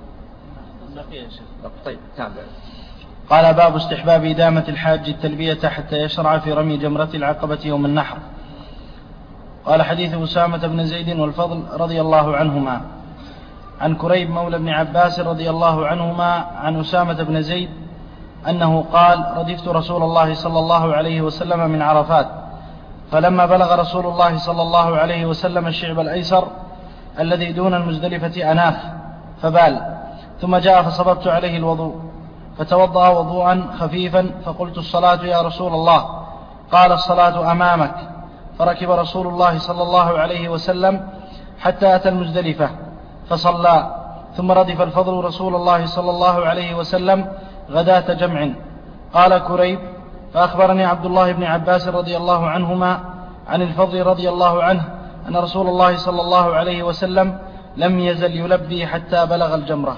طيب تابع. قال باب استحباب إدامة الحاج التلبية حتى يشرع في رمي جمرة العقبة يوم النحر. قال حديث أسامة بن زيد والفضل رضي الله عنهما عن كريب مولى بن عباس رضي الله عنهما عن أسامة بن زيد أنه قال: ردفت رسول الله صلى الله عليه وسلم من عرفات، فلما بلغ رسول الله صلى الله عليه وسلم الشعب الأيسر الذي دون المزدلفة أناف فبال، ثم جاء فصببت عليه الوضوء فتوضأ وضوءا خفيفا، فقلت: الصلاة يا رسول الله؟ قال: الصلاة أمامك. فركب رسول الله صلى الله عليه وسلم حتى أتى المزدلفة فصلى، ثم ردف الفضل رسول الله صلى الله عليه وسلم غداة جمع. قال كريب: فأخبرني عبد الله بن عباس رضي الله عنهما عن الفضل رضي الله عنه أن رسول الله صلى الله عليه وسلم لم يزل يلبي حتى بلغ الجمرة.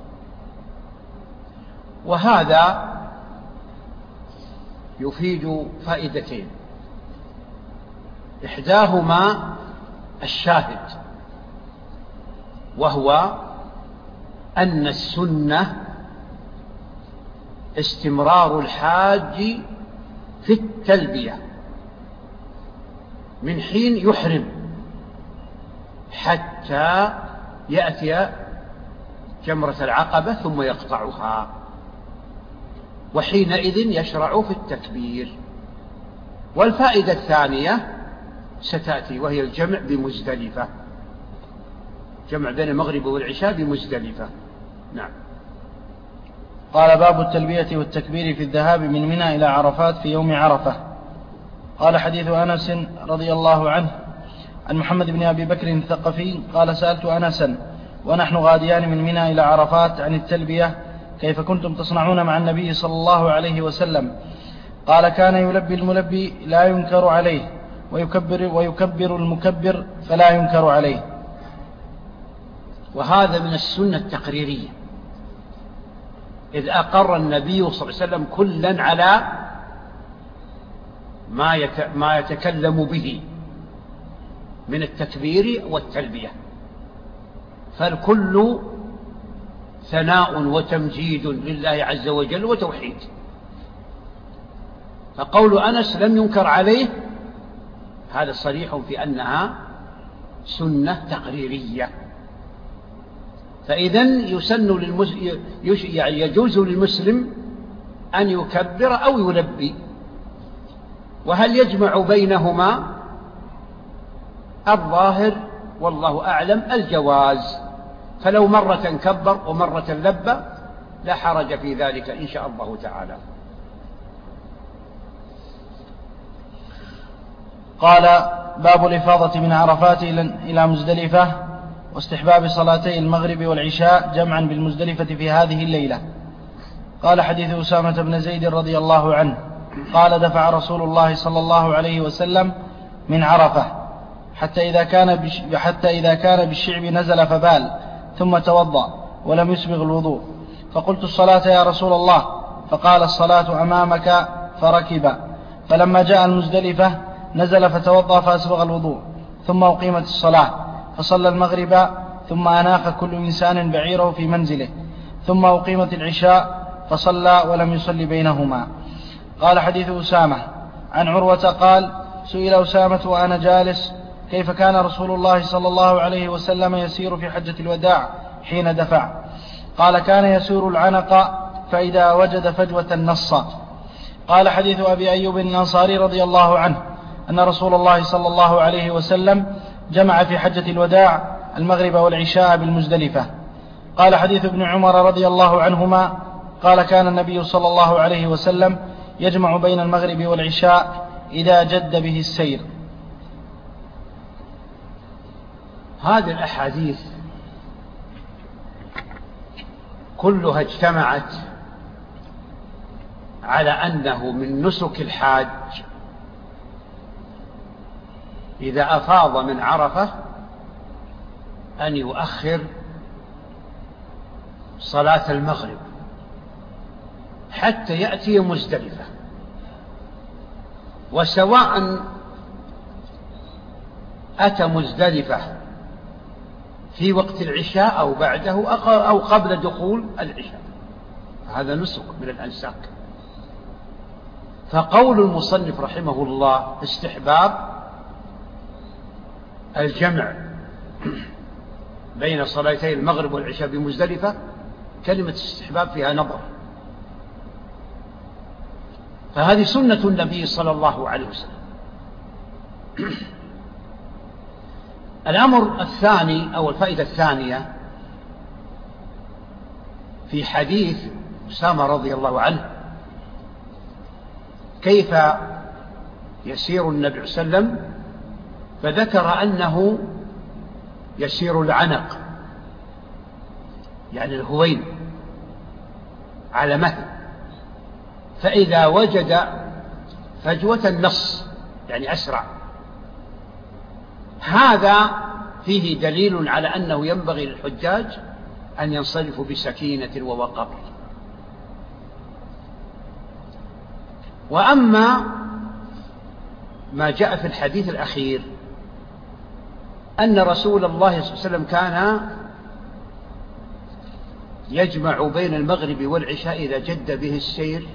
وهذا يفيد فائدتين: إحداهما الشاهد، وهو أن السنة استمرار الحاج في التلبية من حين يحرم حتى يأتي جمرة العقبة ثم يقطعها، وحينئذ يشرع في التكبير. والفائدة الثانية ستأتي، وهي الجمع بمزدلفة، جمع بين المغرب والعشاء بمزدلفة. نعم. قال: باب التلبية والتكبير في الذهاب من منى إلى عرفات في يوم عرفة. قال: حديث أنس رضي الله عنه عن محمد بن أبي بكر الثقفي قال: سألت أنسا ونحن غاديان من منى إلى عرفات عن التلبية كيف كنتم تصنعون مع النبي صلى الله عليه وسلم؟ قال: كان يلبي الملبي لا ينكر عليه، ويكبر المكبر فلا ينكر عليه. وهذا من السنة التقريرية، إذ أقر النبي صلى الله عليه وسلم كلا على ما يتكلم به من التكبير والتلبية، فالكل ثناء وتمجيد لله عز وجل وتوحيد. فقول أنس لم ينكر عليه هذا صريح في أنها سنة تقريرية. فإذن يجوز للمسلم أن يكبر أو يلبي. وهل يجمع بينهما؟ الظاهر والله أعلم الجواز، فلو مرة كبر ومرة لبى لا حرج في ذلك إن شاء الله تعالى. قال: باب الإفاضة من عرفات إلى مزدلفة واستحباب صلاتي المغرب والعشاء جمعا بالمزدلفة في هذه الليلة. قال: حديث أسامة بن زيد رضي الله عنه قال: دفع رسول الله صلى الله عليه وسلم من عرفة حتى إذا كان بالشعب نزل فبال ثم توضأ ولم يسبغ الوضوء، فقلت: الصلاة يا رسول الله؟ فقال: الصلاة أمامك، فركب. فلما جاء المزدلفة نزل فتوضأ فأسبغ الوضوء، ثم أقيمت الصلاة فصلى المغرب، ثم أناخ كل إنسان بعيره في منزله، ثم أقيمت العشاء فصلى ولم يصلي بينهما. قال: حديث أسامة عن عروة قال: سئل أسامة وأنا جالس كيف كان رسول الله صلى الله عليه وسلم يسير في حجة الوداع حين دفع؟ قال: كان يسير العنق فإذا وجد فجوة نص. قال: حديث أبي أيوب الأنصاري رضي الله عنه أن رسول الله صلى الله عليه وسلم جمع في حجة الوداع المغرب والعشاء بالمزدلفة. قال: حديث ابن عمر رضي الله عنهما قال: كان النبي صلى الله عليه وسلم يجمع بين المغرب والعشاء إذا جد به السير. هذه الأحاديث كلها اجتمعت على أنه من نسك الحاج إذا أفاض من عرفة أن يؤخر صلاة المغرب حتى يأتي مزدلفة، وسواء أتى مزدلفة في وقت العشاء أو بعده أو قبل دخول العشاء، هذا نسك من الأنساك. فقول المصنف رحمه الله استحباب الجمع بين صلاتي المغرب والعشاء بمزدلفة، كلمة استحباب فيها نظر، فهذه سنة النبي صلى الله عليه وسلم. الأمر الثاني أو الفائدة الثانية في حديث أسامة رضي الله عنه كيف يسير النبي صلى الله عليه وسلم، فذكر أنه يسير العنق يعني الهوين على مهل، فإذا وجد فجوة النص يعني أسرع. هذا فيه دليل على أنه ينبغي للحجاج أن ينصرفوا بسكينة ووقار. وأما ما جاء في الحديث الأخير أن رسول الله صلى الله عليه وسلم كان يجمع بين المغرب والعشاء إذا جد به السير،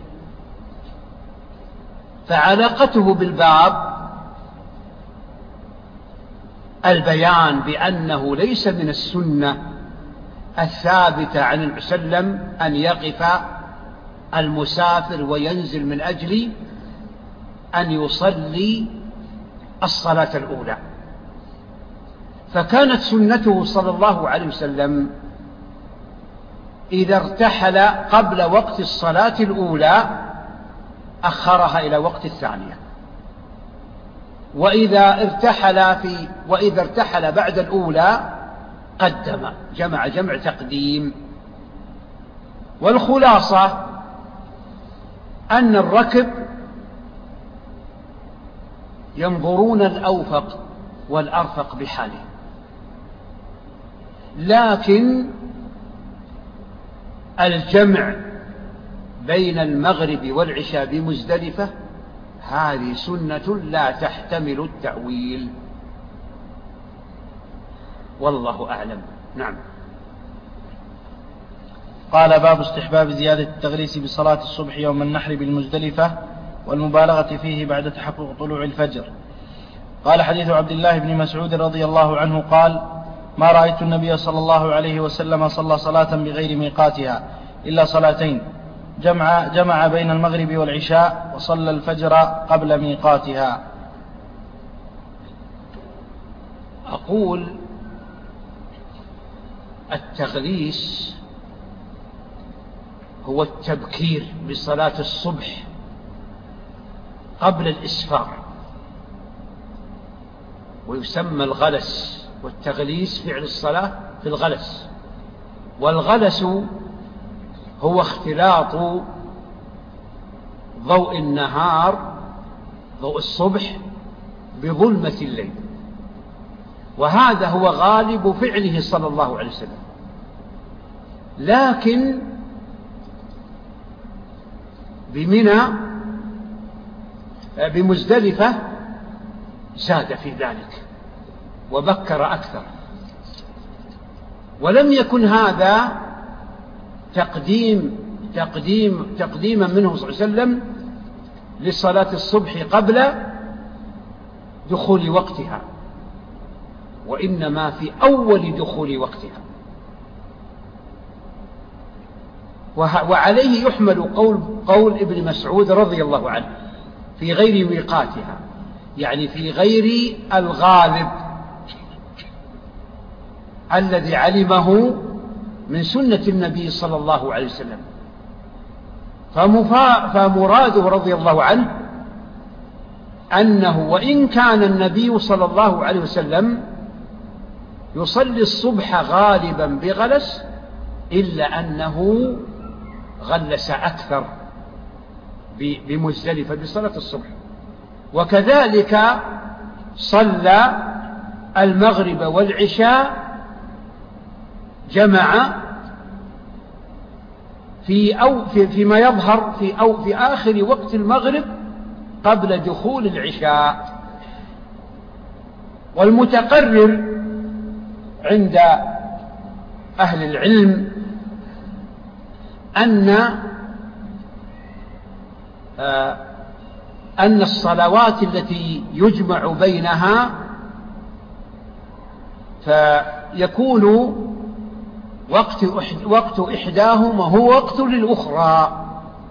فعلاقته بالباب البيان بأنه ليس من السنة الثابتة عن النبي صلى الله عليه وسلم أن يقف المسافر وينزل من أجل أن يصلي الصلاة الأولى. فكانت سنته صلى الله عليه وسلم إذا ارتحل قبل وقت الصلاة الأولى أخرها إلى وقت الثانية، وإذا ارتحل بعد الأولى قدم، جمع تقديم. والخلاصة أن الركب ينظرون الأوفق والأرفق بحاله، لكن الجمع بين المغرب والعشاء بمزدلفة هذه سنة لا تحتمل التأويل، والله أعلم. نعم. قال: باب استحباب زيادة التغليس بصلاة الصبح يوم النحر بالمزدلفة والمبالغة فيه بعد تحقق طلوع الفجر. قال: حديث عبد الله بن مسعود رضي الله عنه قال: ما رأيت النبي صلى الله عليه وسلم صلى صلاة بغير ميقاتها إلا صلاتين، جمع بين المغرب والعشاء وصلى الفجر قبل ميقاتها. أقول التغليس هو التبكير بصلاة الصبح قبل الإسفار، ويسمى الغلس، والتغليس فعل الصلاة في الغلس. والغلس هو اختلاط ضوء النهار، ضوء الصبح، بظلمة الليل، وهذا هو غالب فعله صلى الله عليه وسلم. لكن بمنى بمزدلفة زاد في ذلك وبكر أكثر، ولم يكن هذا تقديما منه صلى الله عليه وسلم لصلاة الصبح قبل دخول وقتها، وإنما في أول دخول وقتها. وعليه يحمل قول ابن مسعود رضي الله عنه في غير ميقاتها، يعني في غير الغالب الذي علمه من سنة النبي صلى الله عليه وسلم. فمراده رضي الله عنه أنه وإن كان النبي صلى الله عليه وسلم يصلي الصبح غالبا بغلس، إلا أنه غلس أكثر بمزدلفة بصلاة الصبح. وكذلك صلى المغرب والعشاء جمع فيما يظهر في آخر وقت المغرب قبل دخول العشاء. والمتقرر عند أهل العلم أن الصلوات التي يجمع بينها فيكون وقت إحداهما هو وقت للأخرى.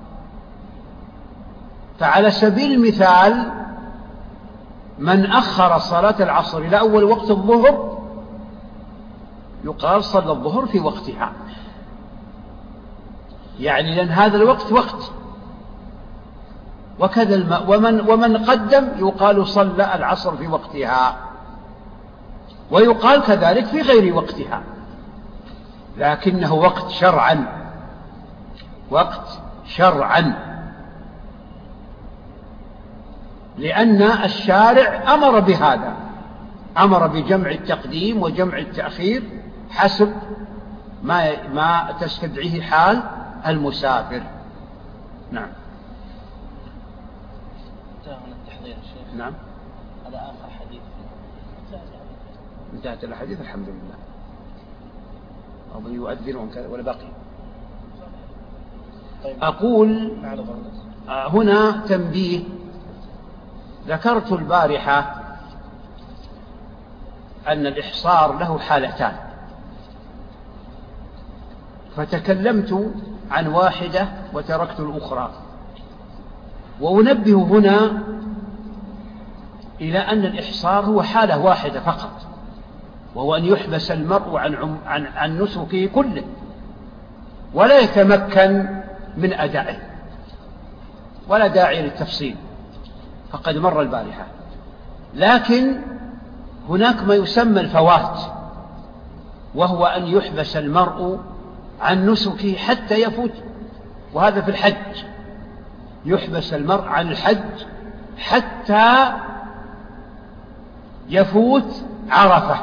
فعلى سبيل المثال من أخر صلاة العصر إلى أول وقت الظهر يقال صلى الظهر في وقتها، يعني لأن هذا الوقت وقت. وكذا ومن قدم يقال صلى العصر في وقتها، ويقال كذلك في غير وقتها، لكنه وقت شرعا، لأن الشارع أمر بهذا، أمر بجمع التقديم وجمع التأخير حسب ما تستدعيه حال المسافر. نعم. التحضير الشيخ. نعم. هذا آخر حديث. انتهت الحديث الحمد لله. أو يؤذنون كذا ولا باقي. طيب. أقول هنا تنبيه. ذكرت البارحة أن الإحصار له حالتان، فتكلمت عن واحدة وتركت الأخرى، وأنبه هنا إلى أن الإحصار هو حالة واحدة فقط، وهو أن يحبس المرء عن نسكه كله ولا يتمكن من أدائه، ولا داعي للتفصيل فقد مر البارحة. لكن هناك ما يسمى الفوات، وهو أن يحبس المرء عن نسكه حتى يفوت، وهذا في الحج، يحبس المرء عن الحج حتى يفوت عرفة،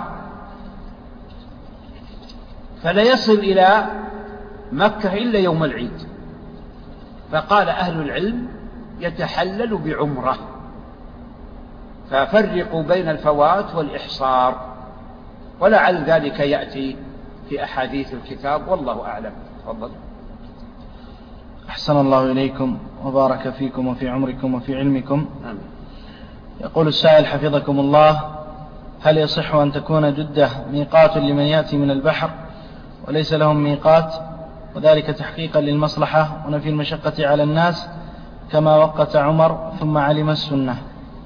فلا يصل إلى مكة إلا يوم العيد. فقال أهل العلم يتحلل بعمرة، ففرقوا بين الفوات والإحصار، ولعل ذلك يأتي في أحاديث الكتاب، والله أعلم. تفضل. أحسن الله إليكم وبارك فيكم وفي عمركم وفي علمكم. آمين. يقول السائل حفظكم الله: هل يصح أن تكون جدة ميقات لمن يأتي من البحر وليس لهم ميقات، وذلك تحقيقا للمصلحة ونفي المشقة على الناس كما وقت عمر ثم علم السنة؟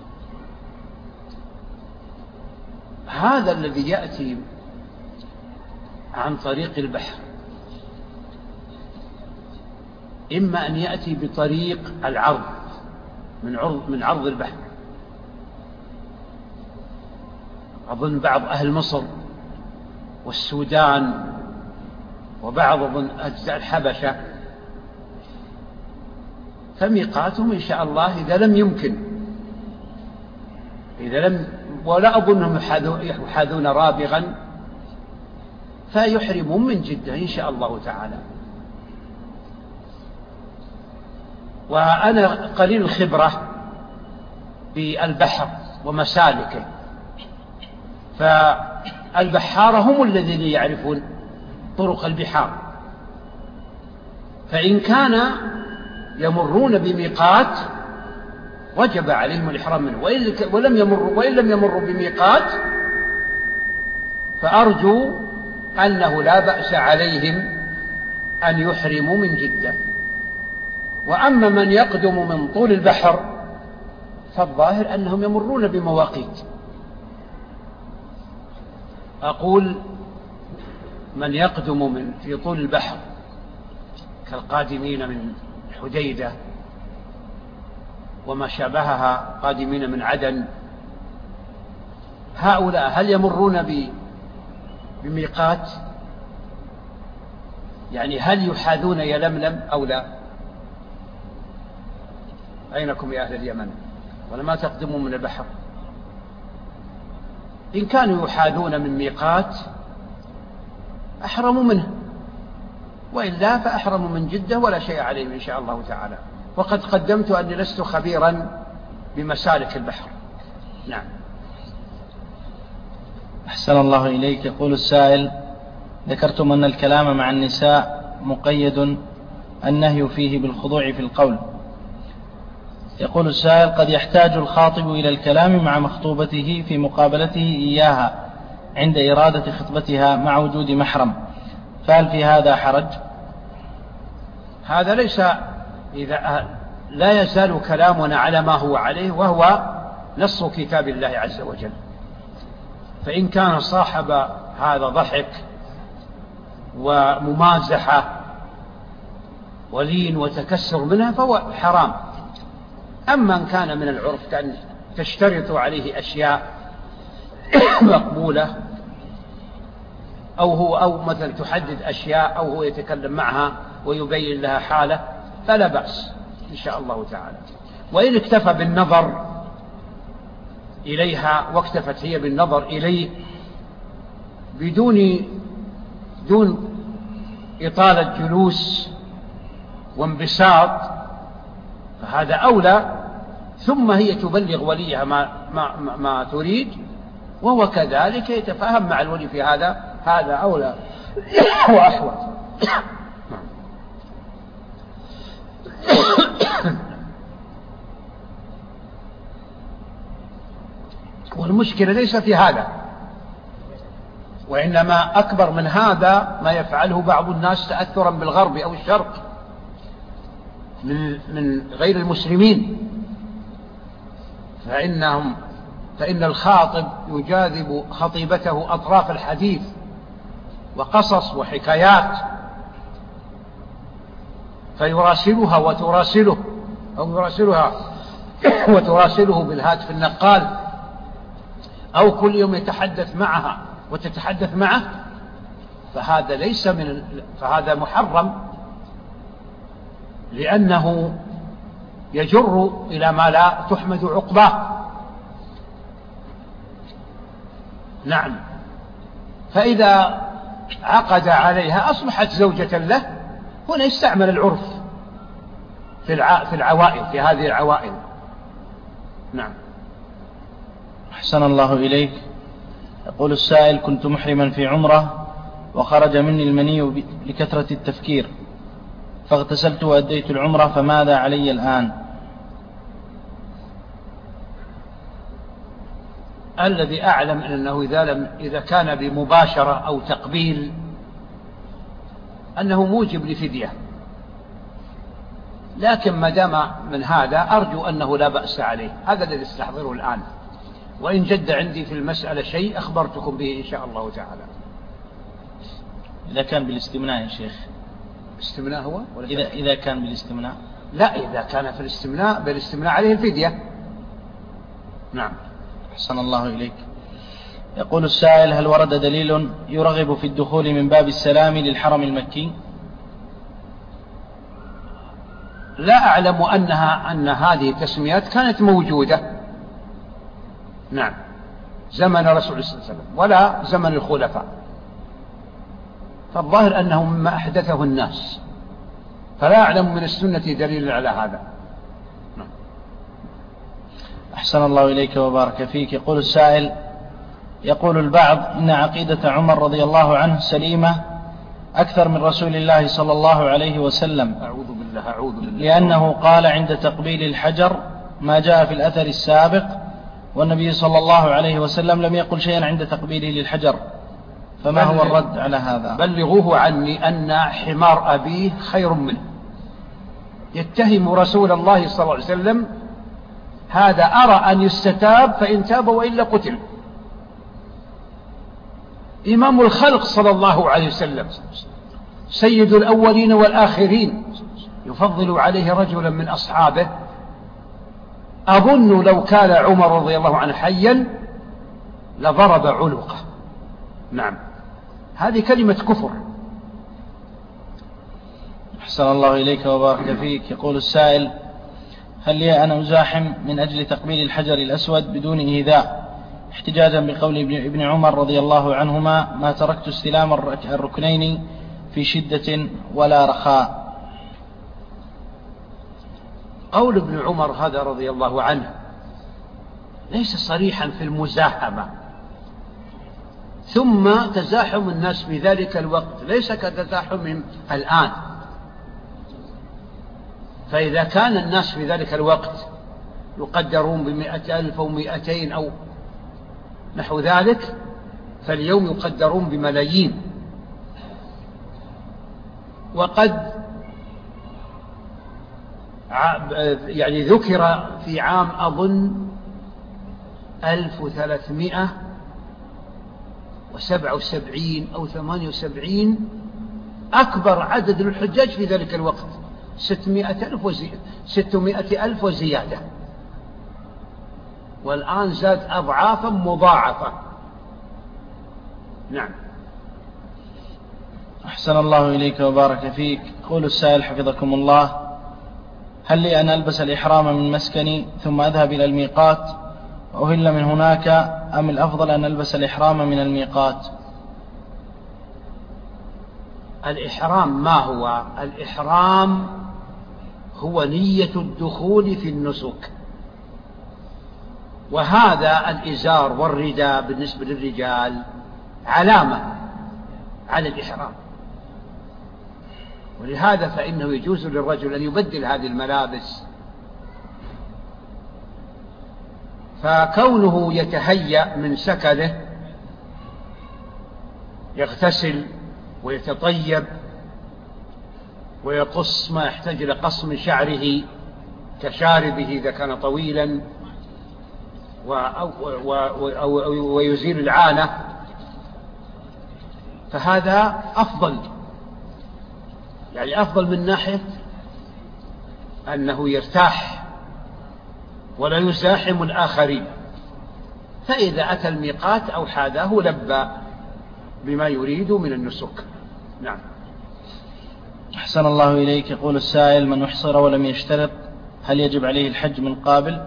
هذا الذي يأتي عن طريق البحر إما أن يأتي بطريق العرض من عرض البحر. أظن بعض أهل مصر والسودان وبعض أجزاء الحبشة، فميقاتهم إن شاء الله إذا لم ولا أظنهم يحاذون رابغا، فيحرمون من جدة إن شاء الله تعالى. وأنا قليل الخبرة بالبحر ومسالكه، فالبحارة هم الذين يعرفون طرق البحار، فإن كان يمرون بميقات وجب عليهم الإحرام منه، وإن لم يمروا بميقات فأرجو أنه لا بأس عليهم أن يحرموا من جدة. وأما من يقدم من طول البحر فالظاهر أنهم يمرون بمواقيت. أقول من يقدم في طول البحر كالقادمين من حديدة وما شابهها، قادمين من عدن، هؤلاء هل يمرون بميقات؟ يعني هل يحاذون يلملم أو لا؟ أينكم يا أهل اليمن ولما تقدموا من البحر؟ إن كانوا يحاذون من ميقات أحرموا منه، وإلا فأحرموا من جدة ولا شيء عليهم إن شاء الله تعالى. وقد قدمت أني لست خبيرا بمسالك البحر. نعم. أحسن الله إليك. يقول السائل: ذكرتم أن الكلام مع النساء مقيد النهي فيه بالخضوع في القول. يقول السائل: قد يحتاج الخاطب إلى الكلام مع مخطوبته في مقابلته إياها عند إرادة خطبتها مع وجود محرم، فهل في هذا حرج؟ هذا ليس، إذا لا يزال كلامنا على ما هو عليه، وهو نص كتاب الله عز وجل. فإن كان صاحب هذا ضحك وممازحة ولين وتكسر منها فهو حرام. أما إن كان من العرف كأن تشترط عليه أشياء مقبولة، أو مثلا تحدد أشياء، أو هو يتكلم معها ويبين لها حالة، فلا بأس إن شاء الله تعالى. وإن اكتفى بالنظر إليها واكتفت هي بالنظر إليه دون إطالة جلوس وانبساط، فهذا أولى ثم هي تبلغ وليها ما تريد، وهو كذلك يتفاهم مع الولي في هذا أولى وأحوط. والمشكلة ليس في هذا، وإنما أكبر من هذا ما يفعله بعض الناس تأثرا بالغرب أو الشرق من غير المسلمين، فإن الخاطب يجاذب خطيبته أطراف الحديث وقصص وحكايات، فيراسلها وتراسله، أو يراسلها وتراسله بالهاتف النقال، أو كل يوم يتحدث معها وتتحدث معه، فهذا محرم، لأنه يجر إلى ما لا تحمد عقباه. نعم. فإذا عقد عليها أصبحت زوجة له، هنا يستعمل العرف في العوائل، في هذه العوائل. نعم. أحسن الله إليك. يقول السائل: كنت محرما في عمرة وخرج مني المني لكثرة التفكير، فاغتسلت وأديت العمرة، فماذا علي الآن؟ الذي أعلم أنه إذا كان بمباشرة أو تقبيل أنه موجب لفدية، لكن ما دام من هذا أرجو أنه لا بأس عليه. هذا الذي استحضره الآن، وإن جد عندي في المسألة شيء أخبرتكم به إن شاء الله تعالى. إذا كان بالاستمناء يا شيخ. الاستمناء هو؟ إذا كان بالاستمناء. لا، إذا كان في بالاستمناء عليه الفدية. نعم. أحسن الله إليك. يقول السائل: هل ورد دليل يرغب في الدخول من باب السلام للحرم المكي؟ لا أعلم أن هذه التسميات كانت موجودة، نعم، زمن رسول الله صلى الله عليه وسلم ولا زمن الخلفاء، فالظاهر أنه مما أحدثه الناس، فلا أعلم من السنة دليل على هذا. نعم. أحسن الله إليك وبارك فيك. يقول السائل: يقول البعض إن عقيدة عمر رضي الله عنه سليمة أكثر من رسول الله صلى الله عليه وسلم، أعوذ بالله لأنه قال عند تقبيل الحجر ما جاء في الأثر السابق، والنبي صلى الله عليه وسلم لم يقل شيئا عند تقبيله للحجر، فما هو الرد على هذا؟ بلغوه عني أن حمار أبيه خير منه. يتهم رسول الله صلى الله عليه وسلم، هذا أرى أن يستتاب فإن تاب وإلا قتل. إمام الخلق صلى الله عليه وسلم، سيد الأولين والآخرين، يفضل عليه رجلا من أصحابه. أظن لو كان عمر رضي الله عنه حيا لضرب عنقه. نعم، هذه كلمة كفر. أحسن الله إليك وبارك فيك. يقول السائل: هل لي أن أزاحم من أجل تقبيل الحجر الأسود بدون إيذاء، احتجاجا بقول ابن عمر رضي الله عنهما: ما تركت استلام الركنين في شدة ولا رخاء؟ قول ابن عمر هذا رضي الله عنه ليس صريحا في المزاحمة، ثم تزاحم الناس في ذلك الوقت ليس كتزاحمهم الآن. فإذا كان الناس في ذلك الوقت يقدرون ب100,000 أو 200 أو نحو ذلك، فاليوم يقدرون بملايين. وقد ذكر في عام أظن 1377 أو 78 أكبر عدد للحجاج في ذلك الوقت 600,000 وزيادة، والآن زاد أضعافا مضاعفة. نعم. أحسن الله إليك وبارك فيك. يقول السائل حفظكم الله: هل لي أن ألبس الإحرام من مسكني ثم أذهب إلى الميقات وأهل من هناك، أم الأفضل أن ألبس الإحرام من الميقات؟ الإحرام ما هو؟ الإحرام هو نية الدخول في النسك، وهذا الإزار والرداء بالنسبة للرجال علامة على الإحرام، ولهذا فإنه يجوز للرجل أن يبدل هذه الملابس. فكونه يتهيأ من سكنه يغتسل ويتطيب ويقص ما يحتاج إلى قص من شعره كشاربه إذا كان طويلا، ويزيل العانة، فهذا أفضل، يعني أفضل من ناحية أنه يرتاح ولا يزاحم الآخرين. فإذا أتى الميقات أو حاذاه لبى بما يريد من النسك. نعم. أحسن الله إليك. يقول السائل: من احصر ولم يشترط هل يجب عليه الحج من قابل؟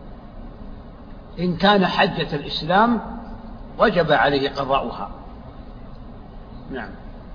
إن كان حجة الإسلام وجب عليه قضاؤها. نعم.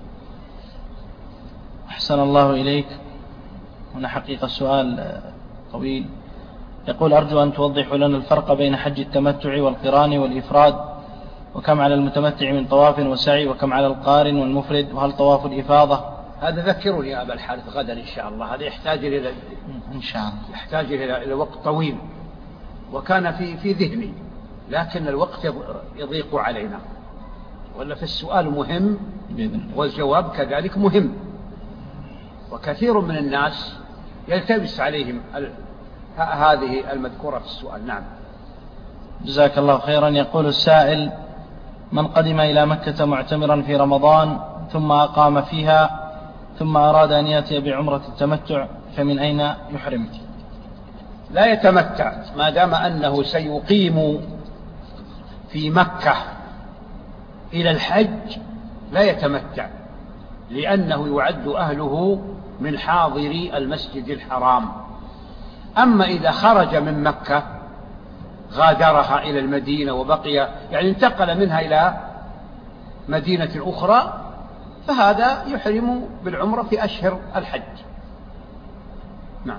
أحسن الله إليك. هنا حقيقة السؤال طويل. يقول: أرجو أن توضحوا لنا الفرق بين حج التمتع والقران والإفراد، وكم على المتمتع من طواف وسعي، وكم على القارن والمفرد، وهل طواف الإفاضة؟ هذا ذكرني يا أبا الحارث غدا إن شاء الله، هذا يحتاج إلى إن شاء الله يحتاج إلى وقت طويل، وكان في ذهني لكن الوقت يضيق علينا، ولا في السؤال مهم والجواب كذلك مهم، وكثير من الناس يلتبس عليهم هذه المذكورة في السؤال. نعم. جزاك الله خيرا. يقول السائل: من قدم إلى مكة معتمرا في رمضان ثم أقام فيها ثم أراد أن يأتي بعمرة التمتع فمن أين يحرم؟ لا يتمتع ما دام أنه سيقيم في مكة إلى الحج، لا يتمتع، لأنه يعد أهله من حاضري المسجد الحرام. أما إذا خرج من مكة غادرها إلى المدينة وبقي، يعني انتقل منها إلى مدينة أخرى، فهذا يحرم بالعمرة في أشهر الحج. نعم.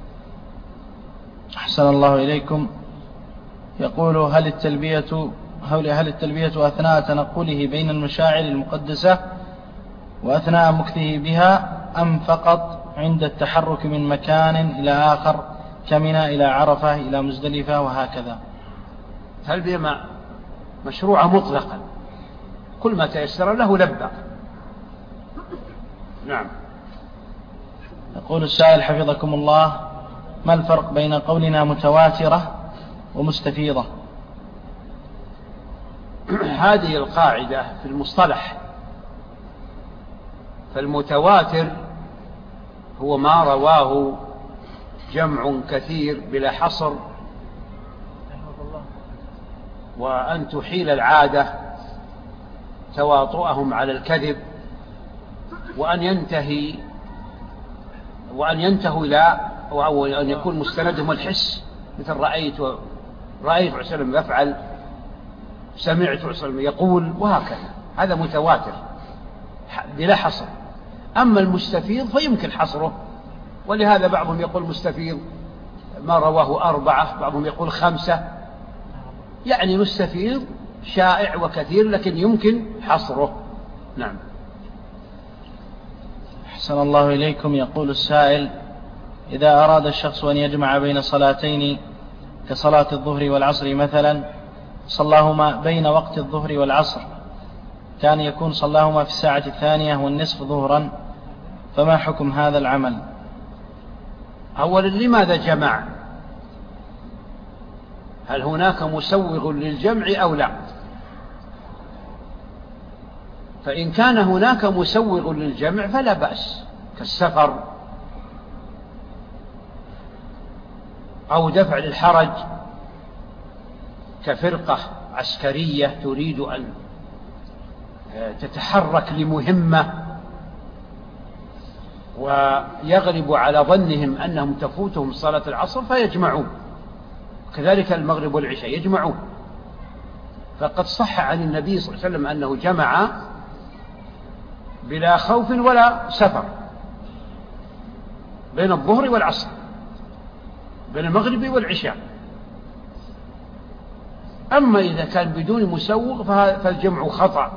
أحسن الله إليكم. يقول: هل التلبية أثناء تنقله بين المشاعر المقدسة وأثناء مكثه بها، أم فقط عند التحرك من مكان إلى آخر كمنى إلى عرفة إلى مزدلفة وهكذا؟ تلبية مشروعة مطلقا، كل ما تيسر له لبى. نعم. يقول السائل حفظكم الله: ما الفرق بين قولنا متواترة ومستفيضة؟ هذه القاعدة في المصطلح، فالمتواتر هو ما رواه جمع كثير بلا حصر، وأن تحيل العادة تواطؤهم على الكذب، وأن ينتهوا إلى أو أن يكون مستندهم الحس، مثل رأيت وسلم يفعل، سمعت وسلم يقول، وهكذا. هذا متواتر بلا حصر. أما المستفيض فيمكن حصره، ولهذا بعضهم يقول مستفيض ما رواه 4، بعضهم يقول 5، يعني مستفيض شائع وكثير لكن يمكن حصره. نعم. أحسن الله إليكم. يقول السائل: إذا أراد الشخص أن يجمع بين صلاتين كصلاة الظهر والعصر مثلا، صلاهما بين وقت الظهر والعصر، كان يكون صلاهما في الساعة 2:30 ظهرا، فما حكم هذا العمل؟ أولا، لماذا جمع؟ هل هناك مسوغ للجمع أو لا؟ فإن كان هناك مسوغ للجمع فلا بأس، كالسفر أو دفع للحرج، كفرقة عسكرية تريد أن تتحرك لمهمة ويغلب على ظنهم أنهم تفوتهم صلاة العصر فيجمعون، كذلك المغرب والعشاء يجمعون. فقد صح عن النبي صلى الله عليه وسلم أنه جمع بلا خوف ولا سفر بين الظهر والعصر، بين المغرب والعشاء. أما إذا كان بدون مسوغ فالجمع خطأ،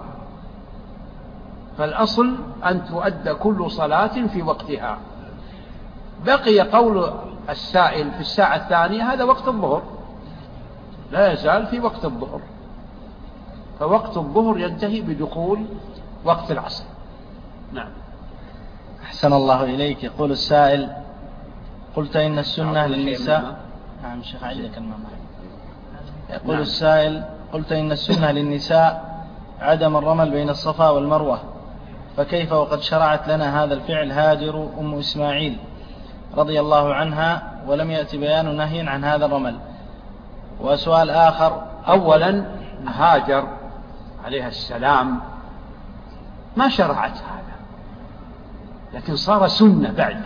فالأصل أن تؤدى كل صلاة في وقتها. بقي قول السائل في الساعة الثانية، هذا وقت الظهر، لا يزال في وقت الظهر، فوقت الظهر ينتهي بدخول وقت العصر. نعم. أحسن الله إليك. يقول السائل: قلت إن السنة للنساء. نعم شيخ عندك الماء. يقول نعم. السائل: قلت إن السنة للنساء عدم الرمل بين الصفا والمروة، فكيف وقد شرعت لنا هذا الفعل هاجر أم إسماعيل رضي الله عنها ولم يأتي بيان نهي عن هذا الرمل؟ وسؤال آخر: أولا هاجر عليها السلام ما شرعت هذا، لكن صار سنة بعد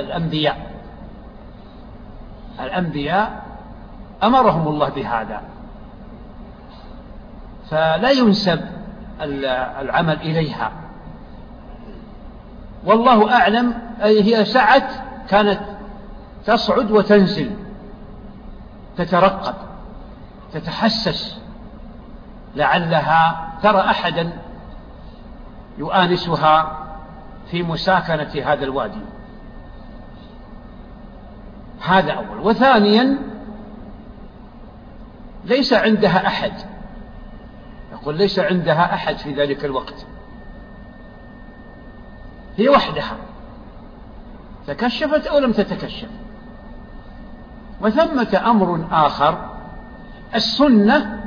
الأنبياء أمرهم الله بهذا، فلا ينسب العمل إليها. والله أعلم، هي سعت كانت تصعد وتنزل، تترقب، تتحسس، لعلها ترى أحدا يؤانسها في مساكنة هذا الوادي. هذا أول. وثانيا ليس عندها أحد، يقول ليس عندها أحد في ذلك الوقت، هي وحدها، تكشفت أو لم تتكشف. وثمة أمر آخر، السنة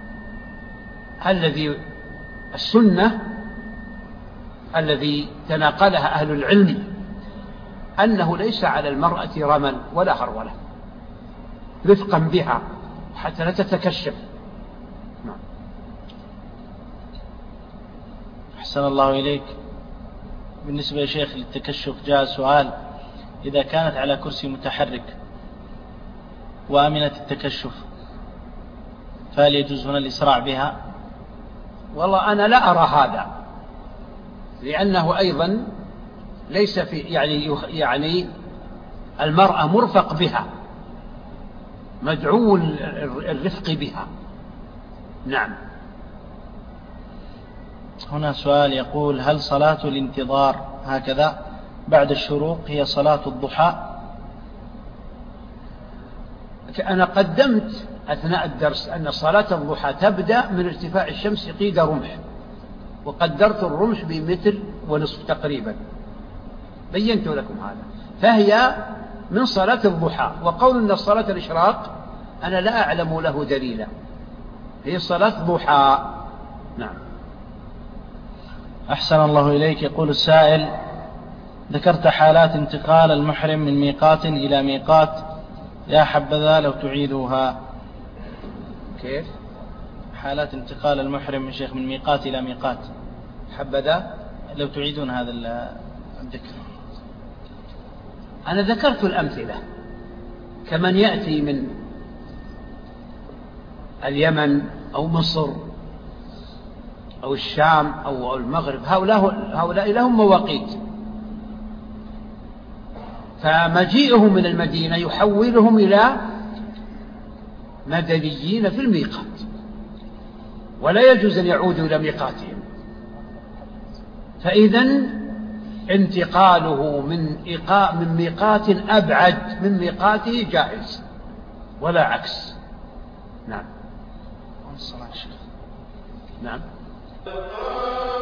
الذي تناقلها أهل العلم أنه ليس على المرأة رمل ولا هرولة، رفقا بها حتى لا تتكشف. نعم. أحسن الله إليك. بالنسبة يا شيخ للتكشف، جاء سؤال: إذا كانت على كرسي متحرك وأمنت التكشف فهل يجوز هنا الإسراع بها؟ والله أنا لا أرى هذا، لأنه أيضا ليس في يعني المرأة مرفق بها، مدعو الرفق بها. نعم. هنا سؤال يقول: هل صلاة الانتظار هكذا بعد الشروق هي صلاة الضحى؟ أنا قدمت أثناء الدرس أن صلاة الضحى تبدأ من ارتفاع الشمس قيد رمح، وقدرت الرمح بمتر ونصف تقريبا، بينت لكم هذا، فهي من صلاة الضحى. وقول أن صلاة الإشراق أنا لا أعلم له دليلا، هي صلاة ضحى. نعم. أحسن الله إليك. يقول السائل: ذكرت حالات انتقال المحرم من ميقات إلى ميقات، يا حبذا لو تعيدوها. كيف حالات انتقال المحرم من شيخ من ميقات إلى ميقات؟ حبذا لو تعيدون هذا الذكر. أنا ذكرت الأمثلة، كمن يأتي من اليمن أو مصر أو الشام أو المغرب، هؤلاء لهم مواقيت، فمجيئهم من المدينة يحولهم إلى مدنيين في الميقات، ولا يجوز أن يعودوا إلى ميقاتهم. فإذا انتقاله من ميقات أبعد من ميقاته جائز، ولا عكس. نعم. نعم.